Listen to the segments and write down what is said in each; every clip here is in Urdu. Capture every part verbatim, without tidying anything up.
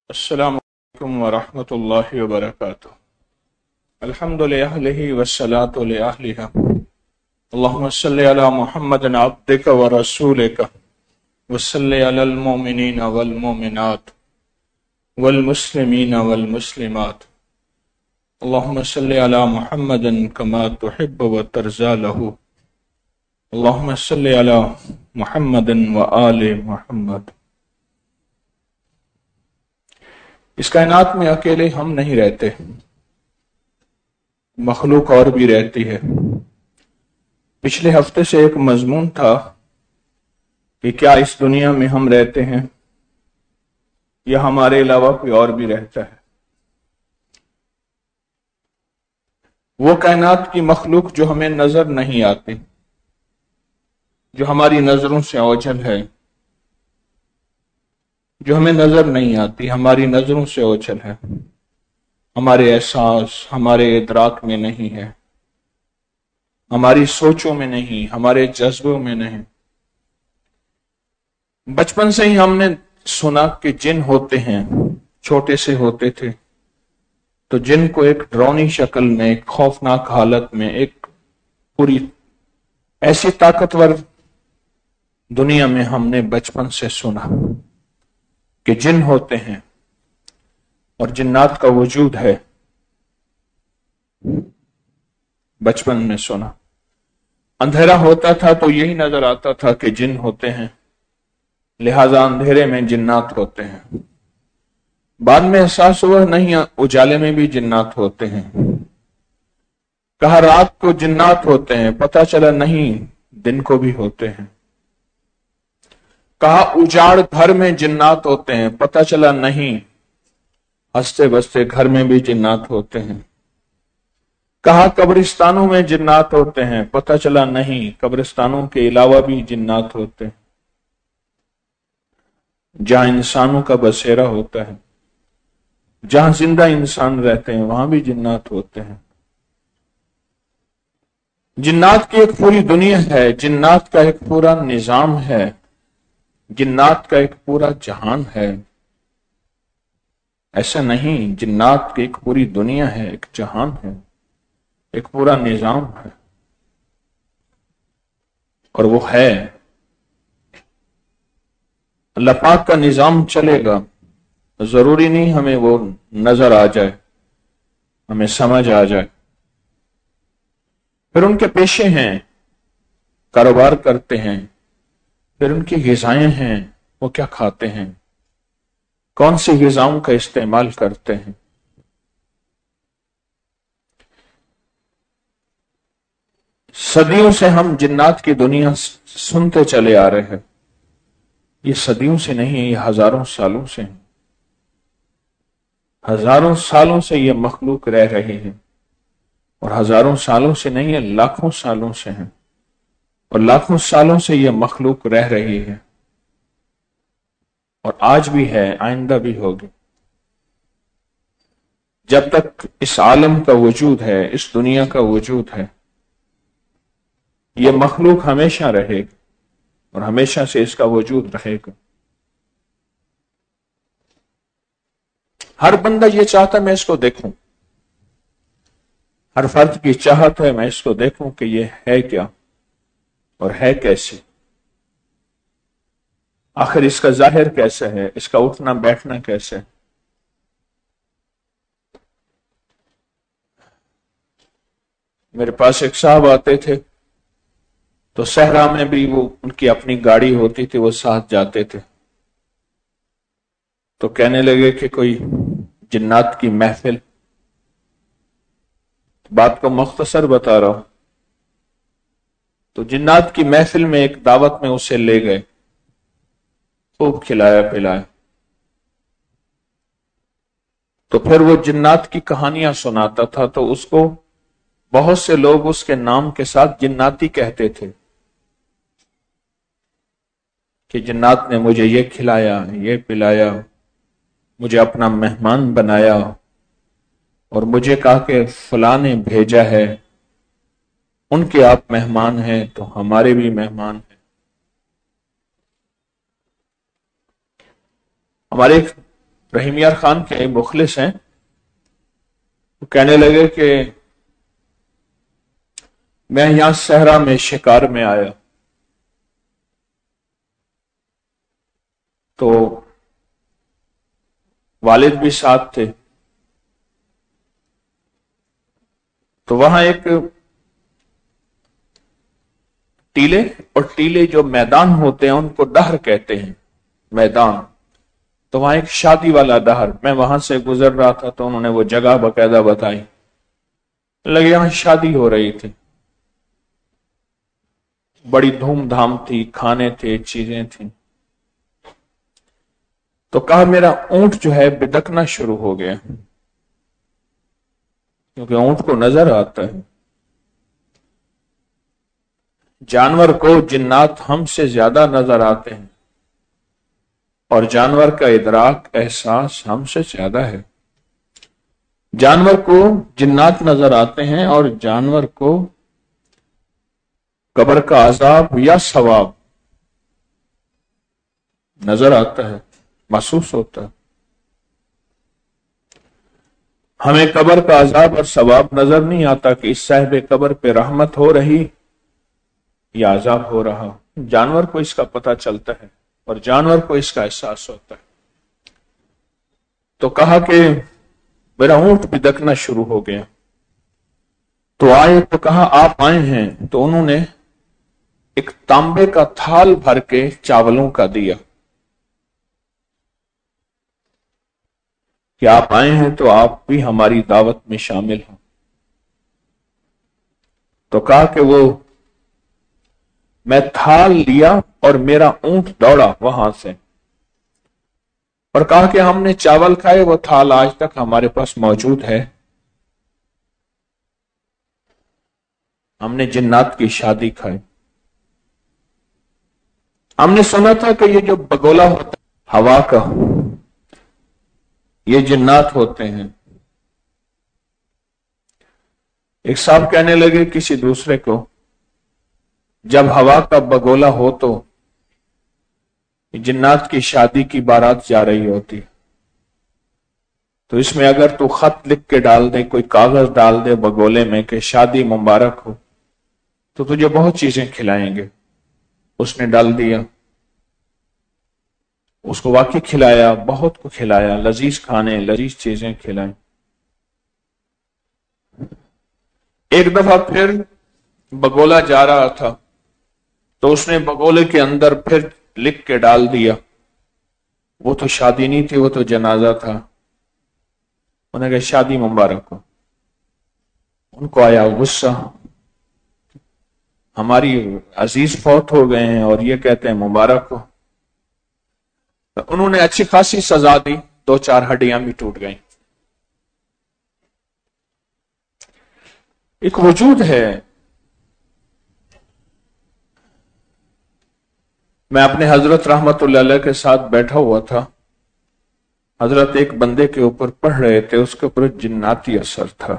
السلام علیکم ورحمۃ اللہ وبرکاتہ۔ الحمد للہ والصلاۃ لأہلہا، اللہم صلی علی محمد عبدک ورسولک وصلی علی المؤمنین والمؤمنات والمسلمین والمسلمات، اللہم صلی علی محمد کما تحب وترضی لہ، اللہم صلی علی محمد وآل محمد۔ اس کائنات میں اکیلے ہم نہیں رہتے، مخلوق اور بھی رہتی ہے۔ پچھلے ہفتے سے ایک مضمون تھا کہ کیا اس دنیا میں ہم رہتے ہیں یا ہمارے علاوہ کوئی اور بھی رہتا ہے۔ وہ کائنات کی مخلوق جو ہمیں نظر نہیں آتی، جو ہماری نظروں سے اوجھل ہے، جو ہمیں نظر نہیں آتی، ہماری نظروں سے اوجھل ہے، ہمارے احساس ہمارے ادراک میں نہیں ہے، ہماری سوچوں میں نہیں، ہمارے جذبوں میں نہیں۔ بچپن سے ہی ہم نے سنا کہ جن ہوتے ہیں، چھوٹے سے ہوتے تھے تو جن کو ایک ڈراؤنی شکل میں، ایک خوفناک حالت میں، ایک پوری ایسی طاقتور دنیا میں ہم نے بچپن سے سنا کہ جن ہوتے ہیں اور جنات کا وجود ہے۔ بچپن میں سنا، اندھیرا ہوتا تھا تو یہی نظر آتا تھا کہ جن ہوتے ہیں، لہذا اندھیرے میں جنات ہوتے ہیں۔ بعد میں احساس ہوا نہیں، اجالے میں بھی جنات ہوتے ہیں۔ کہا رات کو جنات ہوتے ہیں، پتہ چلا نہیں، دن کو بھی ہوتے ہیں۔ کہا اجاڑ گھر میں جنات ہوتے ہیں، پتہ چلا نہیں، ہنستے بستے گھر میں بھی جنات ہوتے ہیں۔ کہا قبرستانوں میں جنات ہوتے ہیں، پتہ چلا نہیں، قبرستانوں کے علاوہ بھی جنات ہوتے ہیں۔ جہاں انسانوں کا بسیرا ہوتا ہے، جہاں زندہ انسان رہتے ہیں، وہاں بھی جنات ہوتے ہیں۔ جنات کی ایک پوری دنیا ہے، جنات کا ایک پورا نظام ہے، جنات کا ایک پورا جہان ہے۔ ایسا نہیں، جنات کی ایک پوری دنیا ہے، ایک جہان ہے، ایک پورا نظام ہے، اور وہ ہے۔ اللہ پاک کا نظام چلے گا، ضروری نہیں ہمیں وہ نظر آ جائے، ہمیں سمجھ آ جائے۔ پھر ان کے پیشے ہیں، کاروبار کرتے ہیں، پھر ان کی غذائیں ہیں، وہ کیا کھاتے ہیں، کون سی غذاؤں کا استعمال کرتے ہیں۔ صدیوں سے ہم جنات کی دنیا سنتے چلے آ رہے ہیں۔ یہ صدیوں سے نہیں، یہ ہزاروں سالوں سے ہیں۔ ہزاروں سالوں سے یہ مخلوق رہ رہی ہے، اور ہزاروں سالوں سے نہیں، یہ لاکھوں سالوں سے ہیں، اور لاکھوں سالوں سے یہ مخلوق رہ رہی ہے، اور آج بھی ہے، آئندہ بھی ہوگی۔ جب تک اس عالم کا وجود ہے، اس دنیا کا وجود ہے، یہ مخلوق ہمیشہ رہے گی، اور ہمیشہ سے اس کا وجود رہے گا۔ ہر بندہ یہ چاہتا ہے میں اس کو دیکھوں، ہر فرد کی چاہت ہے میں اس کو دیکھوں کہ یہ ہے کیا اور ہے کیسے، آخر اس کا ظاہر کیسا ہے، اس کا اٹھنا بیٹھنا کیسے ہے۔ میرے پاس ایک صاحب آتے تھے تو صحرا میں بھی وہ ان کی اپنی گاڑی ہوتی تھی، وہ ساتھ جاتے تھے، تو کہنے لگے کہ کوئی جنات کی محفل، بات کو مختصر بتا رہا ہوں۔ تو جنات کی محفل میں ایک دعوت میں اسے لے گئے، خوب کھلایا پلایا، تو پھر وہ جنات کی کہانیاں سناتا تھا، تو اس کو بہت سے لوگ اس کے نام کے ساتھ جناتی کہتے تھے کہ جنات نے مجھے یہ کھلایا، یہ پلایا، مجھے اپنا مہمان بنایا، اور مجھے کہا کہ فلاں نے بھیجا ہے، ان کے آپ مہمان ہیں تو ہمارے بھی مہمان ہیں۔ ہمارے ایک رحیم یار خان کے مخلص ہیں، وہ کہنے لگے کہ میں یہاں صحرا میں شکار میں آیا تو والد بھی ساتھ تھے، تو وہاں ایک ٹیلے، اور ٹیلے جو میدان ہوتے ہیں ان کو دہر کہتے ہیں، میدان، تو وہاں ایک شادی والا دہر، میں وہاں سے گزر رہا تھا تو انہوں نے وہ جگہ باقاعدہ بتائی، لگے یہاں شادی ہو رہی تھی، بڑی دھوم دھام تھی، کھانے تھے، چیزیں تھیں، تو کہا میرا اونٹ جو ہے بدکنا شروع ہو گیا، کیونکہ اونٹ کو نظر آتا ہے، جانور کو جنات ہم سے زیادہ نظر آتے ہیں اور جانور کا ادراک احساس ہم سے زیادہ ہے۔ جانور کو جنات نظر آتے ہیں اور جانور کو قبر کا عذاب یا ثواب نظر آتا ہے، محسوس ہوتا ہے۔ ہمیں قبر کا عذاب اور ثواب نظر نہیں آتا کہ اس صاحب قبر پہ رحمت ہو رہی یا عذاب ہو رہا، جانور کو اس کا پتہ چلتا ہے اور جانور کو اس کا احساس ہوتا ہے۔ تو کہا کہ میرا اونٹ بدکنا شروع ہو گیا، تو آئے تو کہا آپ آئے ہیں، تو انہوں نے ایک تانبے کا تھال بھر کے چاولوں کا دیا کہ آپ آئے ہیں تو آپ بھی ہماری دعوت میں شامل ہوں۔ تو کہا کہ وہ میں تھال لیا اور میرا اونٹ دوڑا وہاں سے، اور کہا کہ ہم نے چاول کھائے، وہ تھال آج تک ہمارے پاس موجود ہے، ہم نے جنات کی شادی کھائی، ہم نے سنا تھا کہ یہ جو بگولا ہوتا ہے ہوا کا، یہ جنات ہوتے ہیں۔ ایک صاحب کہنے لگے کسی دوسرے کو، جب ہوا کا بگولا ہو تو جنات کی شادی کی بارات جا رہی ہوتی، تو اس میں اگر تو خط لکھ کے ڈال دے، کوئی کاغذ ڈال دے بگولے میں کہ شادی مبارک ہو، تو تجھے بہت چیزیں کھلائیں گے۔ اس نے ڈال دیا، اس کو واقعی کھلایا، بہت کو کھلایا، لذیذ کھانے، لذیذ چیزیں کھلائیں۔ ایک دفعہ پھر بگولا جا رہا تھا تو اس نے بگولے کے اندر پھر لکھ کے ڈال دیا، وہ تو شادی نہیں تھی، وہ تو جنازہ تھا، انہوں نے کہا شادی مبارک ہو۔ ان کو آیا غصہ، ہماری عزیز فوت ہو گئے ہیں اور یہ کہتے ہیں مبارک ہو۔ انہوں نے اچھی خاصی سزا دی، دو چار ہڈیاں بھی ٹوٹ گئیں۔ ایک وجود ہے۔ میں اپنے حضرت رحمت اللہ علیہ کے ساتھ بیٹھا ہوا تھا، حضرت ایک بندے کے اوپر پڑھ رہے تھے، اس کے اوپر جناتی اثر تھا،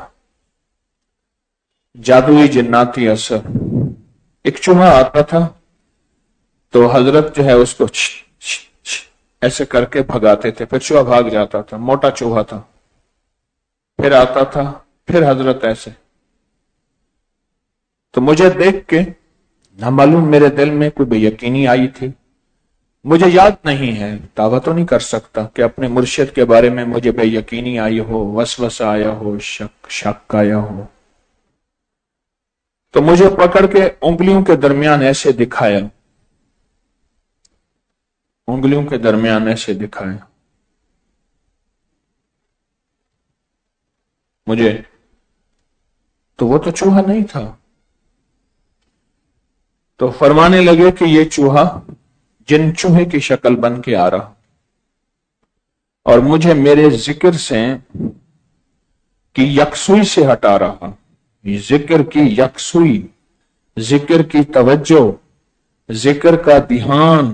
جادوئی جناتی اثر۔ ایک چوہا آتا تھا تو حضرت جو ہے اس کو ایسے کر کے بھگاتے تھے، پھر چوہا بھاگ جاتا تھا، موٹا چوہا تھا، پھر آتا تھا، پھر حضرت ایسے۔ تو مجھے دیکھ کے نہ معلوم میرے دل میں کوئی بے یقینی آئی تھی، مجھے یاد نہیں ہے، دعویٰ تو نہیں کر سکتا کہ اپنے مرشد کے بارے میں مجھے بے یقینی آئی ہو، وسوسہ آیا ہو، شک شک آیا ہو۔ تو مجھے پکڑ کے انگلیوں کے درمیان ایسے دکھایا، انگلیوں کے درمیان ایسے دکھایا مجھے، تو وہ تو چوہا نہیں تھا۔ تو فرمانے لگے کہ یہ چوہا جن چوہے کی شکل بن کے آ رہا اور مجھے میرے ذکر سے کی یکسوئی سے ہٹا رہا، ذکر کی یکسوئی، ذکر کی توجہ، ذکر کا دھیان۔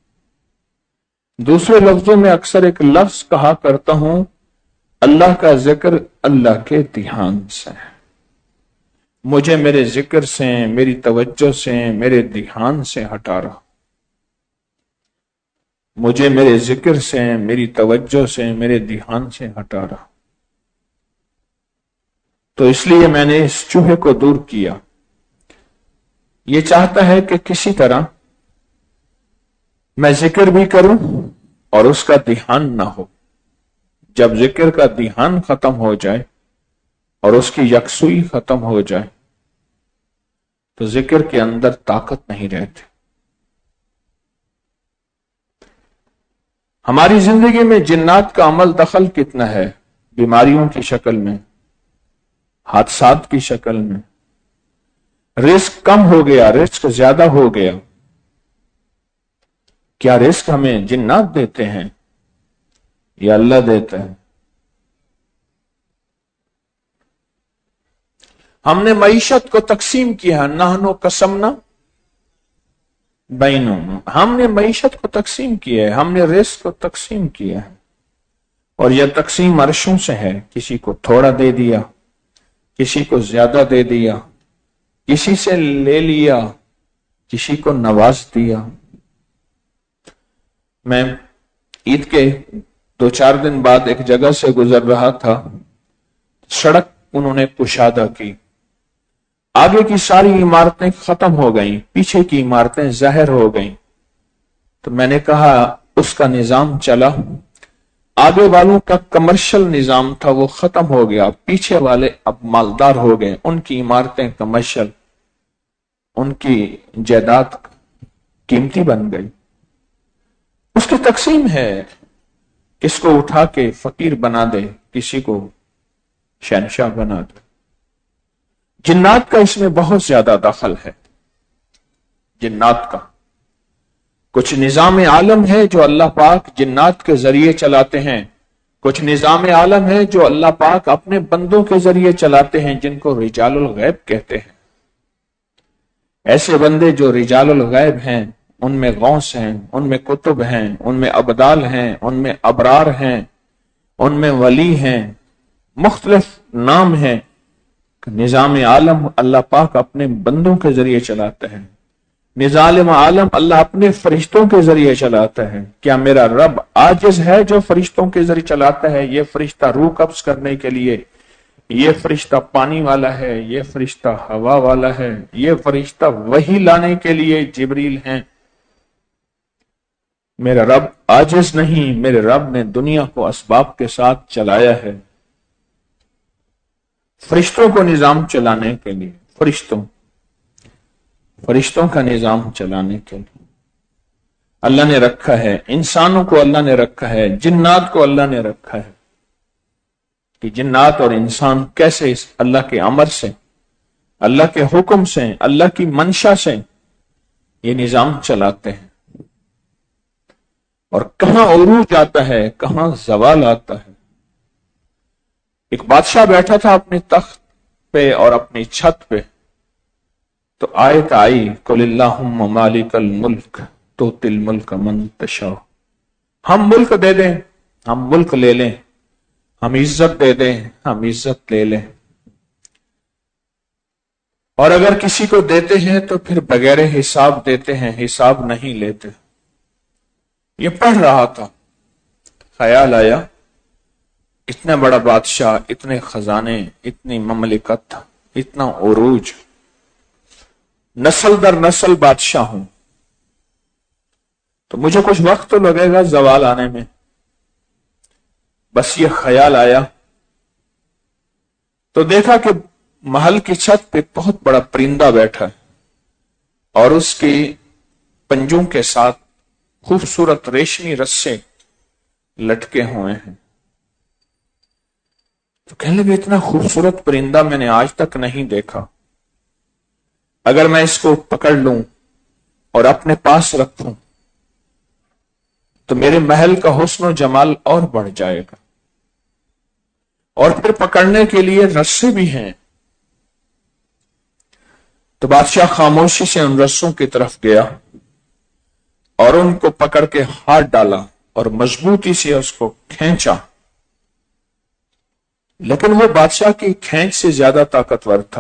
دوسرے لفظوں میں اکثر ایک لفظ کہا کرتا ہوں، اللہ کا ذکر اللہ کے دھیان سے، مجھے میرے ذکر سے، میری توجہ سے، میرے دھیان سے ہٹا رہا۔ مجھے میرے ذکر سے، میری توجہ سے، میرے دھیان سے ہٹا رہا، تو اس لیے میں نے اس چوہے کو دور کیا۔ یہ چاہتا ہے کہ کسی طرح میں ذکر بھی کروں اور اس کا دھیان نہ ہو۔ جب ذکر کا دھیان ختم ہو جائے اور اس کی یکسوئی ختم ہو جائے تو ذکر کے اندر طاقت نہیں رہتی۔ ہماری زندگی میں جنات کا عمل دخل کتنا ہے؟ بیماریوں کی شکل میں، حادثات کی شکل میں، رزق کم ہو گیا، رزق زیادہ ہو گیا۔ کیا رزق ہمیں جنات دیتے ہیں یا اللہ دیتا ہے؟ ہم نے معیشت کو تقسیم کیا، نحنو قسمنا بینہم، ہم نے معیشت کو تقسیم کیا ہے، ہم نے رزق کو تقسیم کیا ہے، اور یہ تقسیم عرشوں سے ہے۔ کسی کو تھوڑا دے دیا، کسی کو زیادہ دے دیا، کسی سے لے لیا، کسی کو نواز دیا۔ میں عید کے دو چار دن بعد ایک جگہ سے گزر رہا تھا، سڑک انہوں نے کشادہ کی، آگے کی ساری عمارتیں ختم ہو گئیں، پیچھے کی عمارتیں ظاہر ہو گئیں۔ تو میں نے کہا اس کا نظام چلا، آگے والوں کا کمرشل نظام تھا وہ ختم ہو گیا، پیچھے والے اب مالدار ہو گئے، ان کی عمارتیں کمرشل، ان کی جائیداد قیمتی بن گئی۔ اس کی تقسیم ہے، کس کو اٹھا کے فقیر بنا دے، کسی کو شہنشاہ بنا دے۔ جنات کا اس میں بہت زیادہ دخل ہے۔ جنات کا کچھ نظام عالم ہے جو اللہ پاک جنات کے ذریعے چلاتے ہیں، کچھ نظام عالم ہے جو اللہ پاک اپنے بندوں کے ذریعے چلاتے ہیں، جن کو رجال الغیب کہتے ہیں۔ ایسے بندے جو رجال الغیب ہیں، ان میں غوث ہیں، ان میں کتب ہیں، ان میں ابدال ہیں، ان میں ابرار ہیں، ان میں ولی ہیں، مختلف نام ہیں۔ نظام عالم اللہ پاک اپنے بندوں کے ذریعے چلاتا ہے، نظام عالم اللہ اپنے فرشتوں کے ذریعے چلاتا ہے۔ کیا میرا رب عاجز ہے جو فرشتوں کے ذریعے چلاتا ہے؟ یہ فرشتہ روح قبض کرنے کے لیے، یہ فرشتہ پانی والا ہے، یہ فرشتہ ہوا والا ہے، یہ فرشتہ وحی لانے کے لیے جبریل ہیں۔ میرا رب عاجز نہیں، میرے رب نے دنیا کو اسباب کے ساتھ چلایا ہے، فرشتوں کو نظام چلانے کے لیے، فرشتوں فرشتوں کا نظام چلانے کے لیے اللہ نے رکھا ہے۔ انسانوں کو اللہ نے رکھا ہے، جنات کو اللہ نے رکھا ہے، کہ جنات اور انسان کیسے اس اللہ کے امر سے، اللہ کے حکم سے، اللہ کی منشا سے یہ نظام چلاتے ہیں، اور کہاں عروج آتا ہے، کہاں زوال آتا ہے۔ ایک بادشاہ بیٹھا تھا اپنے تخت پہ اور اپنی چھت پہ، تو آیت آئی، قل اللہم مالک الملک تؤتی الملک من تشاء، ہم ملک دے دیں، ہم ملک لے لیں، ہم عزت دے دیں، ہم عزت لے لیں، اور اگر کسی کو دیتے ہیں تو پھر بغیر حساب دیتے ہیں، حساب نہیں لیتے۔ یہ پڑھ رہا تھا، خیال آیا اتنا بڑا بادشاہ، اتنے خزانے، اتنی مملکت، اتنا عروج، نسل در نسل بادشاہ ہوں، تو مجھے کچھ وقت تو لگے گا زوال آنے میں۔ بس یہ خیال آیا تو دیکھا کہ محل کی چھت پہ بہت بڑا پرندہ بیٹھا ہے، اور اس کی پنجوں کے ساتھ خوبصورت ریشمی رسے لٹکے ہوئے ہیں۔ تو کہنے لگے اتنا خوبصورت پرندہ میں نے آج تک نہیں دیکھا، اگر میں اس کو پکڑ لوں اور اپنے پاس رکھوں تو میرے محل کا حسن و جمال اور بڑھ جائے گا۔ اور پھر پکڑنے کے لیے رسے بھی ہیں۔ تو بادشاہ خاموشی سے ان رسوں کی طرف گیا اور ان کو پکڑ کے ہاتھ ڈالا اور مضبوطی سے اس کو کھینچا، لیکن وہ بادشاہ کی کھینچ سے زیادہ طاقتور تھا۔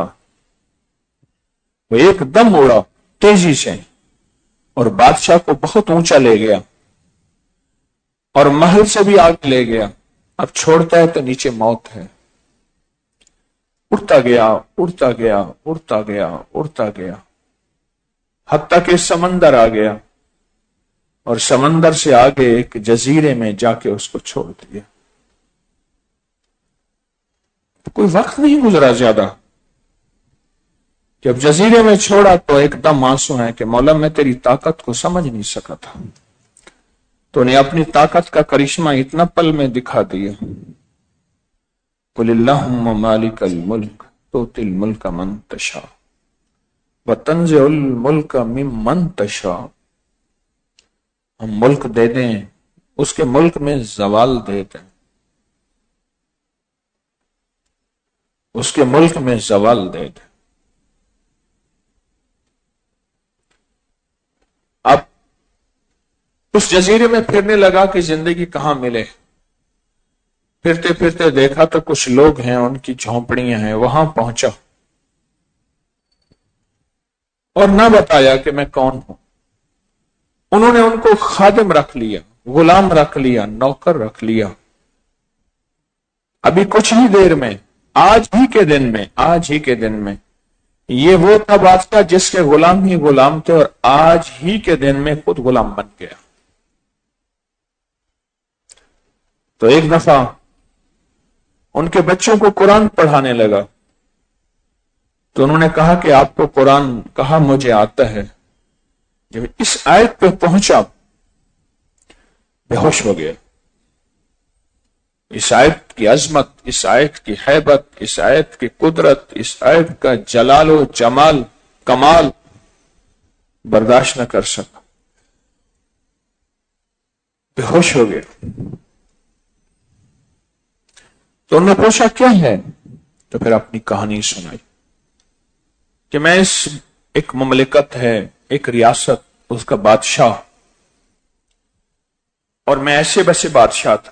وہ ایک دم اڑا تیزی سے اور بادشاہ کو بہت اونچا لے گیا، اور محل سے بھی آگے لے گیا. اب چھوڑتا ہے تو نیچے موت ہے. اڑتا گیا اڑتا گیا اڑتا گیا اڑتا گیا حتیٰ کہ سمندر آ گیا اور سمندر سے آگے ایک جزیرے میں جا کے اس کو چھوڑ دیا. کوئی وقت نہیں گزرا زیادہ، جب جزیرے میں چھوڑا تو ایک دم آنسو ہے کہ مولا میں تیری طاقت کو سمجھ نہیں سکا تھا، تو نے اپنی طاقت کا کرشمہ اتنا پل میں دکھا دیا. قل اللہم مالک الملک تؤتی الملک من تشاء وتنزع الملک ممن تشاء. ہم ملک دے دیں، اس کے ملک میں زوال دے دیں، اس کے ملک میں زوال دے دیں. اب اس جزیرے میں پھرنے لگا کہ زندگی کہاں ملے. پھرتے پھرتے دیکھا تو کچھ لوگ ہیں، ان کی جھونپڑیاں ہیں، وہاں پہنچا اور نہ بتایا کہ میں کون ہوں. انہوں نے ان کو خادم رکھ لیا، غلام رکھ لیا، نوکر رکھ لیا. ابھی کچھ ہی دیر میں، آج ہی کے دن میں آج ہی کے دن میں یہ وہ تھا بادشاہ جس کے غلام ہی غلام تھے، اور آج ہی کے دن میں خود غلام بن گیا. تو ایک دفعہ ان کے بچوں کو قرآن پڑھانے لگا تو انہوں نے کہا کہ آپ کو قرآن کہا مجھے آتا ہے. جب اس آیت پہ پہنچا بے ہوش ہو گیا. اس آیت کی عظمت، اس آیت کی ہیبت، اس آیت کی قدرت، اس آیت کا جلال و جمال کمال برداشت نہ کر سکا، بے ہوش ہو گیا. تو انہوں نے پوچھا کیا ہے، تو پھر اپنی کہانی سنائی کہ میں اس ایک مملکت ہے، ایک ریاست، اس کا بادشاہ، اور میں ایسے ویسے بادشاہ تھا،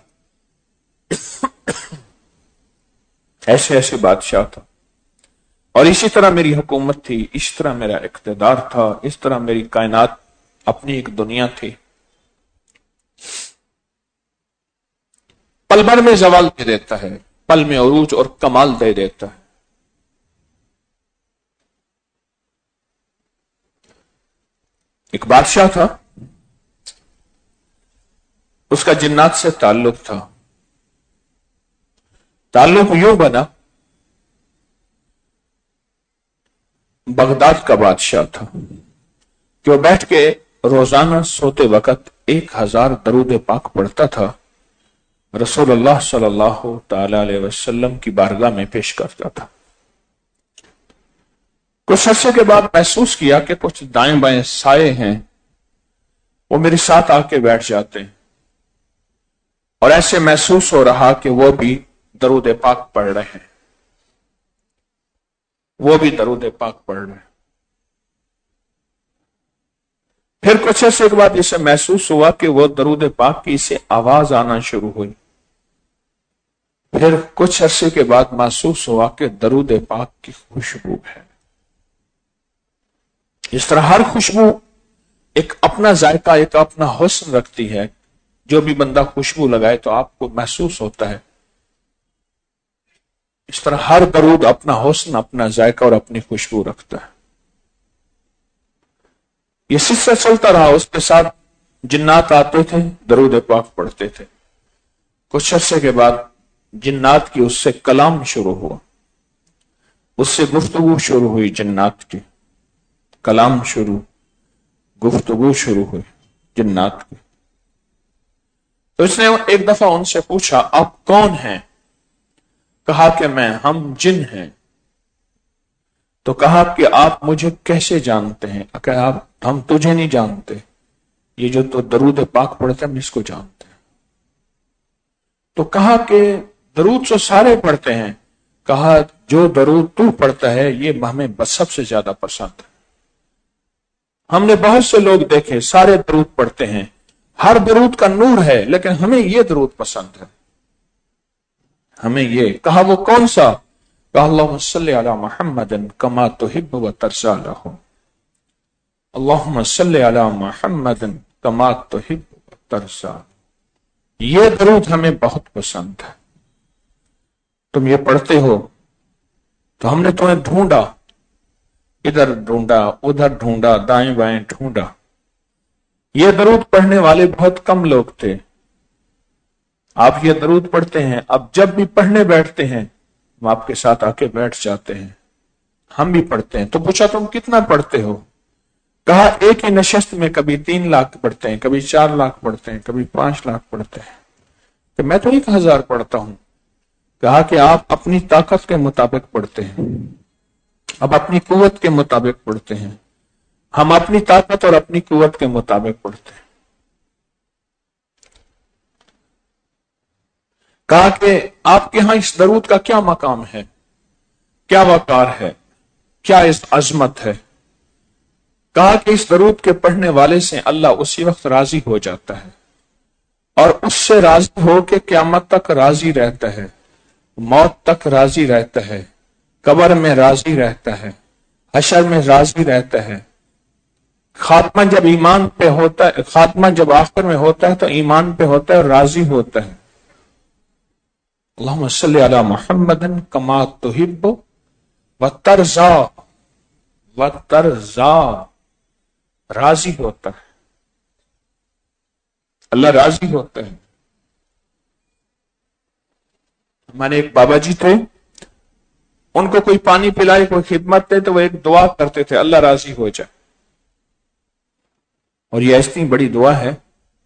ایسے ایسے بادشاہ تھا، اور اسی طرح میری حکومت تھی، اس طرح میرا اقتدار تھا، اس طرح میری کائنات اپنی ایک دنیا تھی. پل بھر میں زوال دے دیتا ہے، پل میں عروج اور کمال دے دیتا ہے. ایک بادشاہ تھا، اس کا جنات سے تعلق تھا. تعلق یوں بنا، بغداد کا بادشاہ تھا کہ وہ بیٹھ کے روزانہ سوتے وقت ایک ہزار درود پاک پڑھتا تھا، رسول اللہ صلی اللہ تعالی علیہ وسلم کی بارگاہ میں پیش کرتا تھا. کچھ عرصے کے بعد محسوس کیا کہ کچھ دائیں بائیں سائے ہیں، وہ میرے ساتھ آ کے بیٹھ جاتے ہیں، اور ایسے محسوس ہو رہا کہ وہ بھی درود پاک پڑھ رہے ہیں، وہ بھی درود پاک پڑھ رہے ہیں. پھر کچھ عرصے کے بعد اسے محسوس ہوا کہ وہ درود پاک کی اسے آواز آنا شروع ہوئی. پھر کچھ عرصے کے بعد محسوس ہوا کہ درود پاک کی خوشبو ہے. اس طرح ہر خوشبو ایک اپنا ذائقہ، ایک اپنا حسن رکھتی ہے. جو بھی بندہ خوشبو لگائے تو آپ کو محسوس ہوتا ہے. اس طرح ہر درود اپنا حسن، اپنا ذائقہ اور اپنی خوشبو رکھتا ہے. یہ سلسلہ چلتا رہا. اس کے ساتھ جنات آتے تھے، درود پاک پڑھتے تھے. کچھ عرصے کے بعد جنات کی اس سے کلام شروع ہوا، اس سے گفتگو شروع ہوئی. جنات کی کلام شروع، گفتگو شروع ہوئی جنات کی. تو اس نے ایک دفعہ ان سے پوچھا آپ کون ہیں؟ کہا کہ میں ہم جن ہیں. تو کہا کہ آپ مجھے کیسے جانتے ہیں؟ کہ آپ ہم تجھے نہیں جانتے، یہ جو تو درود پاک پڑھتے ہیں ہم اس کو جانتے ہیں. تو کہا کہ درود تو سارے پڑھتے ہیں. کہا جو درود تو پڑھتا ہے یہ ہمیں سب سے زیادہ پسند ہے. ہم نے بہت سے لوگ دیکھے سارے درود پڑھتے ہیں، ہر درود کا نور ہے، لیکن ہمیں یہ درود پسند ہے، ہمیں یہ. کہا وہ کون سا؟ کہا اللہم صلی علی محمد کما تحب و ترضی لہ، اللہم صلی علی محمد کما تحب و ترضی. یہ درود ہمیں بہت پسند ہے. تم یہ پڑھتے ہو تو ہم نے تمہیں ڈھونڈا، ادھر ڈھونڈا ادھر ڈھونڈا دائیں بائیں ڈھونڈا. یہ درود پڑھنے والے بہت کم لوگ تھے. آپ یہ درود پڑھتے ہیں، اب جب بھی پڑھنے بیٹھتے ہیں ہم آپ کے ساتھ آ کے بیٹھ جاتے ہیں، ہم بھی پڑھتے ہیں. تو پوچھا تم کتنا پڑھتے ہو؟ کہا ایک ہی نشست میں کبھی تین لاکھ پڑھتے ہیں، کبھی چار لاکھ پڑھتے ہیں، کبھی پانچ لاکھ پڑھتے ہیں. کہ میں تو ایک ہزار پڑھتا ہوں. کہا کہ آپ اپنی طاقت کے مطابق پڑھتے ہیں، اب اپنی قوت کے مطابق پڑھتے ہیں، ہم اپنی طاقت اور اپنی قوت کے مطابق پڑھتے ہیں. کہا کہ آپ کے ہاں اس درود کا کیا مقام ہے، کیا وقار ہے، کیا اس عظمت ہے؟ کہا کہ اس درود کے پڑھنے والے سے اللہ اسی وقت راضی ہو جاتا ہے، اور اس سے راضی ہو کے قیامت تک راضی رہتا ہے، موت تک راضی رہتا ہے، قبر میں راضی رہتا ہے، حشر میں راضی رہتا ہے. خاتمہ جب ایمان پہ ہوتا ہے، خاتمہ جب آخر میں ہوتا ہے تو ایمان پہ ہوتا ہے اور راضی ہوتا ہے. اللہم صلی علی محمد کما تحب و ترضا و ترضا، راضی ہوتا ہے، اللہ راضی ہوتا ہے. ہمارے ایک بابا جی تھے، ان کو کوئی پانی پلائے، کوئی خدمت دے تو وہ ایک دعا کرتے تھے، اللہ راضی ہو جائے. اور یہ ایسی بڑی دعا ہے،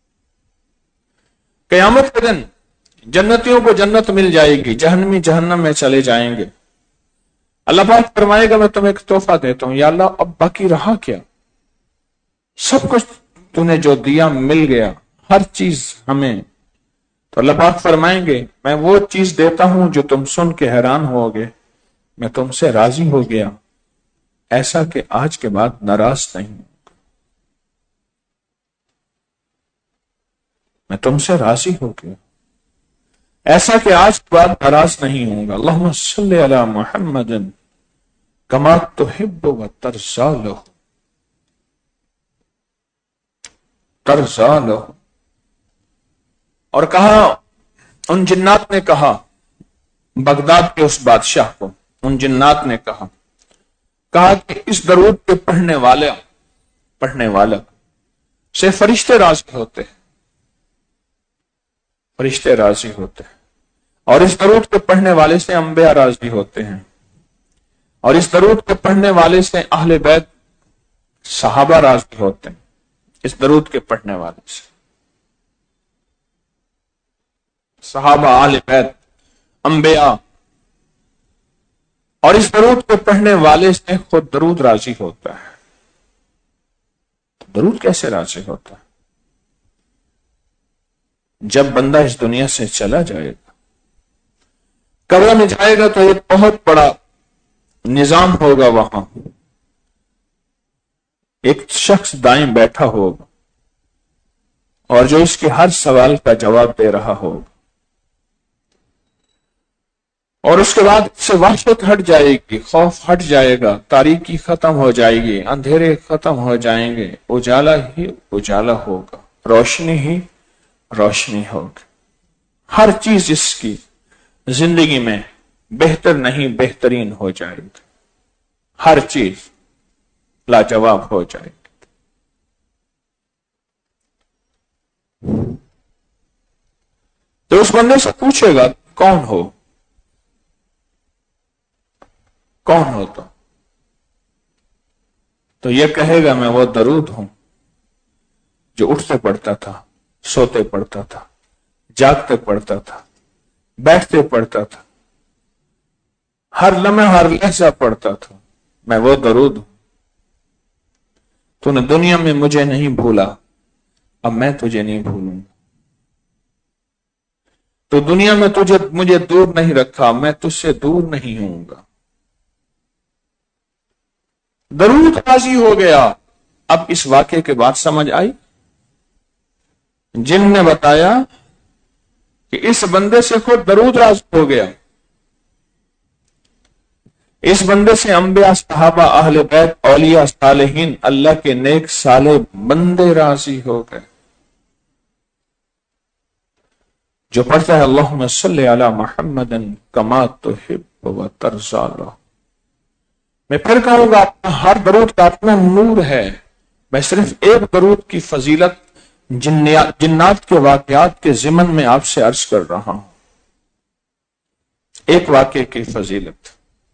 قیامت کے دن جنتیوں کو جنت مل جائے گی، جہنمی جہنم میں چلے جائیں گے. اللہ پاک فرمائے گا میں تمہیں ایک تحفہ دیتا ہوں. یا اللہ اب باقی رہا کیا؟ سب کچھ تو نے جو دیا مل گیا، ہر چیز ہمیں. تو اللہ پاک فرمائیں گے میں وہ چیز دیتا ہوں جو تم سن کے حیران ہوگے، میں تم سے راضی ہو گیا، ایسا کہ آج کے بعد ناراض نہیں ہوں، میں تم سے راضی ہو گیا، ایسا کہ آج کے بعد ناراض نہیں ہوں گا. اللہم صلی علی محمد کما تحب و ترضا لہ ترضا لہ. اور کہا، ان جنات نے کہا، بغداد کے اس بادشاہ کو ان جنات نے کہا کہا کہ اس درود کے پڑھنے والے پڑھنے والا سے فرشتے راضی ہوتے ہیں، فرشتے راضی ہوتے ہیں. اور اس درود کے پڑھنے والے سے انبیاء راضی ہوتے ہیں، اور اس درود کے پڑھنے والے سے اہل بیت صحابہ راضی ہوتے ہیں. اس درود کے پڑھنے والے سے صحابہ، اہل بیت، انبیاء. اور اس درود کے پڑھنے والے سے خود درود راضی ہوتا ہے. درود کیسے راضی ہوتا ہے؟ جب بندہ اس دنیا سے چلا جائے گا، قبر میں جائے گا تو ایک بہت بڑا نظام ہوگا. وہاں ایک شخص دائیں بیٹھا ہوگا اور جو اس کے ہر سوال کا جواب دے رہا ہوگا. اور اس کے بعد سے وحشت ہٹ جائے گی، خوف ہٹ جائے گا، تاریکی ختم ہو جائے گی، اندھیرے ختم ہو جائیں گے، اجالا ہی اجالا ہوگا، روشنی ہی روشنی ہوگی. ہر چیز اس کی زندگی میں بہتر نہیں بہترین ہو جائے گی، ہر چیز لاجواب ہو جائے گی. تو اس بندے سے پوچھے گا کون ہو، کون ہو تو تو یہ کہے گا میں وہ درود ہوں جو اٹھتے پڑھتا تھا، سوتے پڑھتا تھا، جاگتے پڑھتا تھا، بیٹھتے پڑھتا تھا، ہر لمحہ ہر لحظہ پڑھتا تھا. میں وہ درود ہوں. تو نے دنیا میں مجھے نہیں بھولا، اب میں تجھے نہیں بھولوں گا. تو دنیا میں تجھے مجھے دور نہیں رکھا، میں تجھ سے دور نہیں ہوں گا. درود راضی ہو گیا. اب اس واقعے کے بعد سمجھ آئی. جن نے بتایا کہ اس بندے سے خود درود راضی ہو گیا، اس بندے سے انبیاء، صحابہ، اہل بیت، اولیاء، صالحین، اللہ کے نیک صالح بندے راضی ہو گئے. جو پڑھتا ہے اللہم صلی علی محمد کما تحب و ترضی، میں پھر کہوں گا اپنا ہر درود کا اپنا نور ہے. میں صرف ایک درود کی فضیلت جنات کے واقعات کے ضمن میں آپ سے عرض کر رہا ہوں. ایک واقعے کی فضیلت.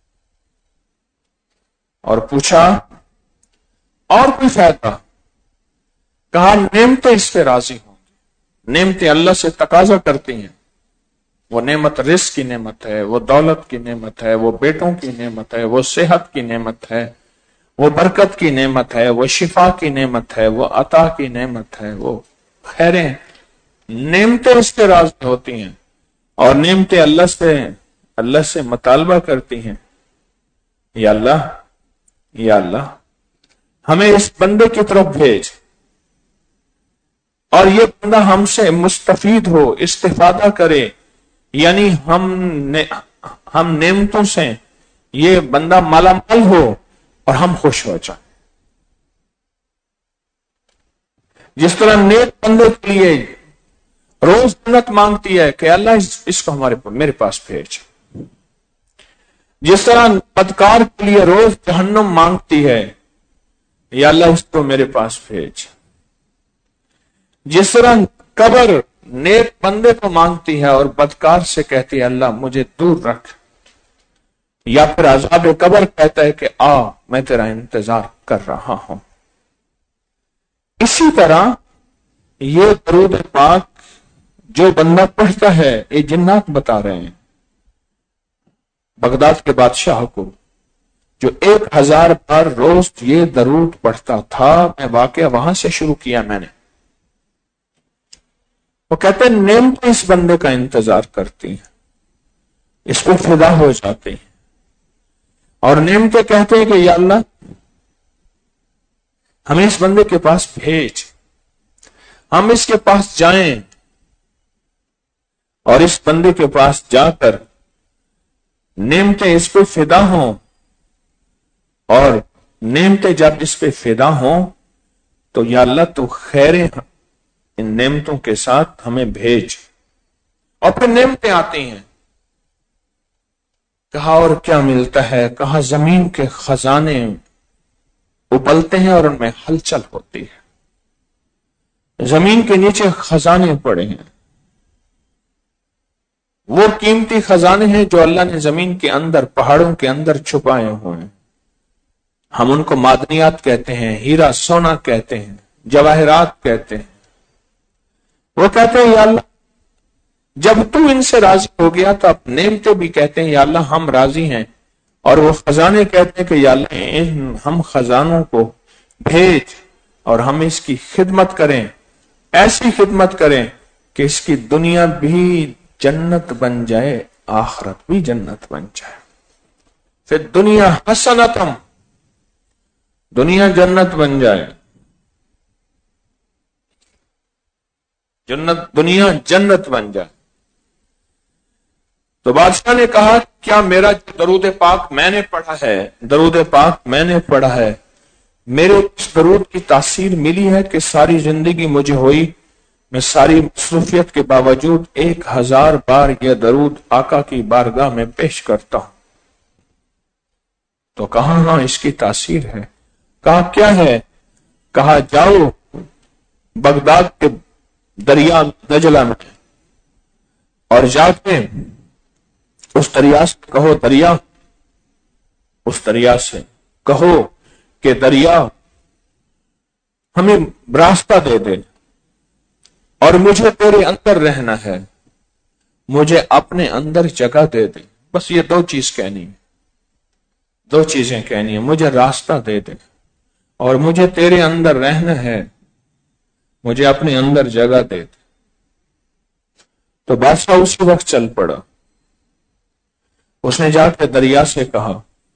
اور پوچھا اور کوئی فائدہ؟ کہا نعمتیں اس پہ راضی ہوں گی. نعمتیں اللہ سے تقاضا کرتی ہیں. وہ نعمت رزق کی نعمت ہے، وہ دولت کی نعمت ہے، وہ بیٹوں کی نعمت ہے، وہ صحت کی نعمت ہے، وہ برکت کی نعمت ہے، وہ شفا کی نعمت ہے، وہ عطا کی نعمت ہے، وہ خیریں. نعمتیں اس سے راضی ہوتی ہیں اور نعمتیں اللہ سے اللہ سے مطالبہ کرتی ہیں، یا اللہ یا اللہ ہمیں اس بندے کی طرف بھیج اور یہ بندہ ہم سے مستفید ہو، استفادہ کرے، یعنی ہم ہم نعمتوں سے یہ بندہ مالا مال ہو اور ہم خوش ہو جائیں. جس طرح نیک بندے کے لیے روز جنت مانگتی ہے کہ اللہ اس, اس کو ہمارے میرے پاس بھیج، جس طرح بدکار کے لیے روز جہنم مانگتی ہے یا اللہ اس کو میرے پاس بھیج، جس طرح قبر نیک بندے کو مانگتی ہے اور بدکار سے کہتی ہے اللہ مجھے دور رکھ، یا پھر عذاب قبر کہتا ہے کہ آ میں تیرا انتظار کر رہا ہوں. اسی طرح یہ درود پاک جو بندہ پڑھتا ہے، یہ جنات بتا رہے ہیں بغداد کے بادشاہ کو جو ایک ہزار بار روز یہ درود پڑھتا تھا. میں واقعہ وہاں سے شروع کیا میں نے. وہ کہتے ہیں نعمتیں اس بندے کا انتظار کرتی ہیں، اس پہ فدا ہو جاتی ہیں اور نعمتیں کہتے ہیں کہ یا اللہ ہمیں اس بندے کے پاس بھیج، ہم اس کے پاس جائیں اور اس بندے کے پاس جا کر نعمتیں اس پہ فدا ہوں، اور نعمتیں جب اس پہ فدا ہوں تو یا اللہ تو خیریں ان نعمتوں کے ساتھ ہمیں بھیج. اور پھر نعمتیں آتی ہیں. کہا اور کیا ملتا ہے؟ کہا زمین کے خزانے ابلتے ہیں اور ان میں ہلچل ہوتی ہے. زمین کے نیچے خزانے پڑے ہیں، وہ قیمتی خزانے ہیں جو اللہ نے زمین کے اندر پہاڑوں کے اندر چھپائے ہوئے ہیں. ہم ان کو معدنیات کہتے ہیں، ہیرا سونا کہتے ہیں، جواہرات کہتے ہیں. وہ کہتے ہیں یا اللہ جب تو ان سے راضی ہو گیا تو اب نعمتیں بھی کہتے ہیں یا اللہ ہم راضی ہیں، اور وہ خزانے کہتے ہیں کہ یا اللہ ہم خزانوں کو بھیج اور ہم اس کی خدمت کریں، ایسی خدمت کریں کہ اس کی دنیا بھی جنت بن جائے، آخرت بھی جنت بن جائے. پھر دنیا حسنتم، دنیا جنت بن جائے، جنت دنیا جنت بن جائے. تو بادشاہ نے کہا کیا میرا درود پاک میں نے پڑھا ہے درود پاک میں نے پڑھا ہے میرے اس درود کی تاثیر ملی ہے کہ ساری زندگی مجھے ہوئی، میں ساری مصروفیت کے باوجود ایک ہزار بار یہ درود آقا کی بارگاہ میں پیش کرتا ہوں. تو کہا ہاں اس کی تاثیر ہے. کہا کیا ہے؟ کہا جاؤ بغداد کے دریا دجلہ میں اور جا کے اس دریا سے کہو، دریا اس دریا سے کہو کہ دریا ہمیں راستہ دے دے اور مجھے تیرے اندر رہنا ہے، مجھے اپنے اندر جگہ دے دے. بس یہ دو چیز کہنی ہے، دو چیزیں کہنی ہے، مجھے راستہ دے دے اور مجھے تیرے اندر رہنا ہے، مجھے اپنے اندر جگہ دے دے. تو بادشاہ اسی وقت چل پڑا. اس نے جا کے دریا سے کہا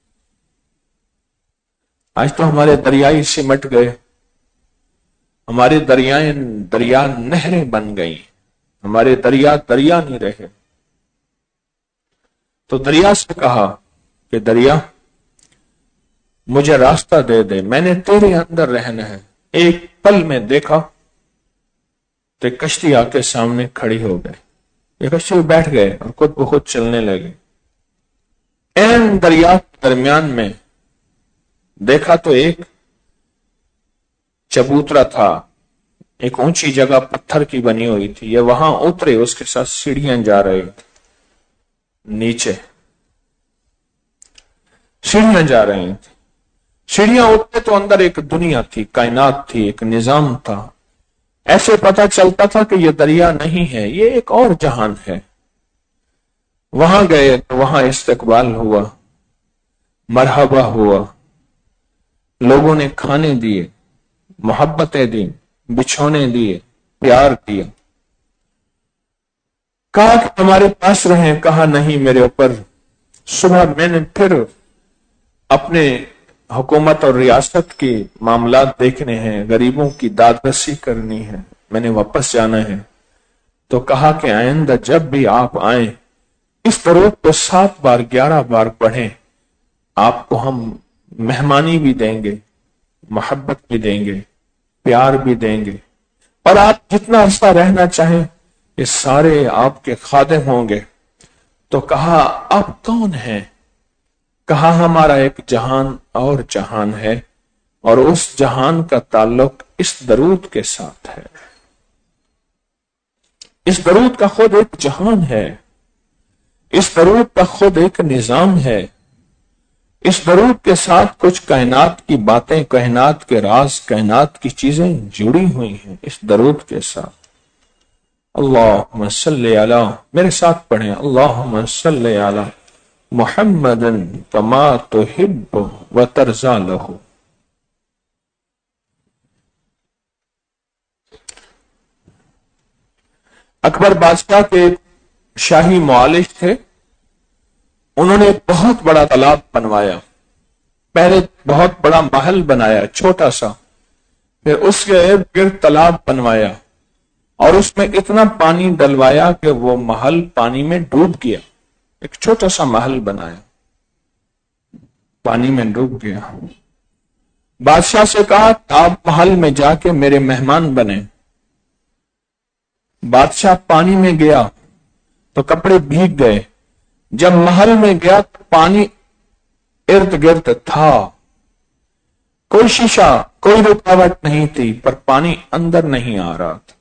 آج تو ہمارے دریائی سمٹ گئے، ہمارے دریائیں دریا نہریں بن گئی، ہمارے دریا دریا نہیں رہے. تو دریا سے کہا کہ دریا مجھے راستہ دے دے، میں نے تیرے اندر رہنا ہے. ایک پل میں دیکھا تو کشتی آ کے سامنے کھڑی ہو گئی. یہ کشتی بیٹھ گئے اور خود بخود چلنے لگے. این دریا کے درمیان میں دیکھا تو ایک چبوترا تھا، ایک اونچی جگہ پتھر کی بنی ہوئی تھی. یہ وہاں اترے، اس کے ساتھ سیڑھیاں جا رہی تھی نیچے، سیڑھیاں جا رہی تھی. سیڑھیاں اترے تو اندر ایک دنیا تھی، کائنات تھی، ایک نظام تھا. ایسے پتہ چلتا تھا کہ یہ دریا نہیں ہے، یہ ایک اور جہان ہے. وہاں گئے تو وہاں استقبال ہوا، مرحبا ہوا، لوگوں نے کھانے دیے، محبتیں دی، بچھونے دیے، پیار دیا. کہا کہ ہمارے پاس رہیں، کہا نہیں میرے اوپر. صبح میں نے پھر اپنے حکومت اور ریاست کے معاملات دیکھنے ہیں، غریبوں کی داد رسی کرنی ہے، میں نے واپس جانا ہے. تو کہا کہ آئندہ جب بھی آپ آئیں اس درود کو سات بار گیارہ بار پڑھیں، آپ کو ہم مہمانی بھی دیں گے، محبت بھی دیں گے، پیار بھی دیں گے، اور آپ جتنا عرصہ رہنا چاہیں یہ سارے آپ کے خادم ہوں گے. تو کہا آپ کون ہیں؟ کہا ہمارا ایک جہان اور جہان ہے، اور اس جہان کا تعلق اس درود کے ساتھ ہے. اس درود کا خود ایک جہان ہے، اس درود کا خود ایک نظام ہے. اس درود کے ساتھ کچھ کائنات کی باتیں، کائنات کے راز، کائنات کی چیزیں جڑی ہوئی ہیں اس درود کے ساتھ. اللہم صلی علی، میرے ساتھ پڑھیں، اللہم صلی علی محمد کما تحب و ترضی لہ. اکبر بادشاہ کے شاہی معالج تھے، انہوں نے بہت بڑا تالاب بنوایا. پہلے بہت بڑا محل بنایا چھوٹا سا، پھر اس کے ارد گرد تالاب بنوایا، اور اس میں اتنا پانی ڈلوایا کہ وہ محل پانی میں ڈوب گیا. ایک چھوٹا سا محل بنایا، پانی میں ڈوب گیا. بادشاہ سے کہا آپ محل میں جا کے میرے مہمان بنے. بادشاہ پانی میں گیا تو کپڑے بھیگ گئے. جب محل میں گیا تو پانی ارد گرد تھا، کوئی شیشہ، کوئی رکاوٹ نہیں تھی، پر پانی اندر نہیں آ رہا تھا.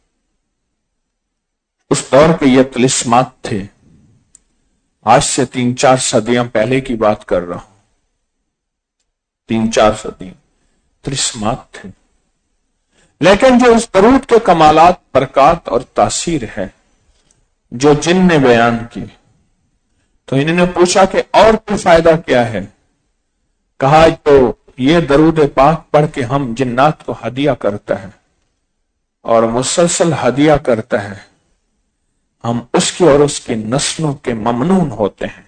اس دور کے یہ طلسمات تھے. آج سے تین چار صدیاں پہلے کی بات کر رہا ہوں، تین چار صدیاں طلسمات تھے. لیکن جو اس درود کے کمالات، برکات اور تاثیر ہے جو جن نے بیان کی، تو انہوں نے پوچھا کہ اور کوئی فائدہ کیا ہے؟ کہا تو یہ درود پاک پڑھ کے ہم جنات کو ہدیہ کرتا ہے اور مسلسل ہدیہ کرتا ہے، ہم اس کی اور اس کی نسلوں کے ممنون ہوتے ہیں،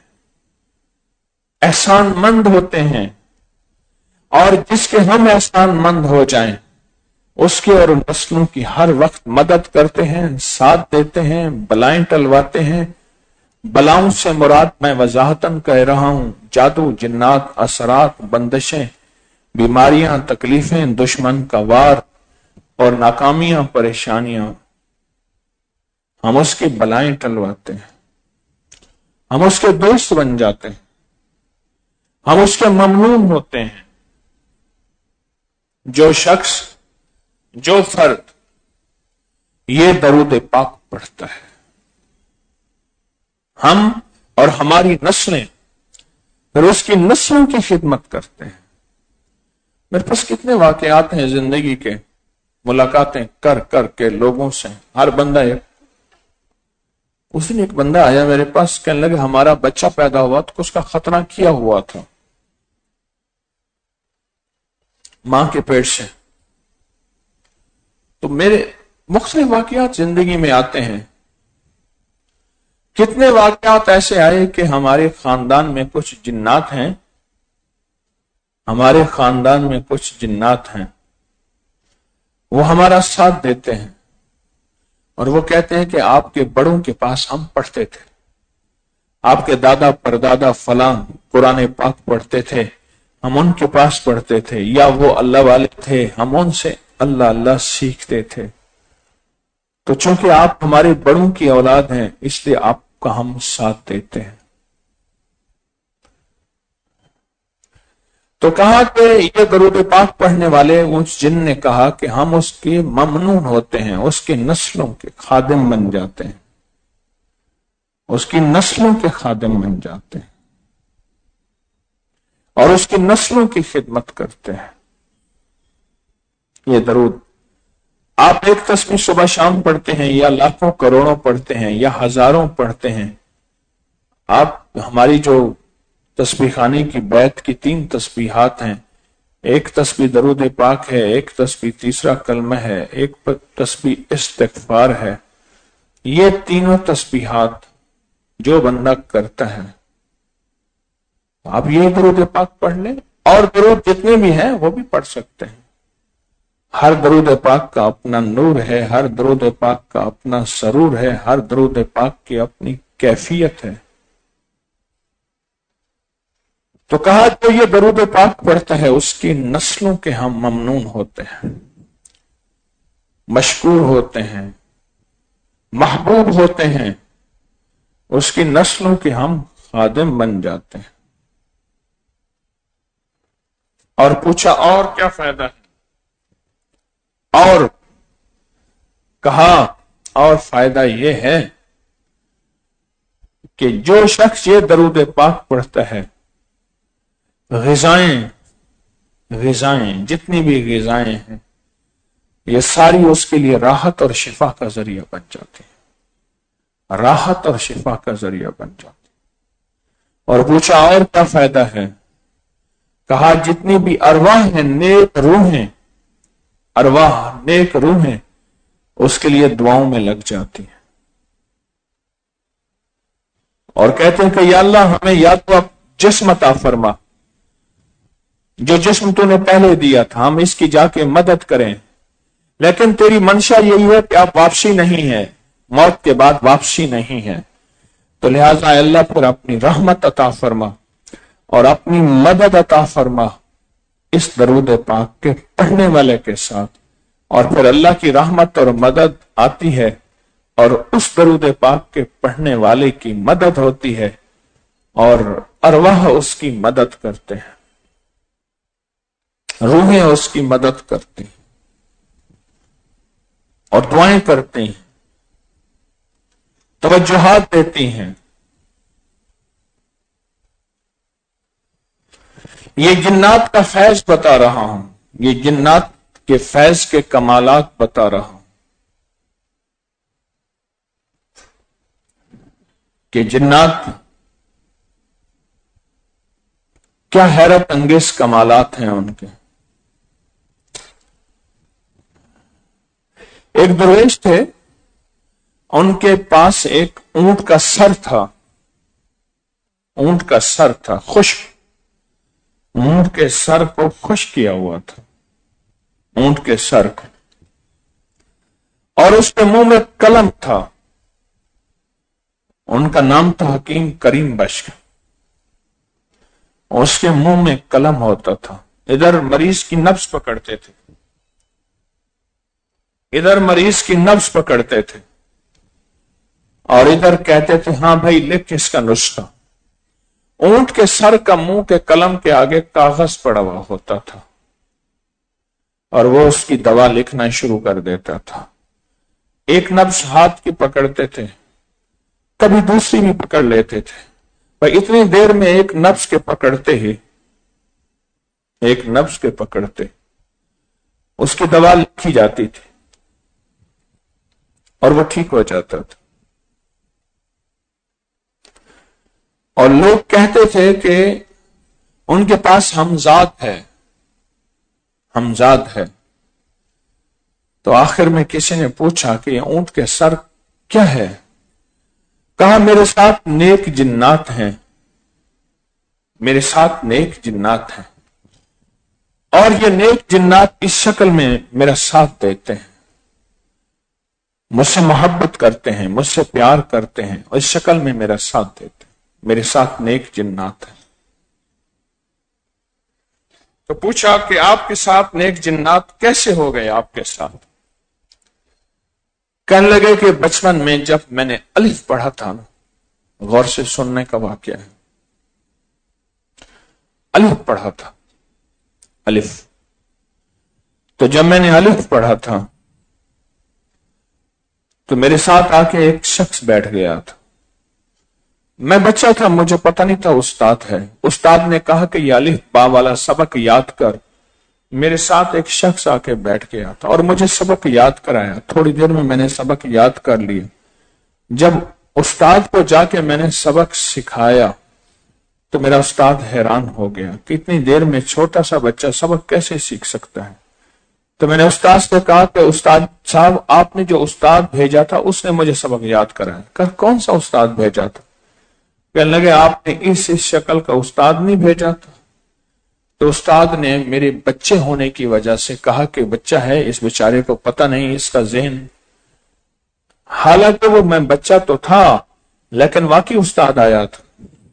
احسان مند ہوتے ہیں. اور جس کے ہم احسان مند ہو جائیں اس کی اور نسلوں کی ہر وقت مدد کرتے ہیں، ساتھ دیتے ہیں، بلائیں ٹلواتے ہیں. بلاؤں سے مراد میں وضاحتاً کہہ رہا ہوں جادو، جنات، اثرات، بندشیں، بیماریاں، تکلیفیں، دشمن کا وار اور ناکامیاں، پریشانیاں، ہم اس کی بلائیں ٹلواتے ہیں، ہم اس کے دوست بن جاتے ہیں، ہم اس کے ممنون ہوتے ہیں. جو شخص، جو فرد یہ درود پاک پڑھتا ہے، ہم اور ہماری نسلیں پھر اس کی نسلوں کی خدمت کرتے ہیں. میرے پاس کتنے واقعات ہیں زندگی کے، ملاقاتیں کر کر کے لوگوں سے. ہر بندہ ایک اس دن ایک بندہ آیا میرے پاس، کہنے لگے ہمارا بچہ پیدا ہوا تو اس کا ختنہ کیا ہوا تھا ماں کے پیٹ سے. تو میرے مختلف واقعات زندگی میں آتے ہیں. کتنے واقعات ایسے آئے کہ ہمارے خاندان میں کچھ جنات ہیں، ہمارے خاندان میں کچھ جنات ہیں، وہ ہمارا ساتھ دیتے ہیں اور وہ کہتے ہیں کہ آپ کے بڑوں کے پاس ہم پڑھتے تھے، آپ کے دادا پردادا فلاں قرآن پاک پڑھتے تھے، ہم ان کے پاس پڑھتے تھے، یا وہ اللہ والے تھے، ہم ان سے اللہ اللہ سیکھتے تھے. تو تو چونکہ آپ ہمارے بڑوں کی اولاد ہیں اس لیے آپ کا ہم ساتھ دیتے ہیں. تو کہا کہ یہ درود پاک پڑھنے والے اس جن نے کہا کہ ہم اس کے ممنون ہوتے ہیں، اس کے نسلوں کے خادم بن جاتے ہیں، اس کی نسلوں کے خادم بن جاتے ہیں اور اس کی نسلوں کی خدمت کرتے ہیں. یہ درود آپ ایک تسبیح صبح شام پڑھتے ہیں یا لاکھوں کروڑوں پڑھتے ہیں یا ہزاروں پڑھتے ہیں، آپ ہماری جو تسبیح خانے کی بیت کی تین تسبیحات ہیں، ایک تسبیح درود پاک ہے، ایک تسبیح تیسرا کلمہ ہے، ایک تسبیح استغفار ہے. یہ تینوں تسبیحات جو بندہ کرتا ہے آپ یہ درود پاک پڑھ لیں، اور درود جتنے بھی ہیں وہ بھی پڑھ سکتے ہیں. ہر درود پاک کا اپنا نور ہے، ہر درود پاک کا اپنا سرور ہے، ہر درود پاک کی اپنی کیفیت ہے. تو کہا جو یہ درود پاک پڑھتا ہے اس کی نسلوں کے ہم ممنون ہوتے ہیں، مشکور ہوتے ہیں، محبوب ہوتے ہیں، اس کی نسلوں کے ہم خادم بن جاتے ہیں. اور پوچھا اور کیا فائدہ ہے؟ اور کہا اور فائدہ یہ ہے کہ جو شخص یہ درود پاک پڑھتا ہے، غذائیں غذائیں جتنی بھی غذائیں ہیں یہ ساری اس کے لیے راحت اور شفا کا ذریعہ بن جاتی ہیں، راحت اور شفا کا ذریعہ بن جاتی ہیں. اور پوچھا اور کیا فائدہ ہے؟ کہا جتنی بھی ارواح ہیں، نیک روحیں، ارواح نیک روحیں اس کے لیے دعاؤں میں لگ جاتی ہیں اور کہتے ہیں کہ یا اللہ ہمیں یا تو اب جسم عطا فرما، جو جسم تو نے پہلے دیا تھا ہم اس کی جا کے مدد کریں، لیکن تیری منشا یہی ہے کہ اب واپسی نہیں ہے، موت کے بعد واپسی نہیں ہے، تو لہٰذا اللہ پر اپنی رحمت عطا فرما اور اپنی مدد عطا فرما اس درود پاک کے پڑھنے والے کے ساتھ. اور پھر اللہ کی رحمت اور مدد آتی ہے اور اس درود پاک کے پڑھنے والے کی مدد ہوتی ہے اور ارواح اس کی مدد کرتے ہیں، روحیں اس کی مدد کرتی ہیں اور دعائیں کرتی ہیں، توجہات دیتی ہیں. یہ جنات کا فیض بتا رہا ہوں، یہ جنات کے فیض کے کمالات بتا رہا ہوں کہ جنات کیا حیرت انگیز کمالات ہیں ان کے. ایک درویش تھے، ان کے پاس ایک اونٹ کا سر تھا، اونٹ کا سر تھا خشک، اونٹ کے سر کو خشک کیا ہوا تھا، اونٹ کے سر کو، اور اس کے منہ میں قلم تھا. ان کا نام تھا حکیم کریم بخش. اس کے منہ میں قلم ہوتا تھا، ادھر مریض کی نبض پکڑتے تھے، ادھر مریض کی نبض پکڑتے تھے اور ادھر کہتے تھے ہاں بھائی لکھ اس کا نسخہ. اونٹ کے سر کا منہ کے قلم کے آگے کاغذ پڑا ہوا ہوتا تھا اور وہ اس کی دوا لکھنا شروع کر دیتا تھا. ایک نبض ہاتھ کی پکڑتے تھے، کبھی دوسری بھی پکڑ لیتے تھے، پر اتنی دیر میں ایک نبض کے پکڑتے ہی ایک نبض کے پکڑتے اس کی دوا لکھی جاتی تھی اور وہ ٹھیک ہو جاتا تھا. اور لوگ کہتے تھے کہ ان کے پاس ہمزاد ہے، ہمزاد ہے. تو آخر میں کسی نے پوچھا کہ یہ اونٹ کے سر کیا ہے؟ کہا میرے ساتھ نیک جنات ہیں، میرے ساتھ نیک جنات ہیں اور یہ نیک جنات اس شکل میں میرا ساتھ دیتے ہیں، مجھ سے محبت کرتے ہیں، مجھ سے پیار کرتے ہیں اور اس شکل میں میرا ساتھ دیتے ہیں، میرے ساتھ نیک جنات ہیں. تو پوچھا کہ آپ کے ساتھ نیک جنات کیسے ہو گئے آپ کے ساتھ؟ کہنے لگے کہ بچپن میں جب میں نے الف پڑھا تھا، غور سے سننے کا واقعہ ہے، الف پڑھا تھا، الف، تو جب میں نے الف پڑھا تھا تو میرے ساتھ آ کے ایک شخص بیٹھ گیا تھا. میں بچہ تھا، مجھے پتہ نہیں تھا استاد ہے. استاد نے کہا کہ یہ الف با والا سبق یاد کر. میرے ساتھ ایک شخص آ کے بیٹھ گیا تھا اور مجھے سبق یاد کرایا. تھوڑی دیر میں میں نے سبق یاد کر لیا. جب استاد کو جا کے میں نے سبق سکھایا تو میرا استاد حیران ہو گیا کہ اتنی دیر میں چھوٹا سا بچہ سبق کیسے سیکھ سکتا ہے. تو میں نے استاد سے کہا کہ استاد صاحب آپ نے جو استاد بھیجا تھا اس نے مجھے سبق یاد کرایا. کہا کون سا استاد بھیجا تھا؟ کہنے لگے آپ نے اس اس شکل کا استاد نہیں بھیجا تھا. تو استاد نے میرے بچے ہونے کی وجہ سے کہا کہ بچہ ہے، اس بیچارے کو پتہ نہیں اس کا ذہن، حالانکہ وہ میں بچہ تو تھا لیکن واقعی استاد آیا تھا.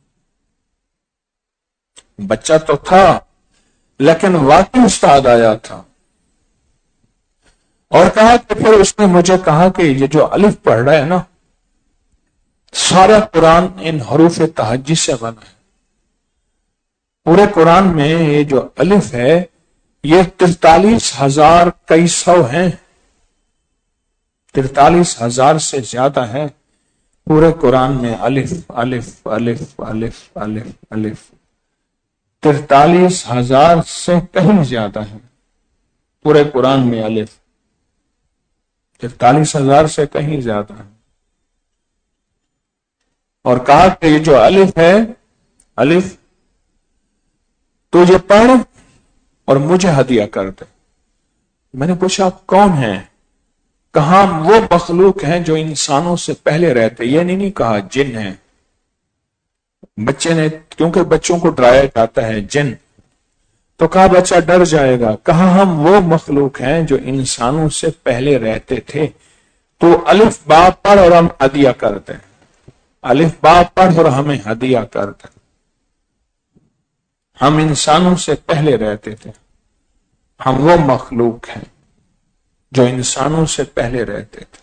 بچہ تو تھا لیکن واقعی استاد آیا تھا. اور کہا کہ پھر اس نے مجھے کہا کہ یہ جو الف پڑھ رہا ہے نا، سارا قرآن ان حروف تہجی سے بنا ہے. پورے قرآن میں یہ جو الف ہے یہ ترتالیس ہزار کئی سو ہیں، ترتالیس ہزار سے زیادہ ہے پورے قرآن میں. الف الف الف الف الف الف ترتالیس ہزار سے کہیں زیادہ ہے پورے قرآن میں. الف ترتالیس ہزار سے کہیں زیادہ ہے. اور کہا کہ یہ جو الف ہے، الف تو یہ پڑھ اور مجھے ہدیہ کر دے. میں نے پوچھا آپ کون ہیں؟ کہاں وہ مخلوق ہیں جو انسانوں سے پہلے رہتے. یہ نہیں نہیں کہا جن ہیں. بچے نے، کیونکہ بچوں کو ڈرایا جاتا ہے جن، تو کہا بچہ ڈر جائے گا. کہا ہم وہ مخلوق ہیں جو انسانوں سے پہلے رہتے تھے. تو الف با پڑھ اور ہم ہدیہ کرتے ہیں. الف با پڑھ اور ہمیں ہدیہ کرتے. ہم انسانوں سے پہلے رہتے تھے، ہم وہ مخلوق ہیں جو انسانوں سے پہلے رہتے تھے.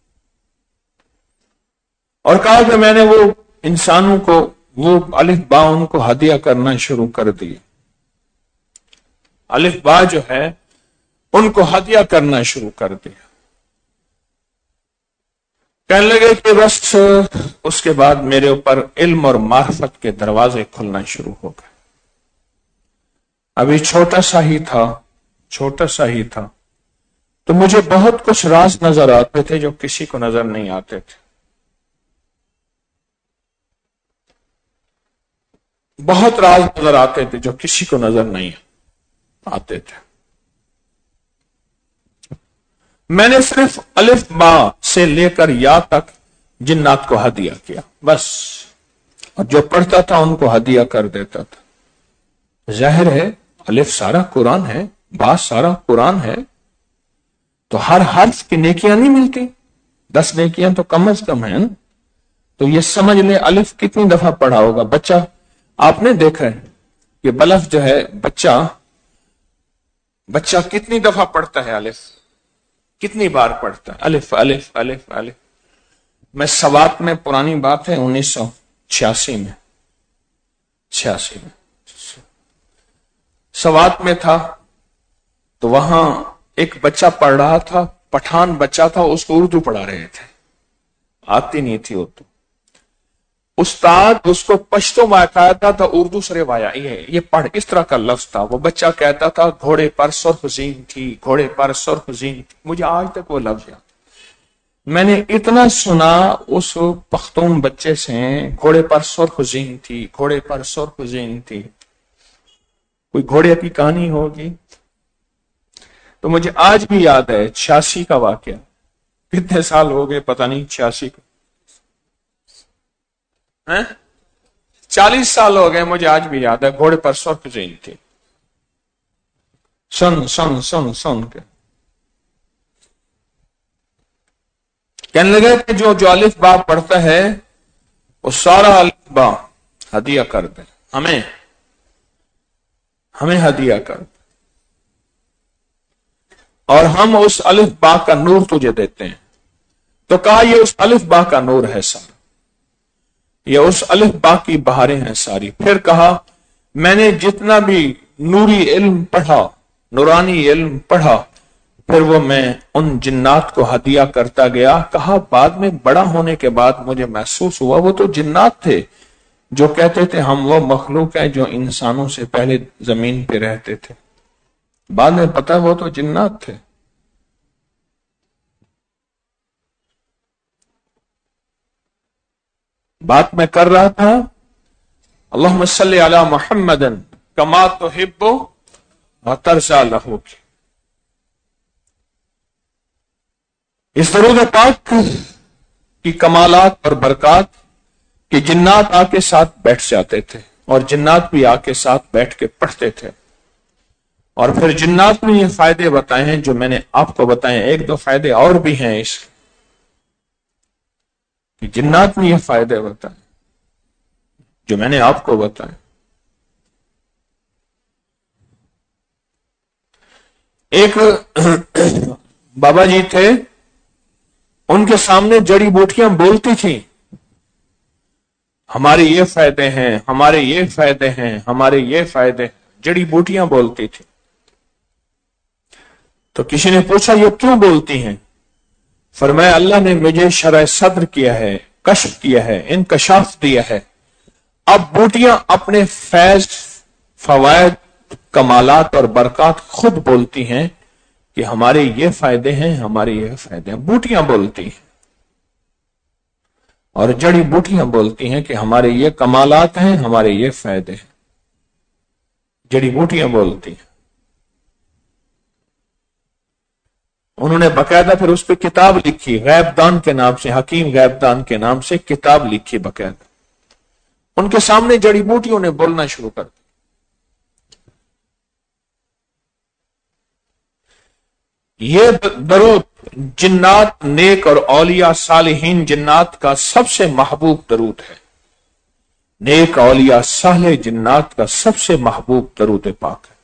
اور کہا کہ میں نے وہ انسانوں کو وہ الف با ان کو ہدیہ کرنا شروع کر دی. الف با جو ہے ان کو ہدیہ کرنا شروع کر دیا. کہنے لگے کہ بس اس کے بعد میرے اوپر علم اور معرفت کے دروازے کھلنا شروع ہو گئے. ابھی چھوٹا سا ہی تھا چھوٹا سا ہی تھا تو مجھے بہت کچھ راز نظر آتے تھے جو کسی کو نظر نہیں آتے تھے. بہت راز نظر آتے تھے جو کسی کو نظر نہیں آتے تھے. میں نے صرف الف با سے لے کر یا تک جنات کو ہدیہ کیا بس، اور جو پڑھتا تھا ان کو ہدیہ کر دیتا تھا. ظاہر ہے الف سارا قرآن ہے، با سارا قرآن ہے، تو ہر حرف کی نیکیاں نہیں ملتی. دس نیکیاں تو کم از کم ہیں نا. تو یہ سمجھ لیں الف کتنی دفعہ پڑھا ہوگا. بچہ آپ نے دیکھا ہے کہ بلف جو ہے بچہ بچہ کتنی دفعہ پڑھتا ہے، الف کتنی بار پڑھتا ہے. الف الف الف الف میں سوات میں، پرانی بات ہے انیس سو چھیاسی میں چھیاسی میں سوات میں تھا تو وہاں ایک بچہ پڑھ رہا تھا، پٹھان بچہ تھا، اس کو اردو پڑھا رہے تھے، آتی نہیں تھی اردو. استاد اس کو پشتو میں کہتا تھا اردو سرے وایا، یہ یہ پڑھ، اس طرح کا لفظ تھا. وہ بچہ کہتا تھا گھوڑے پر سرخ زین تھی، گھوڑے پر سرخ زین تھی. مجھے آج تک وہ لفظ یاد. میں نے اتنا سنا اس پختون بچے سے، گھوڑے پر سرخ زین تھی، گھوڑے پر سرخ زین تھی. کوئی گھوڑے کی کہانی ہوگی. تو مجھے آج بھی یاد ہے چھیاسی کا واقعہ. کتنے سال ہو گئے پتہ نہیں، چھیاسی کا چالیس سال ہو گئے. مجھے آج بھی یاد ہے گھوڑے پر سرخ زین تھی. سن سن سن سن کے کہنے لگے کہ جو جو الف با پڑھتا ہے وہ سارا الف با ہدیہ کر دے، ہمیں ہمیں ہدیہ کر دے، اور ہم اس الف با کا نور تجھے دیتے ہیں. تو کہا یہ اس الف با کا نور ہے سارا، یہ اس الف با کی بہاریں ہیں ساری۔ پھر کہا میں نے جتنا بھی نوری علم پڑھا، نورانی علم پڑھا، پھر وہ میں ان جنات کو ہدیہ کرتا گیا۔ کہا بعد میں بڑا ہونے کے بعد مجھے محسوس ہوا وہ تو جنات تھے جو کہتے تھے ہم وہ مخلوق ہیں جو انسانوں سے پہلے زمین پہ رہتے تھے، بعد میں پتا وہ تو جنات تھے۔ بات میں کر رہا تھا اللہم صلی علی محمد کما تحب وترضی لہ کی، اس درود پاک کی کمالات اور برکات کہ جنات آ کے ساتھ بیٹھ جاتے تھے اور جنات بھی آ کے ساتھ بیٹھ کے پڑھتے تھے، اور پھر جنات نے یہ فائدے بتائے ہیں جو میں نے آپ کو بتائے، ایک دو فائدے اور بھی ہیں اس کہ جنات نے یہ فائدے بتائے جو میں نے آپ کو بتائے۔ ایک بابا جی تھے، ان کے سامنے جڑی بوٹیاں بولتی تھیں ہمارے یہ فائدے ہیں، ہمارے یہ فائدے ہیں، ہمارے یہ فائدے ہیں، جڑی بوٹیاں بولتی تھی۔ تو کسی نے پوچھا یہ کیوں بولتی ہیں؟ فرمایا اللہ نے مجھے شرح صدر کیا ہے، کشف کیا ہے، انکشاف دیا ہے، اب بوٹیاں اپنے فیض، فوائد، کمالات اور برکات خود بولتی ہیں کہ ہمارے یہ فائدے ہیں، ہمارے یہ فائدے ہیں، بوٹیاں بولتی ہیں، اور جڑی بوٹیاں بولتی ہیں کہ ہمارے یہ کمالات ہیں، ہمارے یہ فائدے ہیں، جڑی بوٹیاں بولتی ہیں۔ انہوں نے باقاعدہ پھر اس پہ کتاب لکھی، غیب دان کے نام سے، حکیم غیب دان کے نام سے کتاب لکھی باقاعدہ۔ ان کے سامنے جڑی بوٹیوں نے بولنا شروع کر دیا۔ یہ درود جنات، نیک اور اولیاء صالحین جنات کا سب سے محبوب درود ہے، نیک اولیاء صالح جنات کا سب سے محبوب درود پاک ہے۔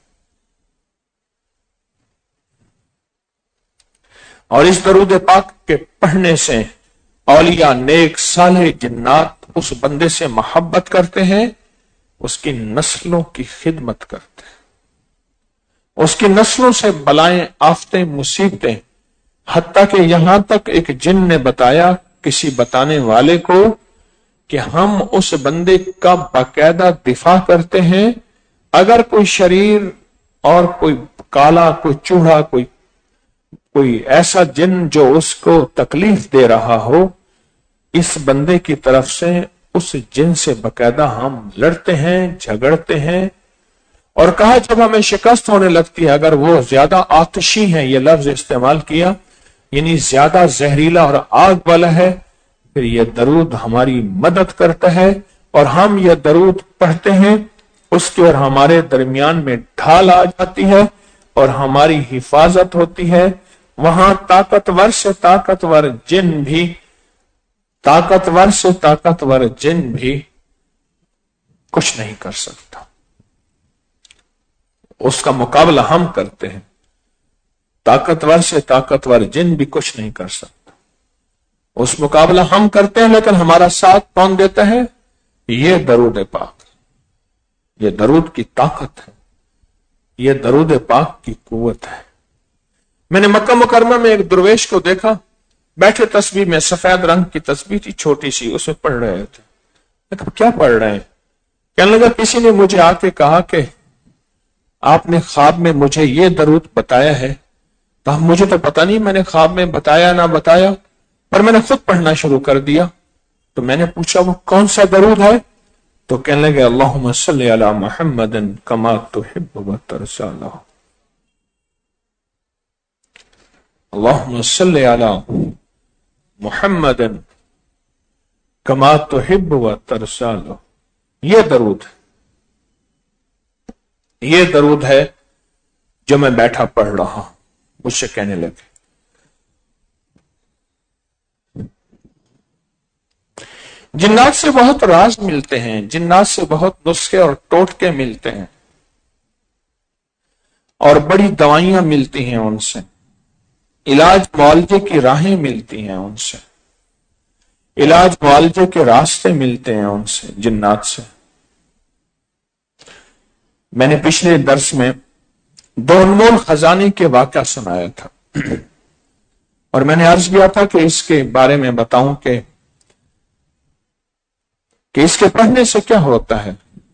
اور اس درود پاک کے پڑھنے سے اولیاء، نیک، صالح جنات اس بندے سے محبت کرتے ہیں، اس کی نسلوں کی خدمت کرتے ہیں، اس کی نسلوں سے بلائیں، آفتیں، مصیبتیں، حتیٰ کہ یہاں تک ایک جن نے بتایا کسی بتانے والے کو کہ ہم اس بندے کا باقاعدہ دفاع کرتے ہیں، اگر کوئی شریر اور کوئی کالا، کوئی چوہا، کوئی کوئی ایسا جن جو اس کو تکلیف دے رہا ہو، اس بندے کی طرف سے اس جن سے باقاعدہ ہم لڑتے ہیں، جھگڑتے ہیں، اور کہا جب ہمیں شکست ہونے لگتی ہے، اگر وہ زیادہ آتشی ہیں، یہ لفظ استعمال کیا، یعنی زیادہ زہریلا اور آگ والا ہے، پھر یہ درود ہماری مدد کرتا ہے، اور ہم یہ درود پڑھتے ہیں، اس کے اور ہمارے درمیان میں ڈھال آ جاتی ہے اور ہماری حفاظت ہوتی ہے۔ وہاں طاقتور سے طاقتور جن بھی طاقتور سے طاقتور جن بھی کچھ نہیں کر سکتا، اس کا مقابلہ ہم کرتے ہیں، طاقتور سے طاقتور جن بھی کچھ نہیں کر سکتا، اس مقابلہ ہم کرتے ہیں، لیکن ہمارا ساتھ کون دیتا ہے؟ یہ درود پاک، یہ درود کی طاقت ہے، یہ درود پاک کی قوت ہے۔ میں نے مکہ مکرمہ میں ایک درویش کو دیکھا، بیٹھے تسبیح میں، سفید رنگ کی تسبیح تھی چھوٹی سی، اسے پڑھ رہے تھے۔ میں کہا کیا پڑھ رہے ہیں؟ کہنے لگا کسی نے مجھے آ کے کہا کہ آپ نے خواب میں مجھے یہ درود بتایا ہے، تو مجھے تو پتہ نہیں میں نے خواب میں بتایا نہ بتایا، پر میں نے خود پڑھنا شروع کر دیا۔ تو میں نے پوچھا وہ کون سا درود ہے؟ تو کہنے لگے اللہم صلی علی محمد کما تحب وترضی لہ، اللہم صلی علی محمد کما تحب وترضی لہ۔ یہ درود ہے، یہ درود ہے جو میں بیٹھا پڑھ رہا ہوں۔ مجھ سے کہنے لگے جنات سے بہت راز ملتے ہیں، جنات سے بہت نسخے اور ٹوٹکے ملتے ہیں، اور بڑی دوائیاں ملتی ہیں ان سے، علاج معالجے کی راہیں ملتی ہیں ان سے، علاج معالجے کے راستے ملتے ہیں ان سے، جنات سے۔ میں نے پچھلے درس میں دو انمول خزانے کے واقعہ سنایا تھا، اور میں نے عرض کیا تھا کہ اس کے بارے میں بتاؤں کہ کہ اس کے پڑھنے سے کیا ہوتا ہے۔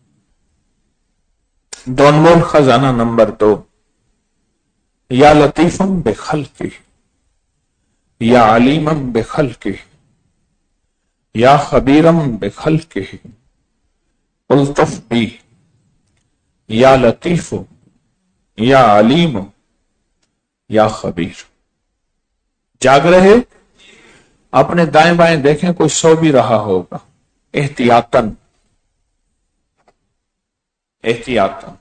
دو انمول خزانہ نمبر دو، یا لطیفم بخلقہ یا علیمم بخلقہ یا خبیرم بخلقہ الطف بی یا لطیف یا علیم یا خبیر۔ جاگ رہے، اپنے دائیں بائیں دیکھیں، کوئی سو بھی رہا ہوگا، احتیاطاً احتیاطاً۔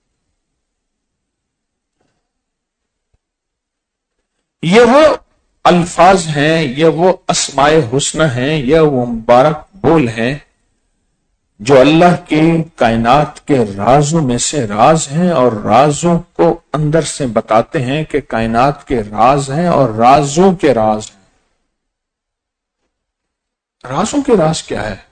یہ وہ الفاظ ہیں، یہ وہ اسماء حسنہ ہیں، یہ وہ مبارک بول ہیں جو اللہ کے کائنات کے رازوں میں سے راز ہیں، اور رازوں کو اندر سے بتاتے ہیں کہ کائنات کے راز ہیں اور رازوں کے راز ہیں۔ رازوں کے راز کیا ہے؟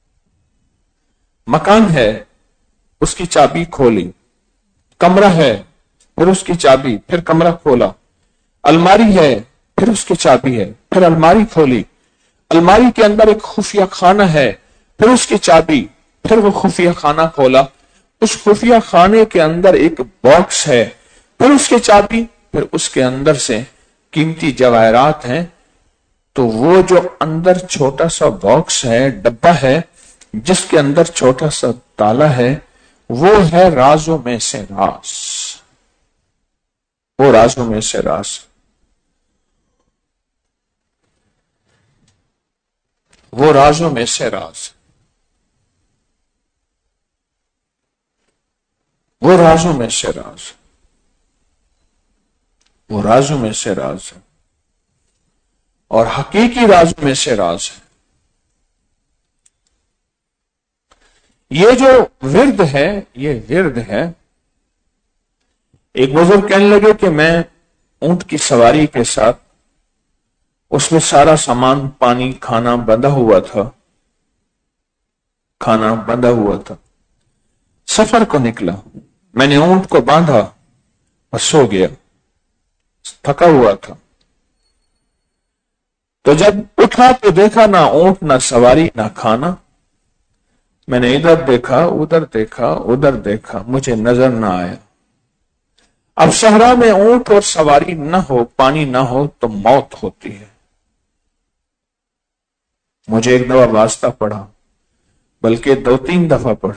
مکان ہے، اس کی چابی کھولی، کمرہ ہے، پھر اس کی چابی، پھر کمرہ کھولا، الماری ہے، پھر اس کی چابی ہے، پھر الماری کھولی، الماری کے اندر ایک خفیہ خانہ ہے، پھر اس کی چابی، پھر وہ خفیہ خانہ کھولا، اس خفیہ خانے کے اندر ایک باکس ہے، پھر اس کی چابی، پھر اس کے اندر سے قیمتی جواہرات ہیں۔ تو وہ جو اندر چھوٹا سا باکس ہے، ڈبہ ہے، جس کے اندر چھوٹا سا تالا ہے، وہ ہے رازوں میں سے راز، وہ رازوں میں سے راز۔ وہ رازوں میں سے راز وہ رازوں میں سے راز وہ رازوں میں سے راز ہے، اور حقیقی رازوں میں سے راز ہے۔ یہ جو ورد ہے، یہ ورد ہے۔ ایک بزرگ کہنے لگے کہ میں اونٹ کی سواری کے ساتھ، اس میں سارا سامان، پانی، کھانا بندھا ہوا تھا، کھانا بندھا ہوا تھا، سفر کو نکلا، میں نے اونٹ کو باندھا اور سو گیا، تھکا ہوا تھا۔ تو جب اٹھا تو دیکھا نہ اونٹ، نہ سواری، نہ کھانا۔ میں نے ادھر دیکھا، ادھر دیکھا، ادھر دیکھا، مجھے نظر نہ آیا۔ اب صحرا میں اونٹ اور سواری نہ ہو، پانی نہ ہو تو موت ہوتی ہے۔ مجھے ایک دفعہ واسطہ پڑھا، بلکہ دو تین دفعہ پڑھا۔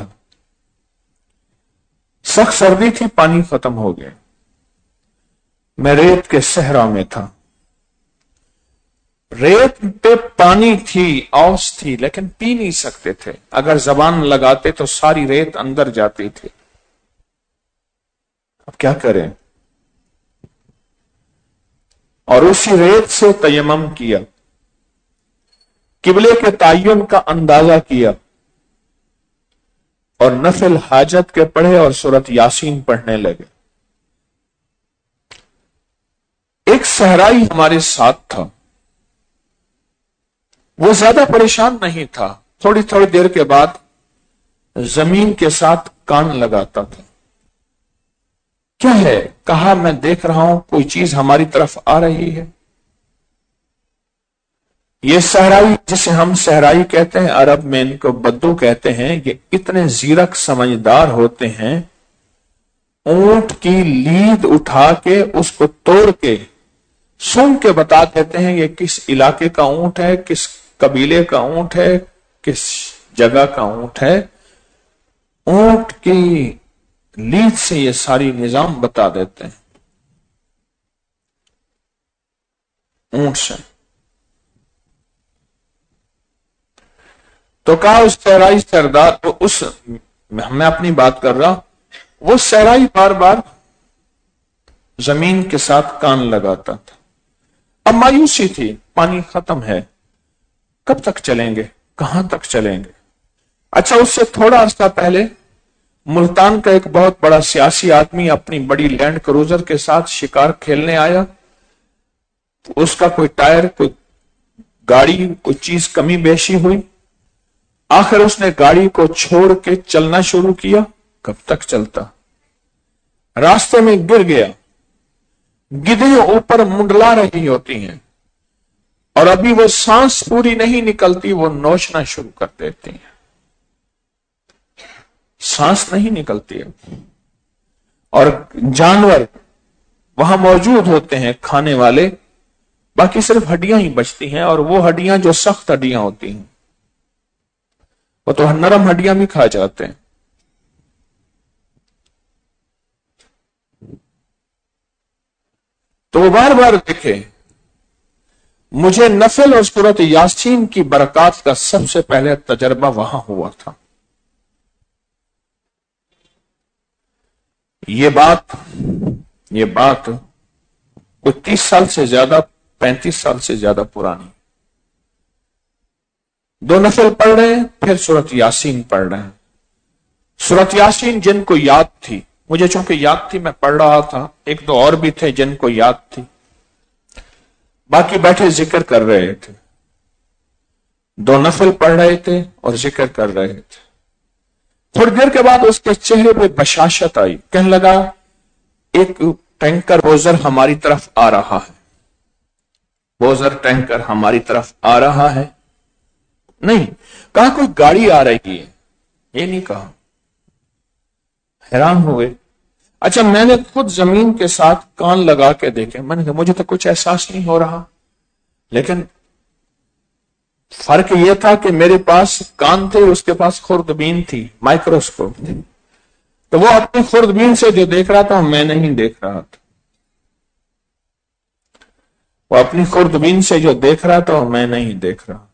سخت سردی تھی، پانی ختم ہو گیا، میں ریت کے صحرا میں تھا، ریت پہ پانی تھی، اوس تھی، لیکن پی نہیں سکتے تھے، اگر زبان لگاتے تو ساری ریت اندر جاتی تھی۔ اب کیا کریں؟ اور اسی ریت سے تیمم کیا، قبلے کے تعین کا اندازہ کیا، اور نفل حاجت کے پڑھے اور سورت یاسین پڑھنے لگے۔ ایک صحرائی ہمارے ساتھ تھا، وہ زیادہ پریشان نہیں تھا، تھوڑی تھوڑی دیر کے بعد زمین کے ساتھ کان لگاتا تھا۔ کیا ہے؟ کہا میں دیکھ رہا ہوں کوئی چیز ہماری طرف آ رہی ہے۔ یہ صحرائی، جسے ہم صحرائی کہتے ہیں، عرب میں ان کو بدو کہتے ہیں، یہ اتنے زیرک سمجھدار ہوتے ہیں، اونٹ کی لید اٹھا کے اس کو توڑ کے سن کے بتا دیتے ہیں یہ کس علاقے کا اونٹ ہے، کس قبیلے کا اونٹ ہے، کس جگہ کا اونٹ ہے۔ اونٹ کی لید سے یہ ساری نظام بتا دیتے ہیں، اونٹ سے۔ تو کہا اس صحرائی سردار، تو اس میں اپنی بات کر رہا، وہ صحرائی بار بار زمین کے ساتھ کان لگاتا تھا۔ اب مایوسی تھی، پانی ختم ہے، کب تک چلیں گے، کہاں تک چلیں گے؟ اچھا، اس سے تھوڑا عرصہ پہلے ملتان کا ایک بہت بڑا سیاسی آدمی اپنی بڑی لینڈ کروزر کے ساتھ شکار کھیلنے آیا، اس کا کوئی ٹائر، کوئی گاڑی کوئی چیز کمی بیشی ہوئی، آخر اس نے گاڑی کو چھوڑ کے چلنا شروع کیا، کب تک چلتا؟ راستے میں گر گیا، گدھیں اوپر منڈلا رہی ہوتی ہیں اور ابھی وہ سانس پوری نہیں نکلتی، وہ نوچنا شروع کر دیتی ہیں، سانس نہیں نکلتی ہے، اور جانور وہاں موجود ہوتے ہیں کھانے والے، باقی صرف ہڈیاں ہی بچتی ہیں، اور وہ ہڈیاں جو سخت ہڈیاں ہوتی ہیں، وہ تو نرم ہڈیاں بھی کھا جاتے ہیں۔ تو وہ بار بار دیکھے، مجھے نفل اور سورۃ یاسین کی برکات کا سب سے پہلے تجربہ وہاں ہوا تھا۔ یہ بات یہ بات کوئی تیس سال سے زیادہ، پینتیس سال سے زیادہ پرانی۔ دو نفل پڑھ رہے ہیں، پھر سورۃ یاسین پڑھ رہے ہیں۔ سورۃ یاسین جن کو یاد تھی، مجھے چونکہ یاد تھی میں پڑھ رہا تھا، ایک دو اور بھی تھے جن کو یاد تھی، باقی بیٹھے ذکر کر رہے تھے، دو نفل پڑھ رہے تھے اور ذکر کر رہے تھے۔ تھوڑی دیر کے بعد اس کے چہرے پہ بشاشت آئی، کہنے لگا ایک ٹینکر بوزر ہماری طرف آ رہا ہے، بوزر ٹینکر ہماری طرف آ رہا ہے۔ نہیں کہا کوئی گاڑی آ رہی ہے، یہ نہیں کہا۔ حیران ہوئے۔ اچھا میں نے خود زمین کے ساتھ کان لگا کے دیکھے، میں نے کہا مجھے تو کچھ احساس نہیں ہو رہا، لیکن فرق یہ تھا کہ میرے پاس کان تھے، اس کے پاس خوردبین تھی، مائکروسکوپ تھی، تو وہ اپنی خوردبین سے جو دیکھ رہا تھا میں نہیں دیکھ رہا تھا، وہ اپنی خوردبین سے جو دیکھ رہا تھا میں نہیں دیکھ رہا۔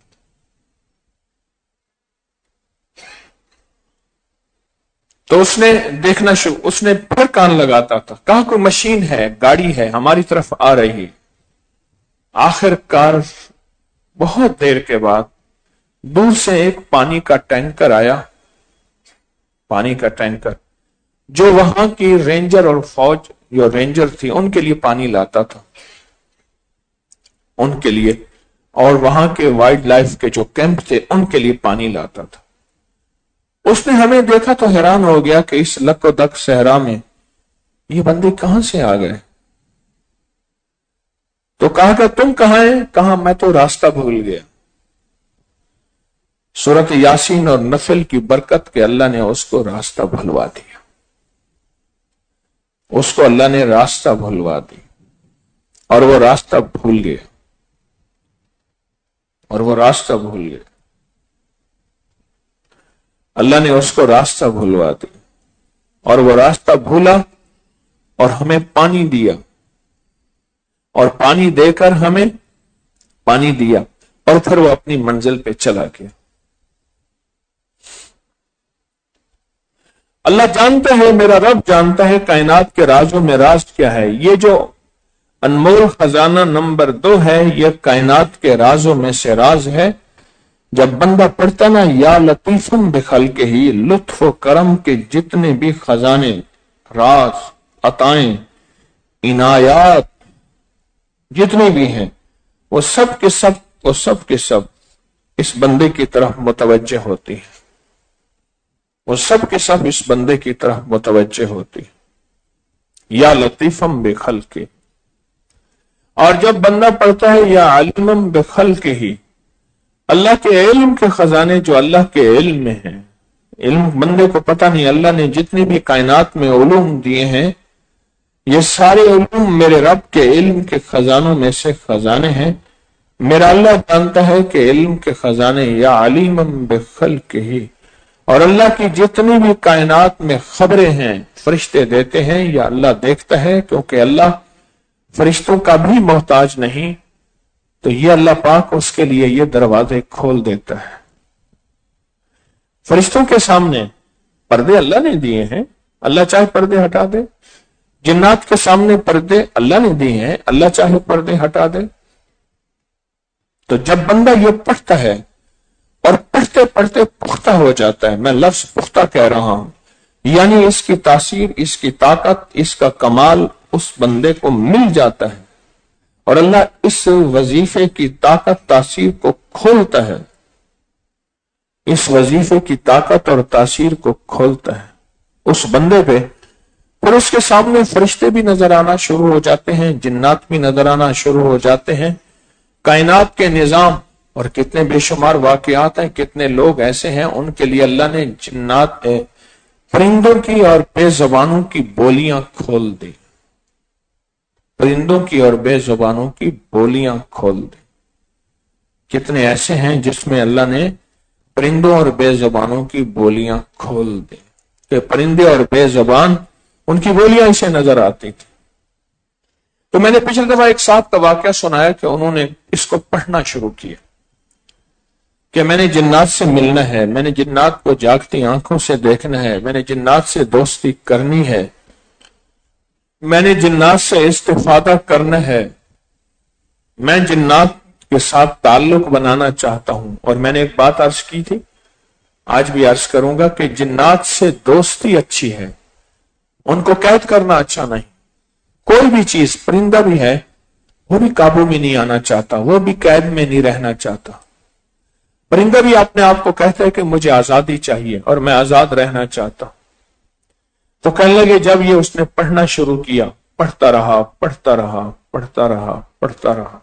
تو اس نے دیکھنا شروع، اس نے پھر کان لگاتا تھا، کہا کوئی مشین ہے، گاڑی ہے ہماری طرف آ رہی۔ آخر کار بہت دیر کے بعد دور سے ایک پانی کا ٹینکر آیا، پانی کا ٹینکر جو وہاں کی رینجر اور فوج جو رینجر تھی ان کے لیے پانی لاتا تھا، ان کے لیے، اور وہاں کے وائلڈ لائف کے جو کیمپ تھے ان کے لیے پانی لاتا تھا۔ اس نے ہمیں دیکھا تو حیران ہو گیا کہ اس لک و دک صحرا میں یہ بندے کہاں سے آ گئے؟ تو کہا کہ تم کہاں ہیں؟ کہا میں تو راستہ بھول گیا۔ سورۃ یاسین اور نفل کی برکت کے اللہ نے اس کو راستہ بھلوا دیا، اس کو اللہ نے راستہ بھلوا دی، اور وہ راستہ بھول گیا، اور وہ راستہ بھول گیا۔ اللہ نے اس کو راستہ بھلوا دی، اور وہ راستہ بھولا اور ہمیں پانی دیا، اور پانی دے کر ہمیں پانی دیا، اور پھر وہ اپنی منزل پہ چلا گیا۔ اللہ جانتا ہے، میرا رب جانتا ہے کائنات کے رازوں میں راز کیا ہے۔ یہ جو انمول خزانہ نمبر دو ہے، یہ کائنات کے رازوں میں سے راز ہے۔ جب بندہ پڑھتا نا یا لطیفم بخلقہ ہی، لطف و کرم کے جتنے بھی خزانے، راز، عطائیں، عنایات جتنے بھی ہیں، وہ سب کے سب وہ سب کے سب اس بندے کی طرف متوجہ ہوتی ہے، وہ سب کے سب اس بندے کی طرف متوجہ ہوتی ہے۔ یا لطیفم بخلقہ، اور جب بندہ پڑھتا ہے یا علمم بخلقہ ہی، اللہ کے علم کے خزانے جو اللہ کے علم میں ہیں، علم بندے کو پتہ نہیں، اللہ نے جتنی بھی کائنات میں علوم دیے ہیں، یہ سارے علوم میرے رب کے علم کے خزانوں میں سے خزانے ہیں۔ میرا اللہ جانتا ہے کہ علم کے خزانے یا علیم بخلقہ ہی، اور اللہ کی جتنی بھی کائنات میں خبریں ہیں فرشتے دیتے ہیں یا اللہ دیکھتا ہے، کیونکہ اللہ فرشتوں کا بھی محتاج نہیں، تو یہ اللہ پاک اس کے لیے یہ دروازے کھول دیتا ہے۔ فرشتوں کے سامنے پردے اللہ نے دیے ہیں، اللہ چاہے پردے ہٹا دے۔ جنات کے سامنے پردے اللہ نے دیے ہیں، اللہ چاہے پردے ہٹا دے۔ تو جب بندہ یہ پڑھتا ہے اور پڑھتے پڑھتے پختہ ہو جاتا ہے، میں لفظ پختہ کہہ رہا ہوں، یعنی اس کی تاثیر، اس کی طاقت، اس کا کمال اس بندے کو مل جاتا ہے، اور اللہ اس وظیفے کی طاقت تاثیر کو کھولتا ہے، اس وظیفے کی طاقت اور تاثیر کو کھولتا ہے اس بندے پہ، پھر اس کے سامنے فرشتے بھی نظر آنا شروع ہو جاتے ہیں، جنات بھی نظر آنا شروع ہو جاتے ہیں، کائنات کے نظام اور کتنے بے شمار واقعات ہیں، کتنے لوگ ایسے ہیں ان کے لیے اللہ نے جنات پرندوں کی اور بے زبانوں کی بولیاں کھول دی، پرندوں کی اور بے زبانوں کی بولیاں کھول دی۔ کتنے ایسے ہیں جس میں اللہ نے پرندوں اور بے زبانوں کی بولیاں کھول دی کہ پرندے اور بے زبان ان کی بولیاں اسے نظر آتی تھی۔ تو میں نے پچھلی دفعہ ایک صاحب کا واقعہ سنایا کہ انہوں نے اس کو پڑھنا شروع کیا کہ میں نے جنات سے ملنا ہے، میں نے جنات کو جاگتی آنکھوں سے دیکھنا ہے، میں نے جنات سے دوستی کرنی ہے، میں نے جنات سے استفادہ کرنا ہے، میں جنات کے ساتھ تعلق بنانا چاہتا ہوں۔ اور میں نے ایک بات عرض کی تھی، آج بھی عرض کروں گا کہ جنات سے دوستی اچھی ہے، ان کو قید کرنا اچھا نہیں۔ کوئی بھی چیز، پرندہ بھی ہے، وہ بھی قابو میں نہیں آنا چاہتا، وہ بھی قید میں نہیں رہنا چاہتا۔ پرندہ بھی اپنے آپ کو کہتا ہے کہ مجھے آزادی چاہیے اور میں آزاد رہنا چاہتا ہوں۔ تو کہنے لگے جب یہ اس نے پڑھنا شروع کیا، پڑھتا رہا پڑھتا رہا پڑھتا رہا پڑھتا رہا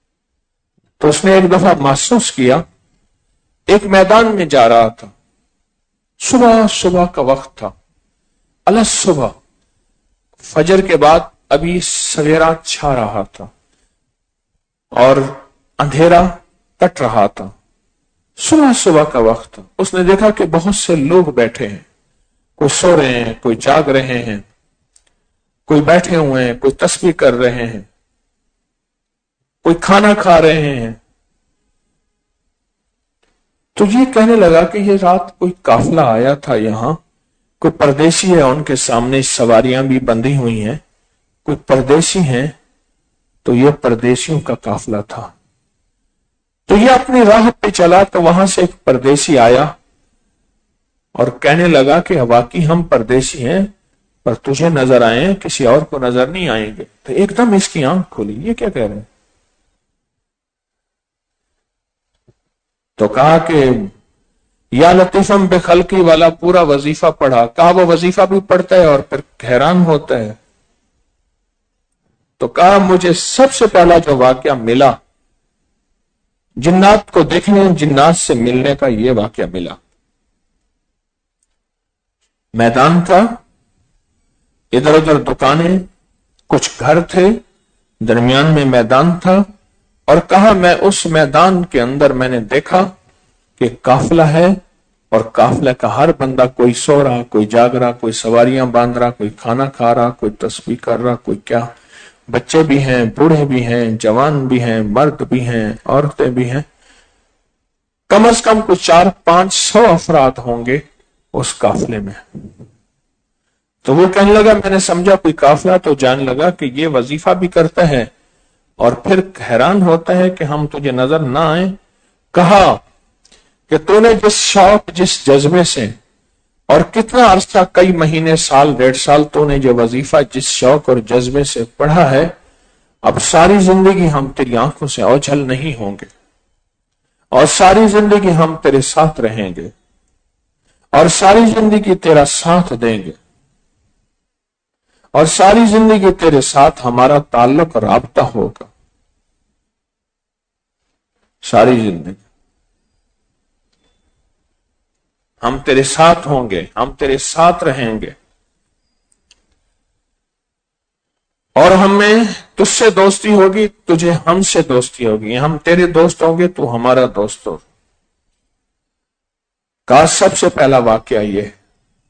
تو اس نے ایک دفعہ محسوس کیا، ایک میدان میں جا رہا تھا، صبح صبح کا وقت تھا، الگ صبح، فجر کے بعد ابھی سویرا چھا رہا تھا اور اندھیرا کٹ رہا تھا، صبح صبح کا وقت تھا۔ اس نے دیکھا کہ بہت سے لوگ بیٹھے ہیں، کوئی سو رہے ہیں، کوئی جاگ رہے ہیں، کوئی بیٹھے ہوئے ہیں، کوئی تسبیح کر رہے ہیں، کوئی کھانا کھا رہے ہیں۔ تو یہ کہنے لگا کہ یہ رات کوئی قافلہ آیا تھا، یہاں کوئی پردیسی ہے، ان کے سامنے سواریاں بھی بندھی ہوئی ہیں، کوئی پردیسی ہیں، تو یہ پردیسیوں کا قافلہ تھا۔ تو یہ اپنی راہ پہ چلا تو وہاں سے ایک پردیسی آیا اور کہنے لگا کہ واقعی ہم پردیسی ہیں پر تجھے نظر آئے ہیں، کسی اور کو نظر نہیں آئیں گے۔ تو ایک دم اس کی آنکھ کھلی، یہ کیا کہہ رہے ہیں؟ تو کہا کہ یا لطیفم بے خلقی والا پورا وظیفہ پڑھا۔ کہا وہ وظیفہ بھی پڑھتا ہے اور پھر حیران ہوتا ہے۔ تو کہا مجھے سب سے پہلا جو واقعہ ملا جنات کو دیکھنے، جنات سے ملنے کا، یہ واقعہ ملا۔ میدان تھا، ادھر ادھر دکانیں، کچھ گھر تھے، درمیان میں میدان تھا، اور کہا میں اس میدان کے اندر میں نے دیکھا کہ قافلہ ہے، اور قافلہ کا ہر بندہ، کوئی سو رہا، کوئی جاگ رہا، کوئی سواریاں باندھ رہا، کوئی کھانا کھا رہا، کوئی تسبیح کر رہا، کوئی کیا، بچے بھی ہیں، بوڑھے بھی ہیں، جوان بھی ہیں، مرد بھی ہیں، عورتیں بھی ہیں، کم از کم کچھ چار پانچ سو افراد ہوں گے اس قافلے میں۔ تو وہ کہنے لگا میں نے سمجھا کوئی قافلہ، تو جان لگا کہ یہ وظیفہ بھی کرتا ہے اور پھر حیران ہوتا ہے کہ ہم تجھے نظر نہ آئیں۔ کہا کہ تو نے جس شوق، جس جذبے سے، اور کتنا عرصہ، کئی مہینے، سال، ڈیڑھ سال تو نے جو وظیفہ جس شوق اور جذبے سے پڑھا ہے، اب ساری زندگی ہم تیری آنکھوں سے اوجھل نہیں ہوں گے، اور ساری زندگی ہم تیرے ساتھ رہیں گے، اور ساری زندگی تیرا ساتھ دیں گے، اور ساری زندگی تیرے ساتھ ہمارا تعلق اور رابطہ ہوگا، ساری زندگی ہم تیرے ساتھ ہوں گے، ہم تیرے ساتھ رہیں گے، اور ہمیں تجھ سے دوستی ہوگی، تجھے ہم سے دوستی ہوگی، ہم تیرے دوست ہوں گے، تو ہمارا دوست ہو۔ کا سب سے پہلا واقعہ یہ ہے،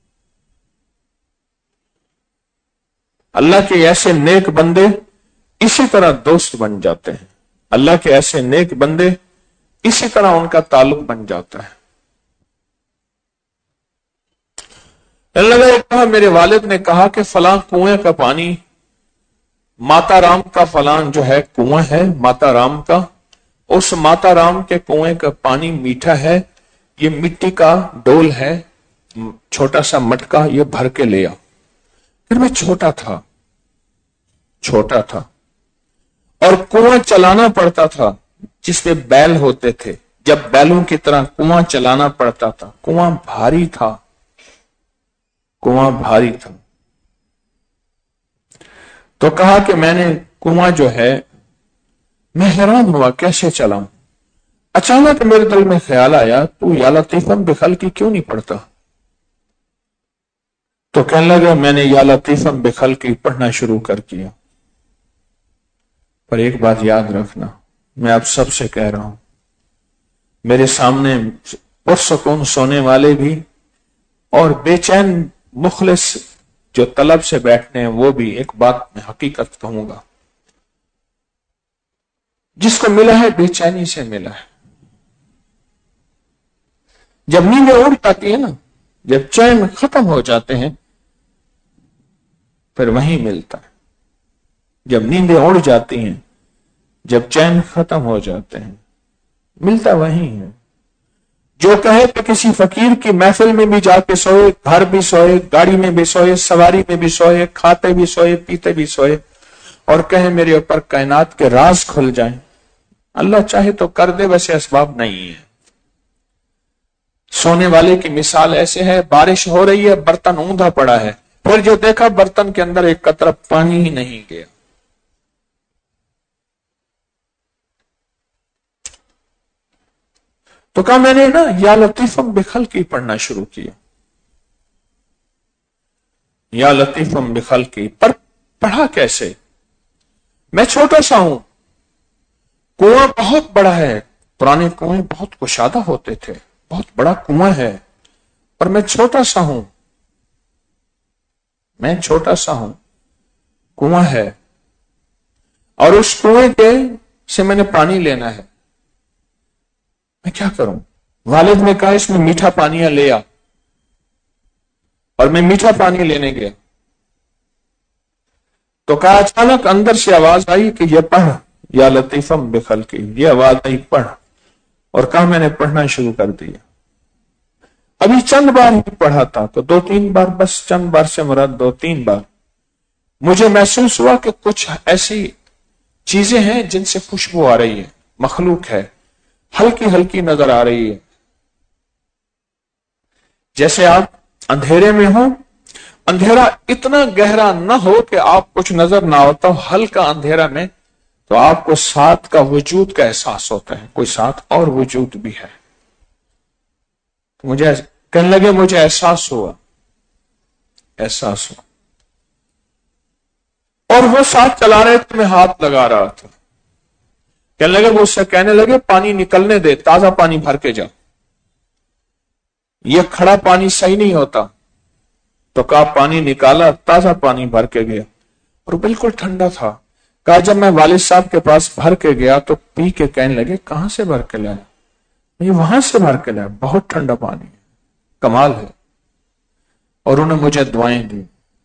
اللہ کے ایسے نیک بندے اسی طرح دوست بن جاتے ہیں، اللہ کے ایسے نیک بندے اسی طرح ان کا تعلق بن جاتا ہے۔ کہا میرے والد نے کہا کہ فلاں کنویں کا پانی، ماتا رام کا فلاں جو ہے کنواں ہے ماتا رام کا، اس ماتا رام کے کنویں کا پانی میٹھا ہے، یہ مٹی کا ڈول ہے، چھوٹا سا مٹکا، یہ بھر کے لیا۔ پھر میں چھوٹا تھا چھوٹا تھا اور کنواں چلانا پڑتا تھا جس پہ بیل ہوتے تھے. جب بیلوں کی طرح کنواں چلانا پڑتا تھا. کنواں بھاری تھا، کنواں بھاری تھا. تو کہا کہ میں نے کنواں جو ہے میں حیران ہوا کیسے چلاؤں. اچانک میرے دل میں خیال آیا تو یا لطیفم بخلقی کیوں نہیں پڑھتا؟ تو کہنے لگا میں نے یا لطیفم بخلقی پڑھنا شروع کر دیا. پر ایک بات یاد رکھنا، میں آپ سب سے کہہ رہا ہوں، میرے سامنے پرسکون سونے والے بھی اور بے چین مخلص جو طلب سے بیٹھنے ہیں وہ بھی ایک بات میں حقیقت کہوں گا، جس کو ملا ہے بے چینی سے ملا ہے. جب نیندیں اڑ جاتی ہیں نا، جب چین ختم ہو جاتے ہیں پھر وہیں ملتا ہے. جب نیندیں اڑ جاتی ہیں، جب چین ختم ہو جاتے ہیں، ملتا وہیں ہے. جو کہے کہ کسی فقیر کی محفل میں بھی جا کے سوئے، گھر بھی سوئے، گاڑی میں بھی سوئے، سواری میں بھی سوئے، کھاتے بھی سوئے، پیتے بھی سوئے، اور کہے میرے اوپر کائنات کے راز کھل جائیں، اللہ چاہے تو کر دے، ویسے اسباب نہیں ہے. سونے والے کی مثال ایسے ہے، بارش ہو رہی ہے، برتن اوندا پڑا ہے، پھر جو دیکھا برتن کے اندر ایک قطرہ پانی ہی نہیں گیا. تو کہا میں نے نا یا لطیفم بخلقی پڑھنا شروع کیا. یا لطیفم بخلقی پر پڑھا کیسے؟ میں چھوٹا سا ہوں، کنواں بہت بڑا ہے، پرانے کنویں بہت کشادہ ہوتے تھے، بہت بڑا کنواں ہے، اور میں چھوٹا سا ہوں، میں چھوٹا سا ہوں، کنواں ہے، اور اس کنویں کے سے میں نے پانی لینا ہے. میں کیا کروں؟ والد نے کہا اس میں میٹھا پانی لے آ، اور میں میٹھا پانی لینے گیا. تو کہا اچانک اندر سے آواز آئی کہ یہ پڑھ یا لطیفم بخلقی، یہ آواز آئی پڑھ، اور کہا میں نے پڑھنا شروع کر دیا. ابھی چند بار ہی پڑھا تھا، تو دو تین بار، بس چند بار سے مراد دو تین بار مجھے محسوس ہوا کہ کچھ ایسی چیزیں ہیں جن سے خوشبو آ رہی ہے، مخلوق ہے، ہلکی ہلکی نظر آ رہی ہے. جیسے آپ اندھیرے میں ہوں، اندھیرا اتنا گہرا نہ ہو کہ آپ کچھ نظر نہ ہوتا ہو، ہلکا اندھیرا میں، تو آپ کو ساتھ کا وجود کا احساس ہوتا ہے، کوئی ساتھ اور وجود بھی ہے. مجھے کہنے لگے مجھے احساس ہوا، احساس ہوا، اور وہ ساتھ چلا رہے تھے، میں ہاتھ لگا رہا تھا. کہنے لگے وہ اس سے کہنے لگے پانی نکلنے دے، تازہ پانی بھر کے جا، یہ کھڑا پانی صحیح نہیں ہوتا. تو کہا پانی نکالا، تازہ پانی بھر کے گیا، اور بالکل ٹھنڈا تھا. کہا جب میں والد صاحب کے پاس بھر کے گیا تو پی کے کہنے لگے کہاں سے بھر کے لایا؟ یہ وہاں سے بھر کے لایا، بہت ٹھنڈا پانی ہے، کمال ہے. اور انہوں نے مجھے دعائیں دی،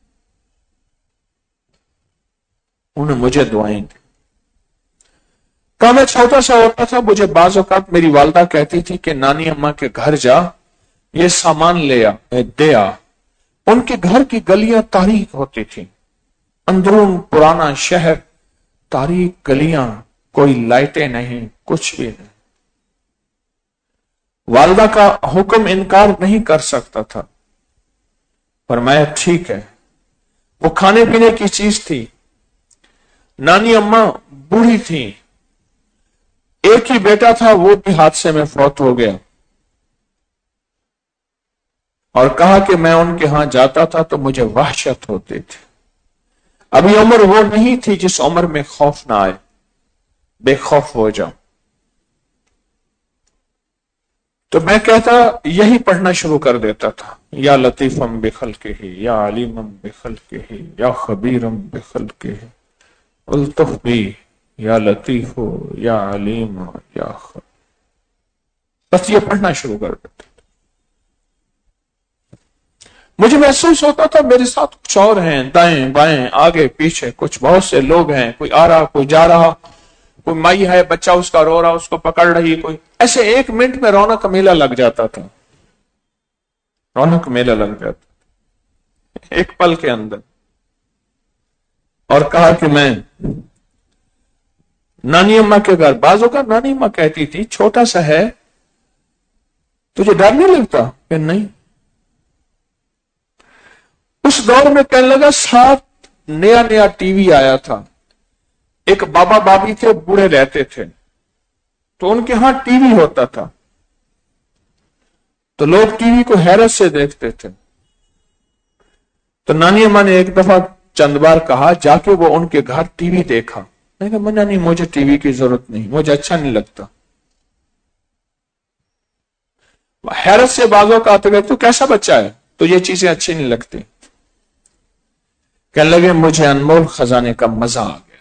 انہوں نے مجھے دعائیں دی. کہا میں چھوٹا سا ہوتا تھا، مجھے بعض اوقات میری والدہ کہتی تھی کہ نانی اماں کے گھر جا، یہ سامان لے آ، دے آ. ان کے گھر کی گلیاں تاریک ہوتی تھیں، اندرون پرانا شہر، تاریک گلیاں، کوئی لائٹیں نہیں، کچھ بھی نہیں. والدہ کا حکم انکار نہیں کر سکتا تھا، فرمایا ٹھیک ہے. وہ کھانے پینے کی چیز تھی. نانی اماں بوڑھی تھی، ایک ہی بیٹا تھا، وہ بھی حادثے میں فوت ہو گیا. اور کہا کہ میں ان کے ہاں جاتا تھا تو مجھے وحشت ہوتی تھی. ابھی عمر وہ نہیں تھی جس عمر میں خوف نہ آئے، بے خوف ہو جاؤ. تو میں کہتا یہی پڑھنا شروع کر دیتا تھا، یا لطیفم بخلقہ، یا علیمم بخلقہ، یا خبیرم بخلقہ، الطف بی یا لطیف یا علیم یا خبیر. بس یہ پڑھنا شروع کر دیتا. مجھے محسوس ہوتا تھا میرے ساتھ کچھ اور ہیں، دائیں بائیں آگے پیچھے کچھ بہت سے لوگ ہیں، کوئی آ رہا کوئی جا رہا، کوئی مائی ہے بچہ اس کا رو رہا اس کو پکڑ رہی، کوئی ایسے ایک منٹ میں رونق میلہ لگ جاتا تھا، رونق میلہ لگ جاتا ایک پل کے اندر. اور کہا کہ میں نانی اماں کے گھر بعضوں کا نانی اماں کہتی تھی چھوٹا سا ہے تجھے ڈر نہیں لگتا؟ کہ نہیں. اس دور میں کہنے لگا ساتھ نیا نیا ٹی وی آیا تھا، ایک بابا بابی تھے بوڑھے رہتے تھے تو ان کے ہاں ٹی وی ہوتا تھا تو لوگ ٹی وی کو حیرت سے دیکھتے تھے. تو نانی اماں نے ایک دفعہ چند بار کہا جا کے وہ ان کے گھر ٹی وی دیکھا. میں نے کہا منہ نہیں، مجھے ٹی وی کی ضرورت نہیں، مجھے اچھا نہیں لگتا. حیرت سے بازوں کا آتے گئے تو کیسا بچہ ہے تو یہ چیزیں اچھی نہیں لگتی. کہنے لگے مجھے انمول خزانے کا مزہ آ گیا،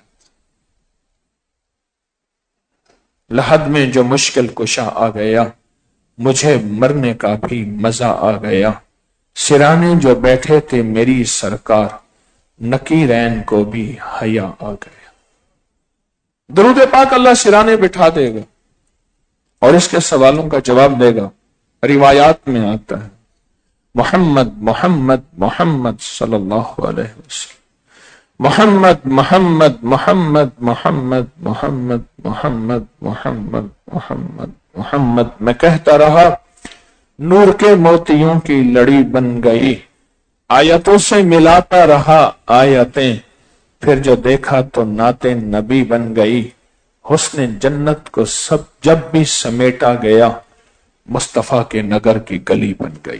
لحد میں جو مشکل کشا آ گیا، مجھے مرنے کا بھی مزہ آ گیا. سرانے جو بیٹھے تھے میری سرکار، نکیرین کو بھی حیا آ گیا. درود پاک اللہ سرانے بٹھا دے گا اور اس کے سوالوں کا جواب دے گا. روایات میں آتا ہے محمد محمد محمد صلی اللہ علیہ وسلم، محمد محمد محمد محمد محمد محمد محمد محمد محمد. میں کہتا رہا نور کے موتیوں کی لڑی بن گئی، آیتوں سے ملاتا رہا آیتیں، پھر جو دیکھا تو نعت نبی بن گئی. حسن جنت کو سب جب بھی سمیٹا گیا، مصطفیٰ کے نگر کی گلی بن گئی.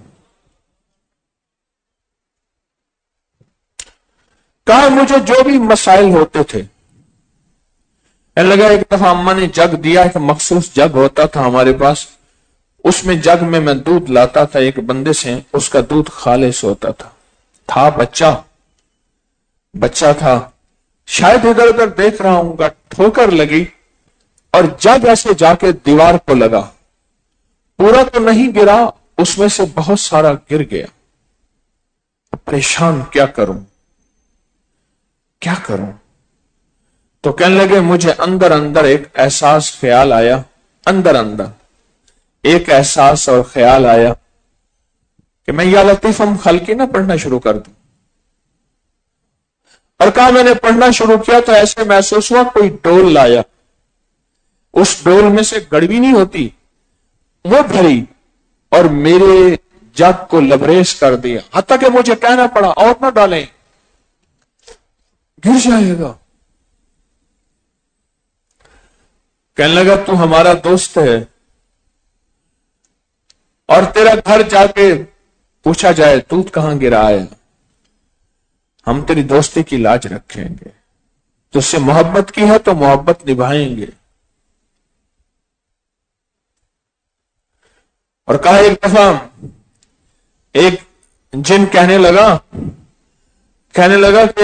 کہا مجھے جو بھی مسائل ہوتے تھے، لگا ایک دفعہ اماں نے جگ دیا، ایک مخصوص جگ ہوتا تھا ہمارے پاس، اس میں جگ میں میں دودھ لاتا تھا ایک بندے سے، اس کا دودھ خالص ہوتا تھا. تھا بچہ بچہ تھا، شاید ادھر ادھر دیکھ رہا ہوں گا، ٹھوکر لگی اور جگ ایسے جا کے دیوار کو لگا. پورا تو نہیں گرا، اس میں سے بہت سارا گر گیا. پریشان کیا کروں کیا کروں تو کہنے لگے مجھے اندر اندر ایک احساس خیال آیا، اندر اندر ایک احساس اور خیال آیا کہ میں یا لطیفم خلقی نہ پڑھنا شروع کر دوں. اور کہا میں نے پڑھنا شروع کیا تو ایسے محسوس ہوا کوئی ڈول لایا، اس ڈول میں سے گڑوی نہیں ہوتی وہ بھری اور میرے جگ کو لبریز کر دیا، حتیٰ کہ مجھے کہنا پڑا اور نہ ڈالیں گر جائے گا. کہنے لگا تو ہمارا دوست ہے اور تیرا گھر جا کے پوچھا جائے دودھ کہاں گرا ہے، ہم تیری دوستی کی لاج رکھیں گے. تجھ سے محبت کی ہے تو محبت نبھائیں گے. اور کہا ایک دفعہ ایک جن کہنے لگا کہنے لگا کہ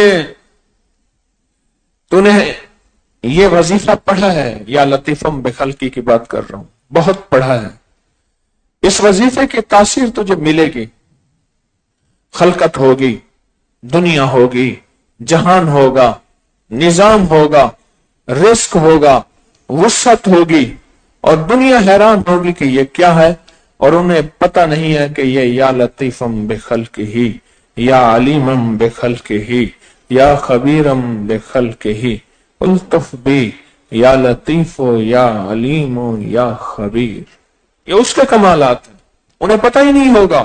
تو نے یہ وظیفہ پڑھا ہے، یا لطیفم بخلقی کی بات کر رہا ہوں، بہت پڑھا ہے، اس وظیفے کی تاثیر تجھے ملے گی، خلقت ہوگی، دنیا ہوگی، جہان ہوگا، نظام ہوگا، رزق ہوگا، وسعت ہوگی، اور دنیا حیران ہوگی کہ یہ کیا ہے، اور انہیں پتہ نہیں ہے کہ یہ یا لطیفم بخلقہ، یا علیمم بخلقہ، یا خبیرم بخلقہ. الطف بی یا لطیف یا علیم یا خبیر. یہ اس کے کمالات ہیں، انہیں پتہ ہی نہیں ہوگا.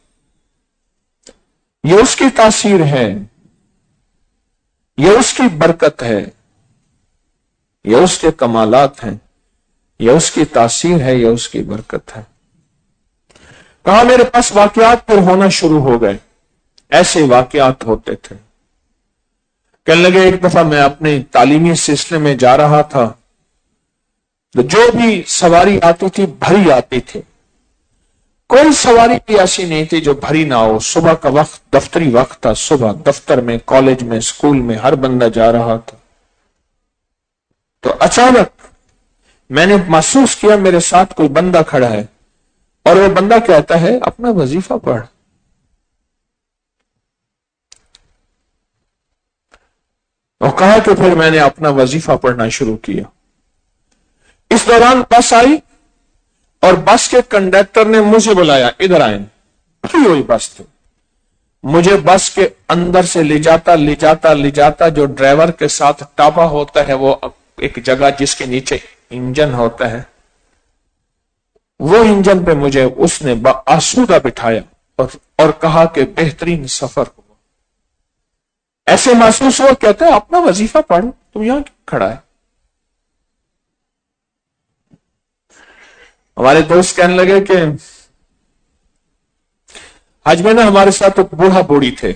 یہ اس کی تاثیر ہے، یہ اس کی برکت ہے، یہ اس کے کمالات ہیں، یہ اس کی تاثیر ہے، یہ اس کی برکت ہے. کہا میرے پاس واقعات پر ہونا شروع ہو گئے، ایسے واقعات ہوتے تھے. کہنے لگے ایک دفعہ میں اپنے تعلیمی سلسلے میں جا رہا تھا تو جو بھی سواری آتی تھی بھری آتی تھی، کوئی سواری بھی ایسی نہیں تھی جو بھری نہ ہو. صبح کا وقت دفتری وقت تھا، صبح دفتر میں، کالج میں، اسکول میں ہر بندہ جا رہا تھا. تو اچانک میں نے محسوس کیا میرے ساتھ کوئی بندہ کھڑا ہے اور وہ بندہ کہتا ہے اپنا وظیفہ پڑھ. اور کہا کہ پھر میں نے اپنا وظیفہ پڑھنا شروع کیا. اس دوران بس آئی اور بس کے کنڈکٹر نے مجھے بلایا، ادھر آئیں. بھری ہوئی بس تھی، مجھے بس کے اندر سے لے جاتا لے جاتا لے جاتا جو ڈرائیور کے ساتھ ٹاپا ہوتا ہے وہ ایک جگہ جس کے نیچے انجن ہوتا ہے، وہ انجن پہ مجھے اس نے آسودہ بٹھایا اور, اور کہا کہ بہترین سفر ہوا. ایسے محسوس ہوا، کہتا ہے اپنا وظیفہ پڑھو، تم یہاں کیوں کھڑا ہے؟ ہمارے دوست کہنے لگے کہ حج میں نا ہمارے ساتھ ایک بوڑھا بوڑھی تھے،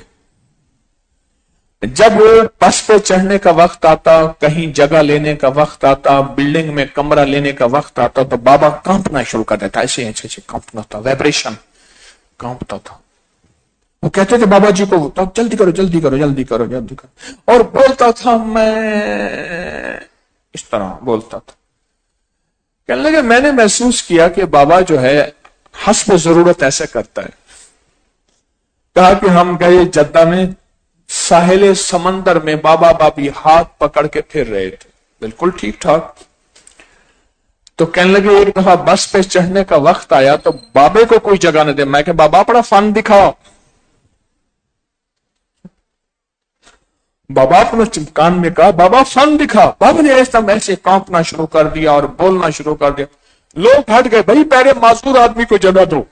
جب بس پہ چڑھنے کا وقت آتا، کہیں جگہ لینے کا وقت آتا، بلڈنگ میں کمرہ لینے کا وقت آتا، تو بابا کانپنا شروع کر دیتا، ایسے ایسے ایسے کانپنا تھا، ویبریشن کانپتا تھا. وہ کہتے تھے بابا جی کو جلدی کرو جلدی کرو جلدی کرو جلدی کرو، اور بولتا تھا میں اس طرح بولتا تھا. کہنے لگے میں نے محسوس کیا کہ بابا جو ہے حسب ضرورت ایسے کرتا ہے. کہا کہ ہم گئے جدہ میں، ساحل سمندر میں بابا بابی ہاتھ پکڑ کے پھر رہے تھے، بالکل ٹھیک ٹھاک. تو کہنے لگے ایک دفعہ بس پہ چڑھنے کا وقت آیا تو بابے کو کوئی جگہ نہ دے. میں کہ بابا اپنا فن دکھاؤ. بابا اپنا کان میں کہا بابا فن دکھا. بابا نے ایسا ایسے کانپنا شروع کر دیا اور بولنا شروع کر دیا. لوگ ہٹ گئے، بھائی پہلے معذور آدمی کو جگہ دو.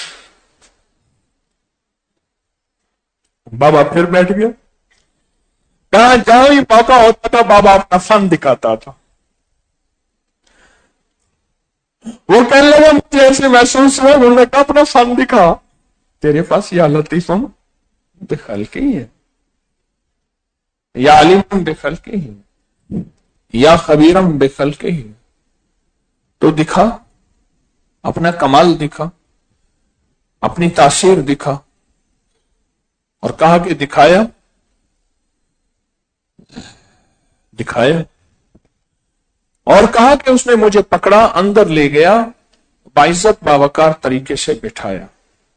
بابا پھر بیٹھ گیا. کہاں جہاں ہی موقع ہوتا تھا بابا اپنا فن دکھاتا تھا. وہ کہنے لگا مجھے ایسے محسوس ہوا، انہوں نے کہا اپنا فن دکھا. تیرے پاس یا لطیفم بخلقہ ہی ہے، یا علیم بخلقہ ہی، یا خبیرم بخلقہ ہی، تو دکھا اپنا کمال، دکھا اپنی تاثیر دکھا. اور کہا کہ دکھایا دکھایا اور کہا کہ اس نے مجھے پکڑا، اندر لے گیا، باعزت باوقار طریقے سے بٹھایا،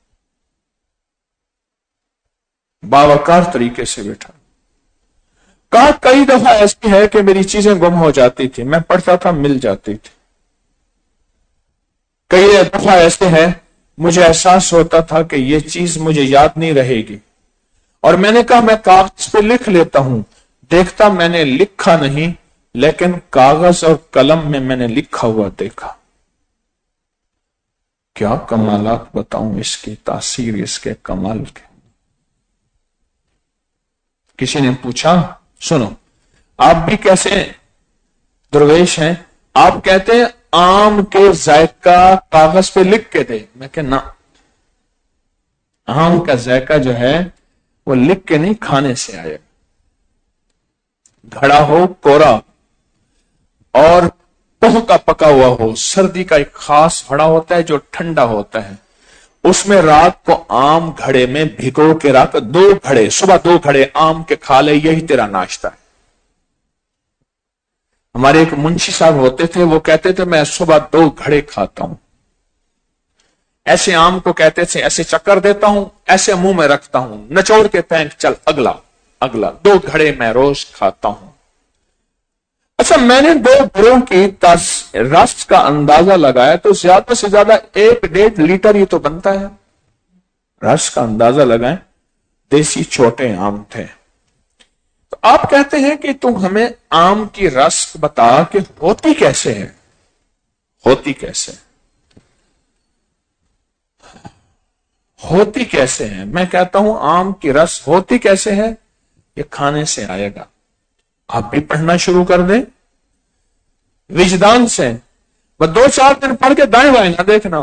باوقار طریقے سے بٹھایا. کہا کئی دفعہ ایسی ہے کہ میری چیزیں گم ہو جاتی تھی، میں پڑھتا تھا مل جاتی تھی. کئی دفعہ ایسے ہے مجھے احساس ہوتا تھا کہ یہ چیز مجھے یاد نہیں رہے گی، اور میں نے کہا میں کاغذ پہ لکھ لیتا ہوں. دیکھتا میں نے لکھا نہیں، لیکن کاغذ اور قلم میں میں نے لکھا ہوا دیکھا. کیا کمالات بتاؤں اس کی تاثیر، اس کے کمال کے. کسی نے پوچھا سنو آپ بھی کیسے درویش ہیں، آپ کہتے ہیں آم کے ذائقہ کاغذ پہ لکھ کے دے. میں کہ نہ، آم کا ذائقہ جو ہے وہ لکھ کے نہیں، کھانے سے آئے. گھڑا ہو کورا اور پہ کا پکا ہوا ہو، سردی کا ایک خاص گھڑا ہوتا ہے جو ٹھنڈا ہوتا ہے، اس میں رات کو آم گھڑے میں بھگو کے رکھ، دو گھڑے صبح دو گھڑے آم کے کھا لے، یہی تیرا ناشتہ ہے. ہمارے ایک منشی صاحب ہوتے تھے، وہ کہتے تھے میں صبح دو گھڑے کھاتا ہوں. ایسے آم کو کہتے تھے ایسے چکر دیتا ہوں، ایسے منہ میں رکھتا ہوں، نچوڑ کے پھینک، چل اگلا اگلا. دو گھڑے میں روز کھاتا ہوں. اچھا میں نے دو گھڑوں کی رس کا اندازہ لگایا تو زیادہ سے زیادہ ایک ڈیڑھ لیٹر یہ تو بنتا ہے. رس کا اندازہ لگائیں، دیسی چھوٹے آم تھے. تو آپ کہتے ہیں کہ تم ہمیں آم کی رس بتا کہ ہوتی کیسے ہے، ہوتی کیسے ہوتی کیسے ہے. میں کہتا ہوں آم کی رس ہوتی کیسے ہے، یہ کھانے سے آئے گا. آپ بھی پڑھنا شروع کر دیں وجدان سے. بس دو چار دن پڑھ کے دائیں بائیں نہ دیکھنا،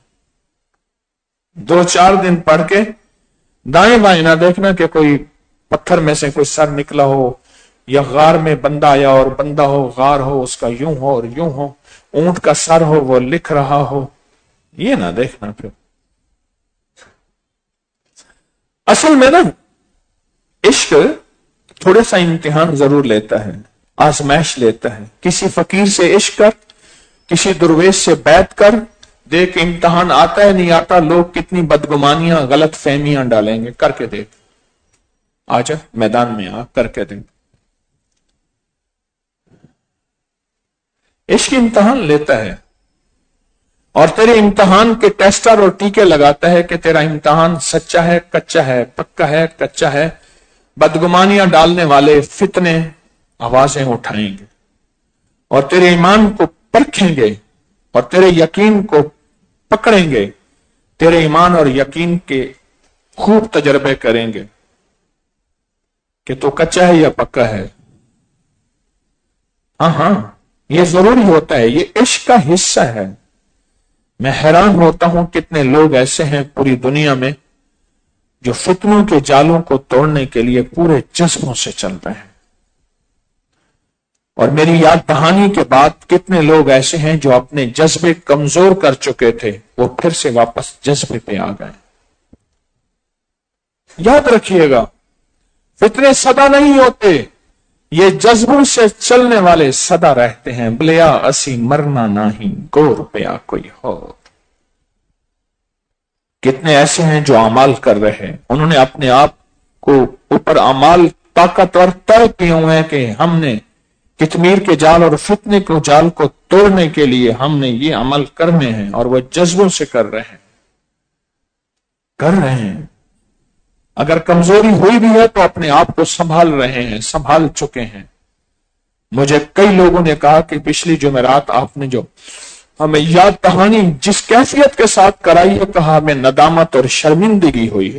دو چار دن پڑھ کے دائیں بائیں نہ دیکھنا کہ کوئی پتھر میں سے کوئی سر نکلا ہو، یا غار میں بندہ آیا اور بندہ ہو، غار ہو اس کا یوں ہو اور یوں ہو، اونٹ کا سر ہو وہ لکھ رہا ہو، یہ نہ دیکھنا. پھر اصل میں نا عشق تھوڑا سا امتحان ضرور لیتا ہے، آزمائش لیتا ہے. کسی فقیر سے عشق کر، کسی درویش سے بیعت کر، دیکھ امتحان آتا ہے نہیں آتا، لوگ کتنی بدگمانیاں غلط فہمیاں ڈالیں گے. کر کے دیکھ، آجا میدان میں آ کر کے دیکھ. عشق امتحان لیتا ہے اور تیرے امتحان کے ٹیسٹر اور ٹیکے لگاتا ہے کہ تیرا امتحان سچا ہے کچا ہے، پکا ہے کچا ہے. بدگمانیاں ڈالنے والے فتنے آوازیں اٹھائیں گے. اور تیرے ایمان کو پرکھیں گے اور تیرے یقین کو پکڑیں گے، تیرے ایمان اور یقین کے خوب تجربے کریں گے کہ تو کچا ہے یا پکا ہے۔ ہاں ہاں یہ ضروری ہوتا ہے، یہ عشق کا حصہ ہے۔ میں حیران ہوتا ہوں کتنے لوگ ایسے ہیں پوری دنیا میں جو فتنوں کے جالوں کو توڑنے کے لیے پورے جذبوں سے چل رہے ہیں، اور میری یاد دہانی کے بعد کتنے لوگ ایسے ہیں جو اپنے جذبے کمزور کر چکے تھے، وہ پھر سے واپس جذبے پہ آ گئے۔ یاد رکھیے گا فتنے سدا نہیں ہوتے، یہ جذبوں سے چلنے والے سدا رہتے ہیں۔ بلیا اسی مرنا نہیں گور پیا کوئی ہو۔ کتنے ایسے ہیں جو اعمال کر رہے ہیں، انہوں نے اپنے آپ کو اوپر اعمال طاقتور طے کیے ہوئے ہیں کہ ہم نے کتمیر کے جال اور فتنے کو جال کو توڑنے کے لیے ہم نے یہ عمل کرنے ہیں، اور وہ جذبوں سے کر رہے ہیں کر رہے ہیں اگر کمزوری ہوئی بھی ہے تو اپنے آپ کو سنبھال رہے ہیں، سنبھال چکے ہیں۔ مجھے کئی لوگوں نے کہا کہ پچھلی جمعرات آپ نے جو ہمیں یاد دہانی جس کیفیت کے ساتھ کرائی ہے، کہا ہمیں ندامت اور شرمندگی ہوئی ہے،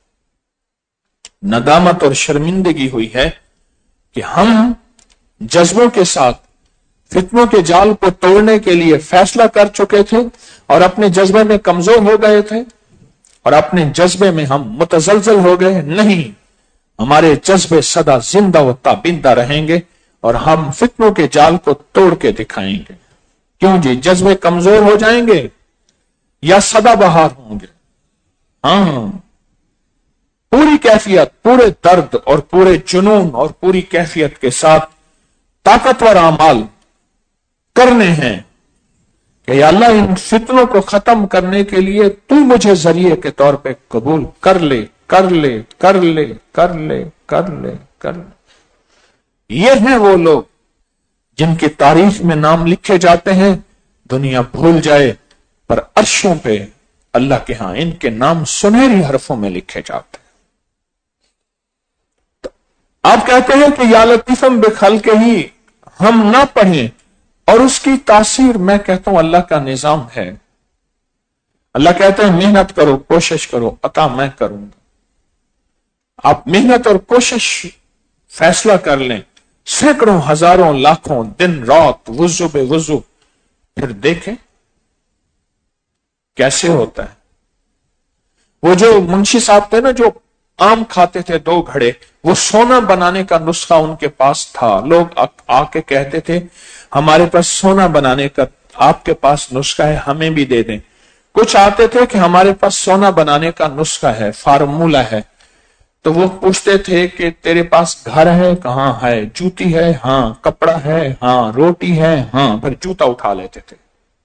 ندامت اور شرمندگی ہوئی ہے کہ ہم جذبوں کے ساتھ فتنوں کے جال کو توڑنے کے لیے فیصلہ کر چکے تھے اور اپنے جذبے میں کمزور ہو گئے تھے، اور اپنے جذبے میں ہم متزلزل ہو گئے۔ نہیں، ہمارے جذبے سدا زندہ و تابندہ رہیں گے اور ہم فتنوں کے جال کو توڑ کے دکھائیں گے۔ کیوں جی؟ جذبے کمزور ہو جائیں گے یا سدا بہار ہوں گے؟ ہاں، پوری کیفیت، پورے درد اور پورے جنون اور پوری کیفیت کے ساتھ طاقتور اعمال کرنے ہیں کہ یا اللہ ان فتنوں کو ختم کرنے کے لیے تو مجھے ذریعے کے طور پہ قبول کر لے کر لے کر لے کر لے کر لے کر لے۔ یہ ہیں وہ لوگ جن کی تاریخ میں نام لکھے جاتے ہیں، دنیا بھول جائے پر عرشوں پہ اللہ کے ہاں ان کے نام سنہری حرفوں میں لکھے جاتے ہیں۔ آپ کہتے ہیں کہ یا لطیفم بخلقہ ہی ہم نہ پڑھیں، اور اس کی تاثیر میں کہتا ہوں اللہ کا نظام ہے۔ اللہ کہتے ہیں محنت کرو، کوشش کرو، عطا میں کروں گا۔ آپ محنت اور کوشش فیصلہ کر لیں، سینکڑوں ہزاروں لاکھوں دن رات وضو بے وضو، پھر دیکھیں کیسے ہوتا ہے۔ وہ جو منشی صاحب تھے نا جو آم کھاتے تھے دو گھڑے، وہ سونا بنانے کا نسخہ ان کے پاس تھا۔ لوگ آ کے کہتے تھے ہمارے پاس سونا بنانے کا آپ کے پاس نسخہ ہے، ہمیں بھی دے دیں۔ کچھ آتے تھے کہ ہمارے پاس سونا بنانے کا نسخہ ہے، فارمولہ ہے، تو وہ پوچھتے تھے کہ تیرے پاس گھر ہے؟ کہاں ہے؟ جوتی ہے؟ ہاں۔ کپڑا ہے؟ ہاں۔ روٹی ہے؟ ہاں۔ پھر جوتا اٹھا لیتے تھے،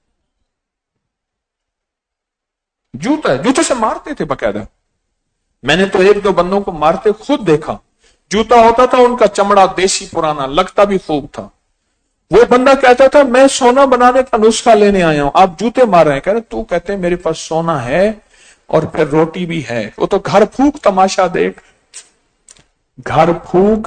جوتا جوتے سے مارتے تھے باقاعدہ۔ میں نے تو ایک دو بندوں کو مارتے خود دیکھا، جوتا ہوتا تھا ان کا چمڑا دیسی پرانا، لگتا بھی خوب تھا۔ وہ بندہ کہتا تھا میں سونا بنانے کا نسخہ لینے آیا ہوں، آپ جوتے مار رہے ہیں۔ کہہ رہے تو کہتے میرے پاس سونا ہے اور پھر روٹی بھی ہے۔ وہ تو گھر پھونک تماشا دیکھ، گھر پھونک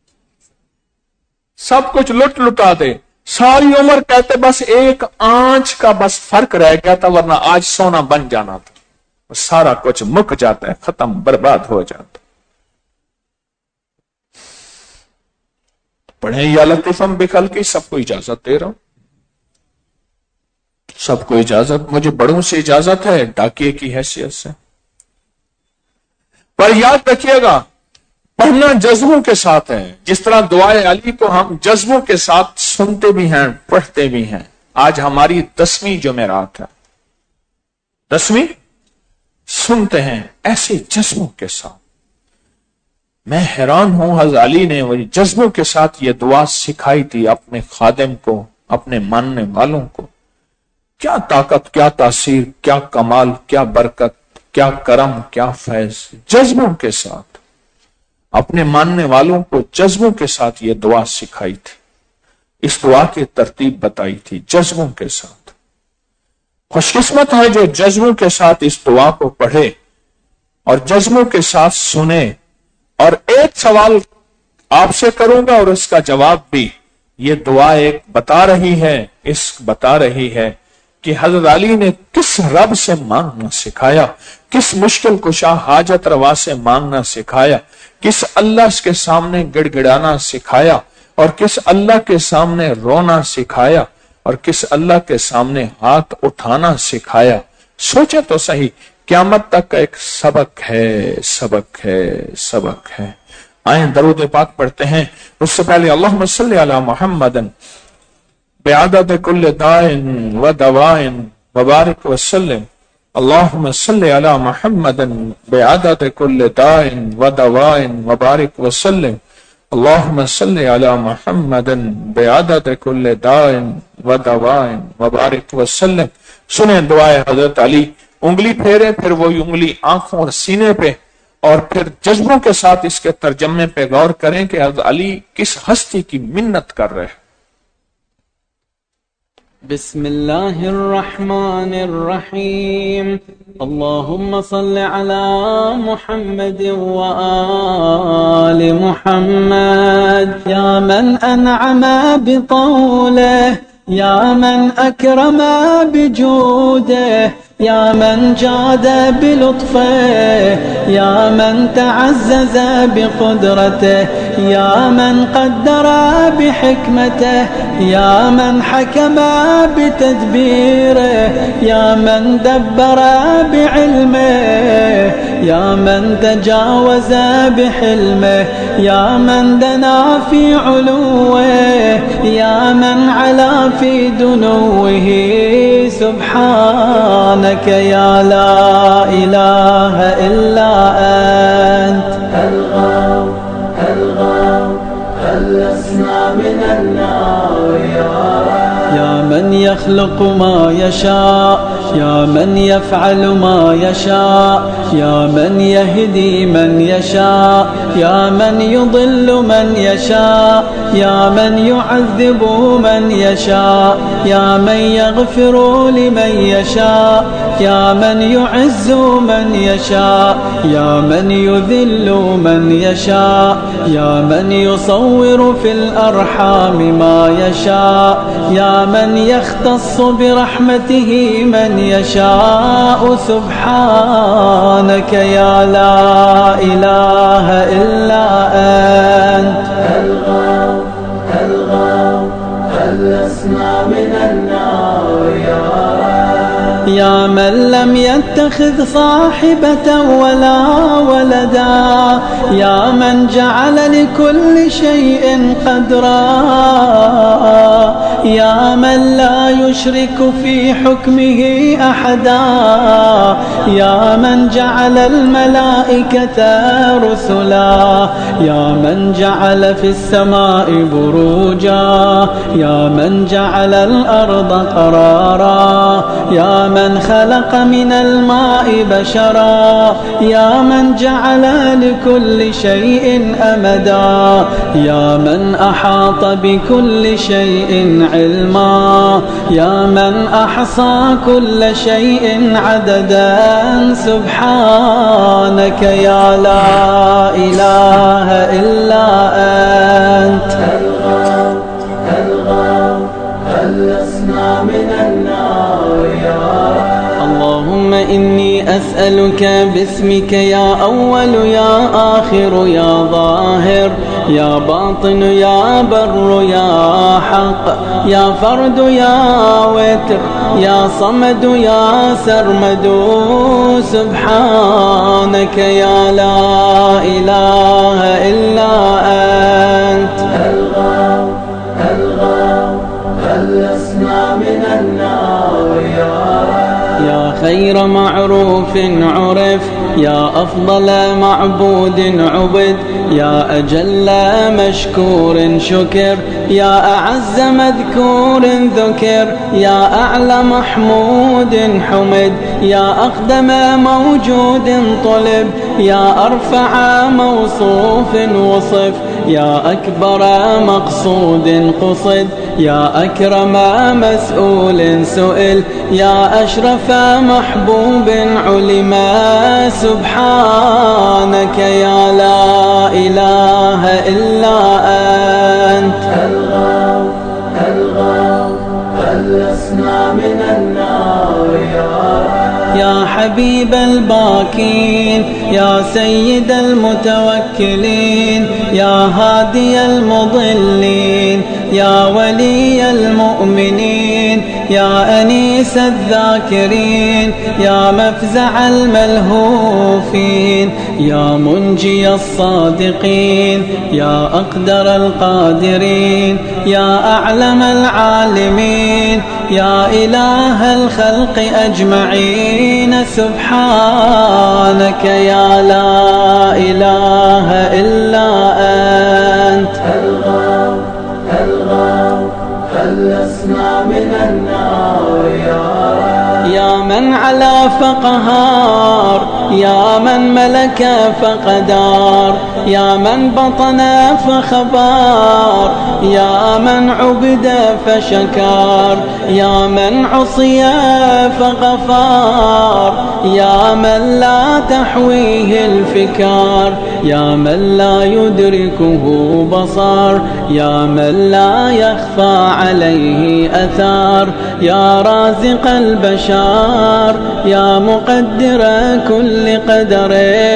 سب کچھ لٹ لٹا دے، ساری عمر کہتے بس ایک آنچ کا بس فرق رہ گیا تھا ورنہ آج سونا بن جانا تھا۔ سارا کچھ مک جاتا ہے، ختم، برباد ہو جاتا۔ پڑھیں یا لطیفم بخلقہ، سب کو اجازت دے رہا ہوں، سب کو اجازت، مجھے بڑوں سے اجازت ہے ڈاکیے کی حیثیت سے۔ پر یاد رکھیے گا پڑھنا جذبوں کے ساتھ ہے، جس طرح دعائے علی کو ہم جذبوں کے ساتھ سنتے بھی ہیں پڑھتے بھی ہیں۔ آج ہماری دسویں جمعرات ہے، دسویں سنتے ہیں ایسے جذبوں کے ساتھ۔ میں حیران ہوں حضرت علی نے وہ جذبوں کے ساتھ یہ دعا سکھائی تھی اپنے خادم کو، اپنے ماننے والوں کو۔ کیا طاقت، کیا تاثیر، کیا کمال، کیا برکت، کیا کرم، کیا فیض، جذبوں کے ساتھ اپنے ماننے والوں کو جذبوں کے ساتھ یہ دعا سکھائی تھی، اس دعا کی ترتیب بتائی تھی جذبوں کے ساتھ۔ خوش قسمت ہے جو جذبوں کے ساتھ اس دعا کو پڑھے اور جذبوں کے ساتھ سنے۔ اور ایک سوال آپ سے کروں گا اور اس کا جواب بھی ये दुआ एक बता रही है, इस बता रही है कि हजरत अली ने किस रब से मांगना सिखाया, किस मुश्किल कुशा हाजत रवा से मांगना सिखाया, किस अल्लाह के सामने गिड़गिड़ाना सिखाया और किस अल्लाह के सामने रोना सिखाया और किस अल्लाह के सामने हाथ उठाना सिखाया। सोचे तो सही, क़यामत तक का एक सबक है, सबक है, सबक है। आए दरूद पाक पढ़ते हैं। उससे पहले अल्लाहुम्मा सल्ली अला मुहम्मदन बिअदद कुल्ल दाइन व दवाइन व बारिक व सल्लिम। अल्लाहुम्मा सल्ली अला मुहम्मदन बिअदद कुल्ल दाइन व दवाइन व बारिक व सल्लिम। अल्लाहुम्मा सल्ली अला मुहम्मदन बिअदद कुल्ल दाइन व दवाइन व बारिक व सल्लिम। सुने दुआए हजरत अली। उंगली फेरे, फिर वो उंगली आंखों और सीने पे, और फिर जज्बों के साथ इसके तर्जमे पे गौर करें कि हजरत अली किस हस्ती की मिन्नत कर रहे हैं। बिस्मिल्लाहिर्रहमानिर्रहीम। अल्लाहुम्मा सल्ली अला मुहम्मद व आलि मुहम्मद। या मन अनअमा बितौलिही, या मन अकरमा बिजूदिही, या मन जाद बिलुत्फिही, या मन तअज़्ज़ज़ बिक़ुदरतिही, या मन क़द्दर बिहिकमतिही, या मन हकम बितदबीरिही, या मन दब्बर बिइल्मिही, या मन तजावज़ बिहिल्मिही, या मन दना फी उलूविही, या मन अला फी दुनूविही। सुब्हानक या ला इलाहा इल्ला अंत। अलगाव अलगाव खल्लसना मिनन नार या मन यख्लुक़ मा यशा, या मन यफ़अल मा यशा, या मन यहदी मन यशा, या मन युदिल्लु मन यशा, या मन युअज़्ज़िबु मन यशा, या मन यग़फ़िरु लिमन यशा, या मन युअज़्ज़ु मन यशा, या मन युज़िल्लु मन यशा, या मन युसव्विरु फ़िल अरहाम मा यशा, या मन यख्तस्सु बिरहमतिही मन यशा। सुब्हानक या ला इलाहा इल्ला अंत। अलगाव अलगाव खल्लसना मिनन नार या मन लम यत्तखिज़ साहिबतन वला वलदा, या मन जअल लिकुल्लि शैइन क़दरा, या मन ला युशरिकु फी हुक्मिही अहदा, या मन जअल मलाइकता रुसुला, या मन जअल फिस समाइ बुरूजा, या मन जअल अर्द क़रारा, या मन खलक़ मिनल माइ बशरा, या मन जअल लिकुल्लि शैइन अमदा, या मन अहात बिकुल्लि शैइन इल्मा, या मन अहसा कुल्ल शैइन अददन। सुब्हानक या ला इलाहा इल्ला अंत। अलगाव अलगाव खल्लसना मिनन नार अल्लाहुम्मा इन्नी अस्अलुका बिस्मिक या अव्वल या आखिर या ज़ाहिर या बातिन या बर्र या हक़ या फर्द या वित्र या समद या सरमद। सुब्हानक या ला इलाहा इल्ला अंत। अलगाव अलगाव खल्लसना मिनन नार या खैर मअरूफ उरिफ या अफ़ज़ल मअबूद उबिद या अजल मशकूर शुक्र या अअज़्ज़ मज़कूर ज़ुकिर या अअला महमूद हुमिद या अक़दम मौजूद तलब या अरफ़अ मौसूफ़ वसिफ़ या अकबर मक़सूद क़ुसिद या अकरम मसऊल सुइल या अशरफ महबूब उलिमा। सुब्हानक या ला इलाहा इल्ला अंत। حبيب الباكين يا سيد المتوكلين يا هادي المضلين يا ولي المؤمنين يا أنيس الذاكرين يا مفزع الملهوفين يا منجي الصادقين يا أقدر القادرين يا أعلم العالمين يا إله الخلق أجمعين سبحانك يا لا إله إلا أنت الغاو الغاو خلصنا من النار يا رب يا من علا فقهار يا من ملك فقدار يا من بطن فخبار يا من عبد فشكار يا من عصي فغفار يا من لا تحويه الفكار يا من لا يدركه بصر يا من لا يخفى عليه أثار يا رازق البشر يا مقدر كل قدر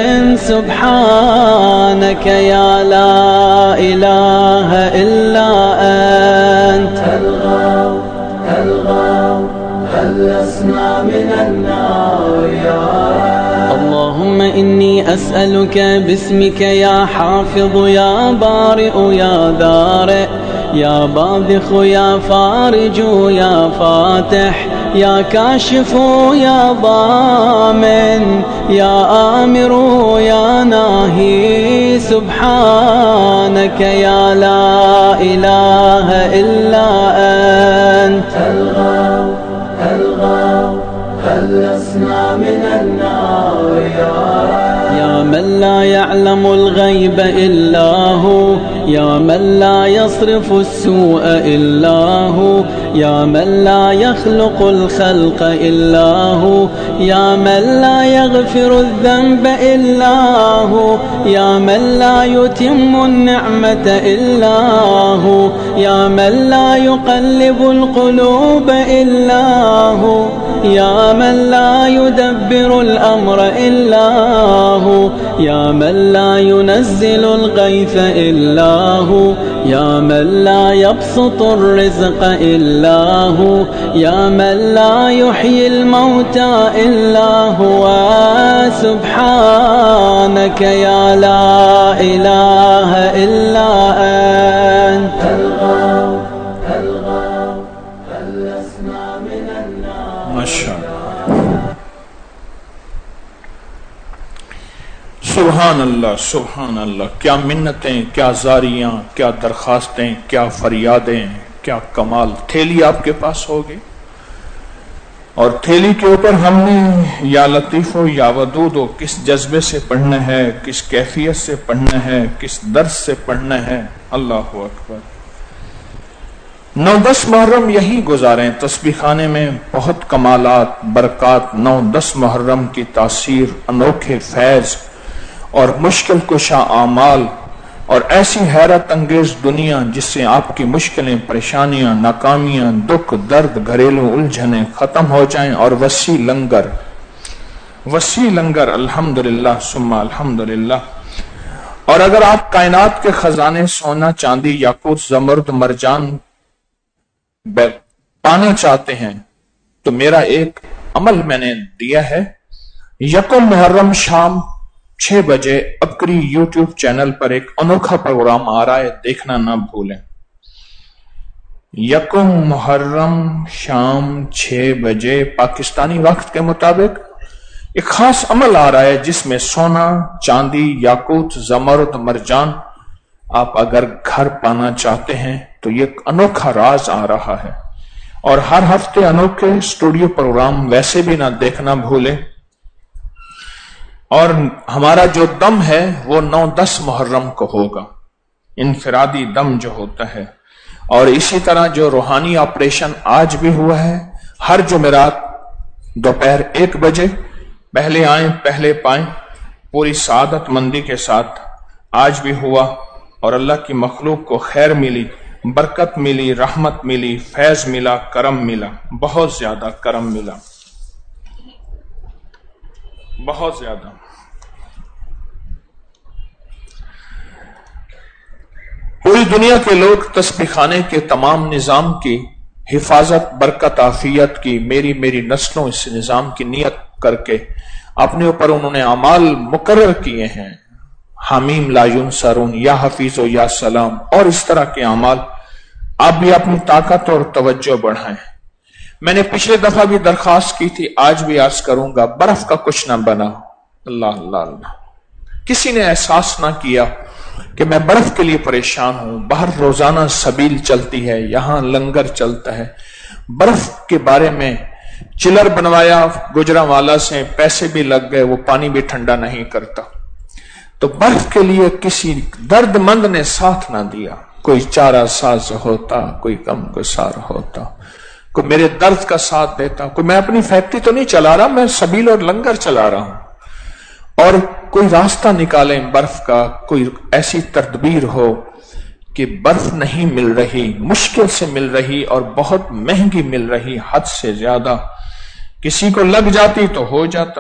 سبحانك يا لا إله إلا أنت الغاو الغاو خلصنا من النار يا رب اللهم إني أسألك باسمك يا حافظ يا بارئ يا ذارئ يا باذخ يا فارج يا فاتح يا كاشف يا ضامن يا آمر يا ناهي سبحانك يا لا إله إلا أنت الغاو الغاو خلصنا من النار يا رب يا من لا يعلم الغيب إلا هو يا من لا يصرف السوء إلا هو يا من لا يخلق الخلق إلا هو يا من لا يغفر الذنب إلا هو يا من لا يتم النعمة إلا هو يا من لا يقلب القلوب إلا هو يا من لا يدبر الأمر إلا هو يا من لا ينزل الغيث إلا هو يا من لا يبسط الرزق إلا هو يا من لا يحيي الموتى إلا هو سبحانك يا لا إله إلا أنت الغاو الغاو خلصنا من النار ما شاء الله सुभान अल्लाह सुभान अल्लाह। क्या मिन्नतें, क्या जारियां, क्या दरखास्तें, क्या फरियादें, क्या कमाल। थैली आपके पास होगी और थैली के ऊपर हमने या लतीफो या वदूदो किस जज्बे से पढ़ना है, किस कैफियत से पढ़ना है, किस दर्द से पढ़ना है। अल्लाह अकबर। नौ दस मुहर्रम यही गुजारें तस्बीह खाने में, बहुत कमालात बरक़ात। नौ दस मुहर्रम की तासीर, अनोखे फैज़ और मुश्किल कुशा आमाल और ऐसी हैरत अंगेज दुनिया जिससे आपकी मुश्किलें, परेशानियां, नाकामियां, दुख, दर्द, घरेलू उलझने खत्म हो जाएं और वसी लंगर वसी लंगर अल्हम्दुलिल्लाह सुम्मा अल्हम्दुलिल्लाह। और अगर आप कायनात के खजाने सोना, चांदी, याकूत, जमर्द, मरजान पाना चाहते हैं तो मेरा एक अमल मैंने दिया है। यकम मुहर्रम शाम छह बजे अबकरी यूट्यूब चैनल पर एक अनोखा प्रोग्राम आ रहा है, देखना ना भूलें। यकम मुहर्रम शाम छह बजे पाकिस्तानी वक्त के मुताबिक एक खास अमल आ रहा है जिसमें सोना, चांदी, याकूत, जमर्द, मरजान आप अगर घर पाना चाहते हैं तो ये अनोखा राज आ रहा है। और हर हफ्ते अनोखे स्टूडियो प्रोग्राम वैसे भी ना देखना भूले। और हमारा जो दम है वो नौ दस मुहर्रम को होगा, इनफिरादी दम जो होता है। और इसी तरह जो रूहानी ऑपरेशन आज भी हुआ है, हर जुमेरात दोपहर एक बजे, पहले आए पहले पाएं, पूरी सादत मंदी के साथ आज भी हुआ। और अल्लाह की मखलूक को खैर मिली, बरकत मिली, रहमत मिली, फैज मिला, करम मिला, बहुत ज्यादा करम मिला। بہت زیادہ. پوری دنیا کے لوگ تسبیح خانے کے تمام نظام کی حفاظت، برکت، عافیت کی میری میری نسلوں اس نظام کی نیت کر کے اپنے اوپر انہوں نے اعمال مقرر کیے ہیں. حمیم لا ینصرون، یا حفیظ و یا سلام، اور اس طرح کے اعمال. آپ بھی اپنی طاقت اور توجہ بڑھائیں. میں نے پچھلے دفعہ بھی درخواست کی تھی، آج بھی عرض کروں گا، برف کا کچھ نہ بنا. اللہ اللہ اللہ. کسی نے احساس نہ کیا کہ میں برف کے لیے پریشان ہوں. باہر روزانہ سبیل چلتی ہے، یہاں لنگر چلتا ہے. برف کے بارے میں چلر بنوایا گجرانوالا سے، پیسے بھی لگ گئے، وہ پانی بھی ٹھنڈا نہیں کرتا. تو برف کے لیے کسی درد مند نے ساتھ نہ دیا. کوئی چارہ ساز ہوتا، کوئی غم گسار ہوتا، کوئی میرے درد کا ساتھ دیتا. کوئی، میں اپنی فیکٹری تو نہیں چلا رہا، میں سبیل اور لنگر چلا رہا ہوں. اور کوئی راستہ نکالیں برف کا، کوئی ایسی تدبیر ہو کہ برف نہیں مل رہی، مشکل سے مل رہی اور بہت مہنگی مل رہی، حد سے زیادہ. کسی کو لگ جاتی تو ہو جاتا.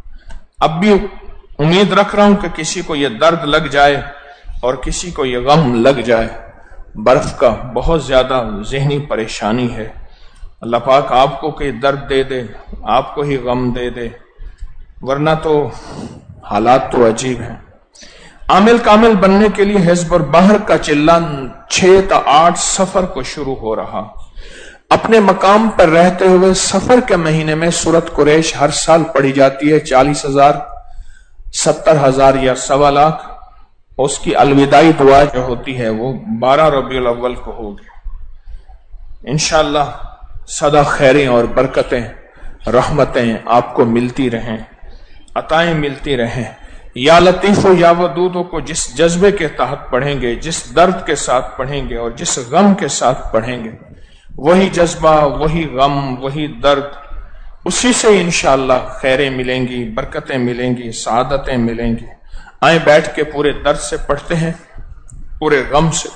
اب بھی امید رکھ رہا ہوں کہ کسی کو یہ درد لگ جائے اور کسی کو یہ غم لگ جائے. برف کا بہت زیادہ ذہنی پریشانی ہے. اللہ پاک آپ کو کہ درد دے دے، آپ کو ہی غم دے دے، ورنہ تو حالات تو عجیب ہیں. عامل کامل بننے کے لیے حزب اور باہر کا چلان چھ تا آٹھ سفر کو شروع ہو رہا. اپنے مقام پر رہتے ہوئے سفر کے مہینے میں سورت قریش ہر سال پڑھی جاتی ہے. چالیس ہزار، ستر ہزار یا سوا لاکھ. اس کی الوداعی دعا جو ہوتی ہے وہ بارہ ربیع الاول کو ہوگی. انشاءاللہ سدا خیریں اور برکتیں، رحمتیں آپ کو ملتی رہیں، عطائیں ملتی رہیں. یا لطیف و یا ودود کو جس جذبے کے تحت پڑھیں گے، جس درد کے ساتھ پڑھیں گے اور جس غم کے ساتھ پڑھیں گے، وہی جذبہ، وہی غم، وہی درد، اسی سے انشاءاللہ خیریں ملیں گی، برکتیں ملیں گی، سعادتیں ملیں گی. آئیں بیٹھ کے پورے درد سے پڑھتے ہیں، پورے غم سے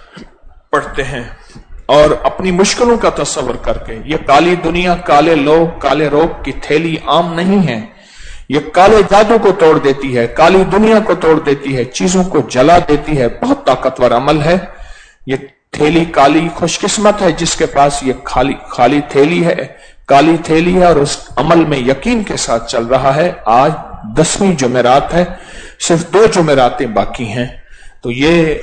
پڑھتے ہیں، اور اپنی مشکلوں کا تصور کر کے. یہ کالی دنیا، کالے لوگ، کالے روگ کی تھیلی عام نہیں ہے. یہ کالے جادو کو توڑ دیتی ہے، کالی دنیا کو توڑ دیتی ہے، چیزوں کو جلا دیتی ہے. بہت طاقتور عمل ہے یہ تھیلی. کالی خوش قسمت ہے جس کے پاس یہ خالی خالی تھیلی ہے، کالی تھیلی ہے، اور اس عمل میں یقین کے ساتھ چل رہا ہے. آج دسویں جمعرات ہے، صرف دو جمعراتیں باقی ہیں. تو یہ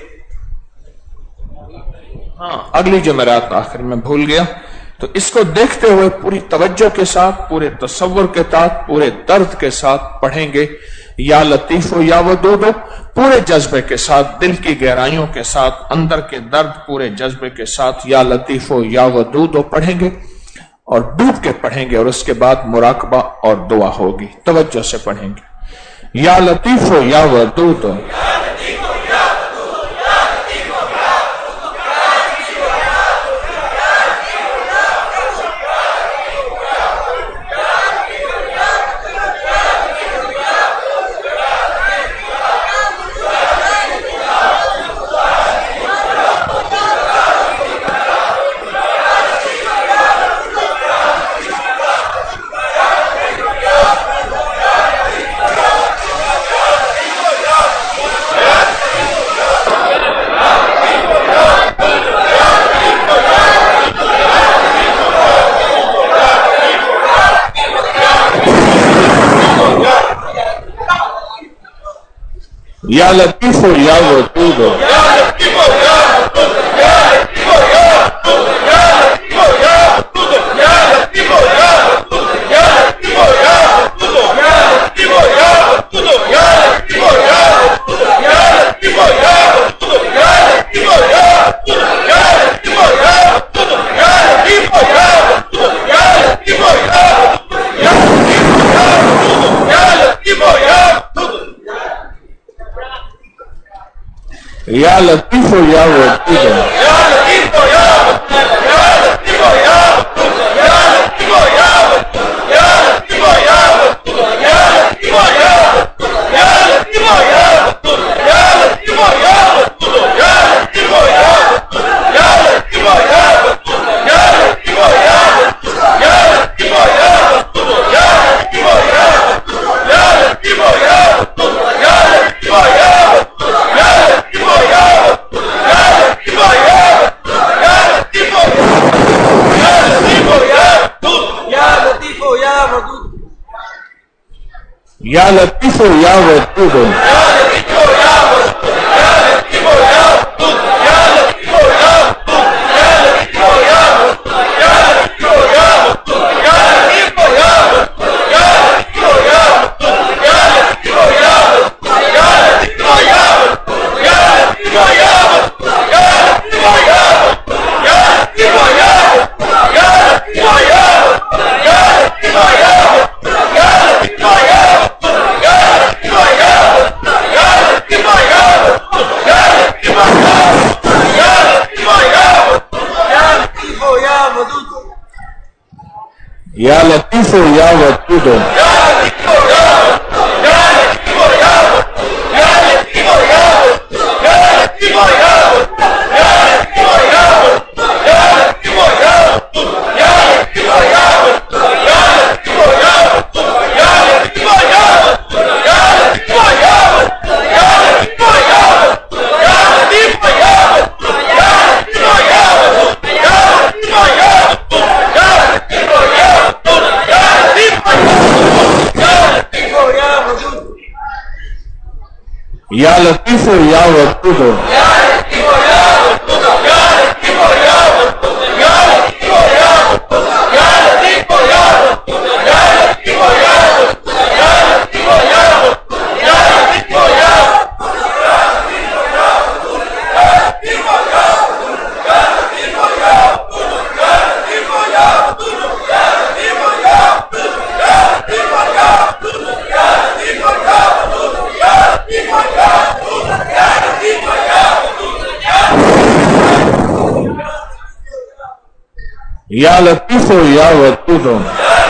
ہاں اگلی جمعرات آخر میں بھول گیا. تو اس کو دیکھتے ہوئے پوری توجہ کے ساتھ، پورے تصور کے ساتھ، پورے درد کے ساتھ پڑھیں گے. یا لطیف و یا ودود، پورے جذبے کے ساتھ، دل کی گہرائیوں کے ساتھ، اندر کے درد پورے جذبے کے ساتھ یا لطیف و یا ودود پڑھیں گے، اور ڈوب کے پڑھیں گے. اور اس کے بعد مراقبہ اور دعا ہوگی. توجہ سے پڑھیں گے. یا لطیف و یا ودود. یا لطیف و یا ودود. یا لطیف و یا ودود. یا لطیف یا ودود یا لطیف یا ودود یا لطیف یا ودود یا لطیف یا ودود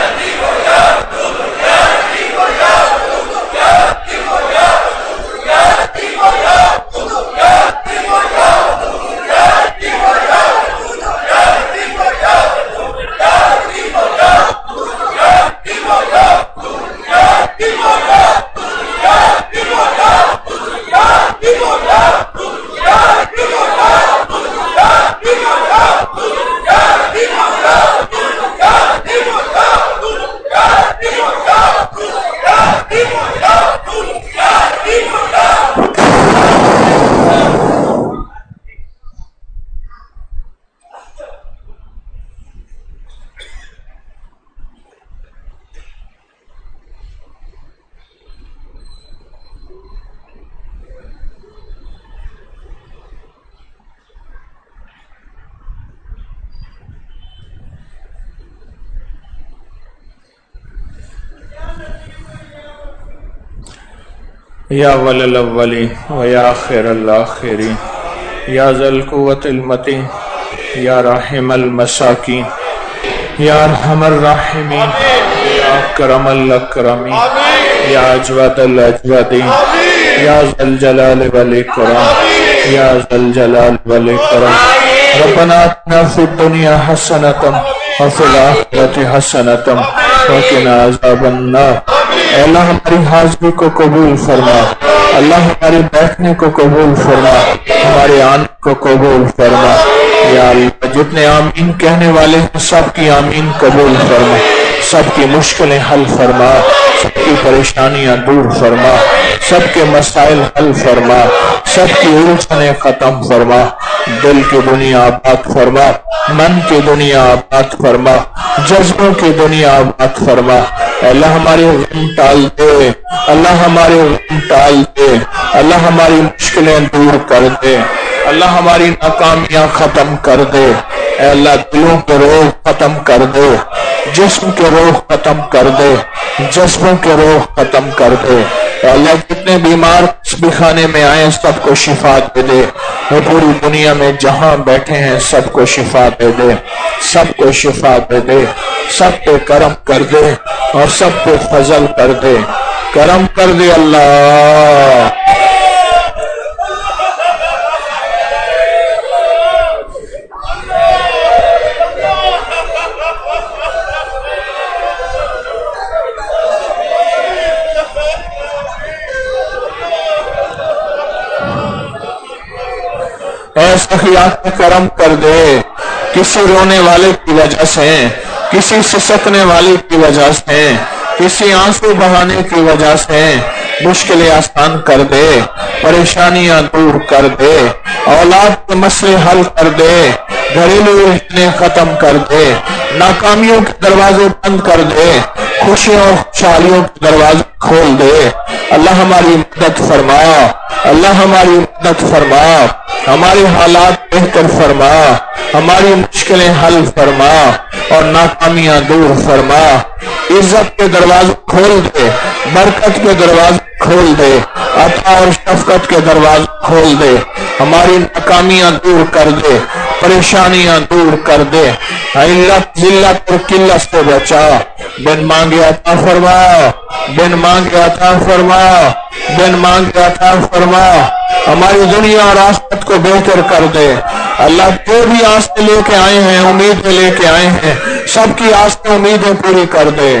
یا اول الاولی و یا آخر الاخرین یا ذا القوة المتین یا راحم المساکین یا ارحم الراحمین یا اکرم الاکرمین یا اجود الاجودین یا ذا الجلال والاکرام یا ذا الجلال والاکرام ربنا آتنا فی الدنیا حسنۃ وفی الآخرۃ حسنۃ وقنا عذاب النار۔ اے اللہ ہماری حاضری کو قبول فرما، اللہ ہمارے بیٹھنے کو قبول فرما، ہمارے آنے کو قبول فرما۔ یا اللہ جتنے آمین کہنے والے ہیں سب کی آمین قبول فرما، سب کی مشکلیں حل فرما، سب کی پریشانیاں دور فرما، سب کے مسائل حل فرما، سب کی الجھنیں ختم فرما، دل کی دنیا آباد فرما، من کی دنیا آباد فرما، جذبوں کی دنیا آباد فرما۔ اللہ ہمارے غم ٹال دے، اللہ ہمارے غم ٹال دے، اللہ ہماری مشکلیں دور کر دے، اللہ ہماری ناکامیاں ختم کر دے۔ اے اللہ دلوں کے روح ختم کر دے، جسم کے روح ختم کر دے، جذبوں کے روح ختم کر دے۔ اے اللہ جتنے بیمار تسبیح خانے میں آئے سب کو شفا دے دے، وہ پوری دنیا میں جہاں بیٹھے ہیں سب کو شفا دے دے، سب کو شفا دے دے، سب پہ کرم کر دے اور سب پہ فضل کر دے، کرم کر دے اللہ۔ اے سخیات میں کرم کر دے، کسی رونے والے کی وجہ سے، کسی سسکنے والے کی وجہ سے، کسی آنسو بہانے کی وجہ سے مشکلیں آسان کر دے، پریشانیاں دور کر دے، اولاد کے مسئلے حل کر دے، گھریلو رشتے ختم کر دے، ناکامیوں کے دروازے بند کر دے، خوشیوں اور خوشحالیوں کے دروازے کھول دے۔ اللہ ہماری مدد فرما، اللہ ہماری مدد فرما، ہماری حالات بہتر فرما، ہماری مشکلیں حل فرما اور ناکامیاں دور فرما۔ عزت کے دروازے کھول دے، برکت کے دروازے کھول دے، عطا اور شفقت کے دروازے کھول دے، ہماری ناکامیاں دور کر دے، پریشانیاں دور کر دے، علت ذلت اور قلت سے بچا، بن مانگے عطا فرما، بن مانگے عطا فرما، بن مانگے عطا فرما، ہماری دنیا اور آخرت کو بہتر کر دے۔ اللہ جو بھی آسیں لے کے آئے ہیں، امیدیں لے کے آئے ہیں، سب کی آسیں امیدیں پوری کر دے۔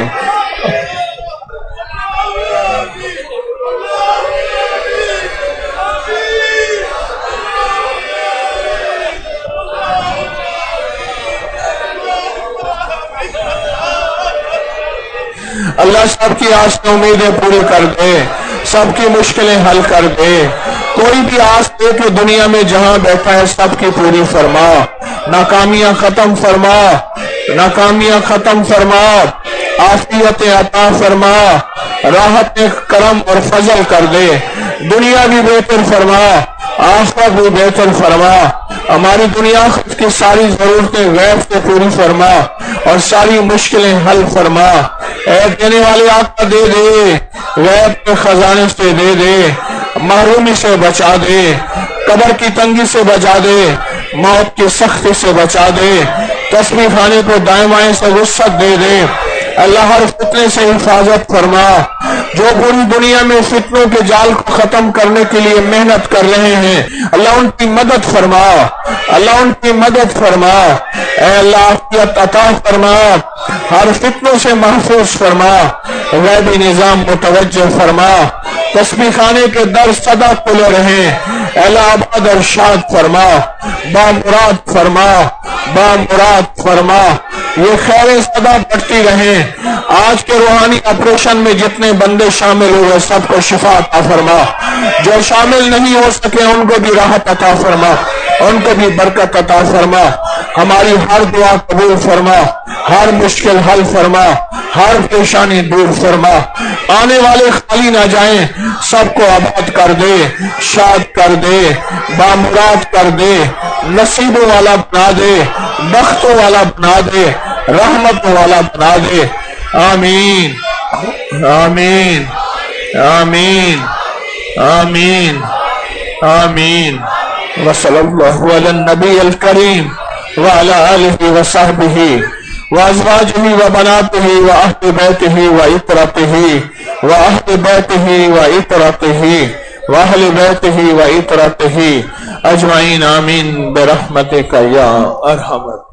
اللہ سب کی آسیں امیدیں پوری کر دے، سب کی مشکلیں حل کر دے۔ کوئی بھی آس دے کہ دنیا میں جہاں بیٹھا ہے سب کی پوری فرما، ناکامیاں ختم فرما، ناکامیاں ختم فرما، عافیت عطا فرما، راحت کرم اور فضل کر دے، دنیا بھی بہتر فرما، آخرت بھی بہتر فرما، ہماری دنیا کی ساری ضرورتیں غیب سے پوری فرما اور ساری مشکلیں حل فرما۔ اے دینے والے آقا دے دے، غیب کے خزانے سے دے دے، محرومی سے بچا دے، قبر کی تنگی سے بچا دے، موت کی سختی سے بچا دے، تسبیح خانے کو دائیں بائیں سے وسعت دے دے۔ اللہ ہر فتنے سے حفاظت فرما، جو پوری دنیا میں فتنوں کے جال کو ختم کرنے کے لیے محنت کر رہے ہیں اللہ ان کی مدد فرما، اللہ ان کی مدد فرما۔ اے اللہ عافیت عطا فرما، ہر فتنوں سے محفوظ فرما، غیبی نظام متوجہ فرما، تسبیح خانے کے در سدا کھلے رہیں۔ اے اللہ آباد اور شاد فرما، بامراد فرما، بامراد فرما، یہ خیریں سدا بڑھتی رہیں۔ آج کے روحانی آپریشن میں جتنے بندے شامل ہوئے سب کو شفا عطا فرما، جو شامل نہیں ہو سکے ان کو بھی راحت عطا فرما، ان کو بھی برکت عطا فرما، ہماری ہر دعا قبول فرما، ہر مشکل حل فرما، ہر پریشانی دور فرما، آنے والے خالی نہ جائیں، سب کو آباد کر دے، شاد کر دے، بامراد کر دے، نصیبوں والا بنا دے، بختوں والا بنا دے، رحمتوں والا بنا دے۔ آمین آمین آمین آمین آمین۔ وصلی اللہ علی النبی الکریم وعلی آلہ وصحبہ وازواجہ وبناتہ واہل بیتہ وعترتہ واہل بیتہ وعترتہ واہل بیتہ وعترتہ اجمعین آمین برحمتک یا ارحم۔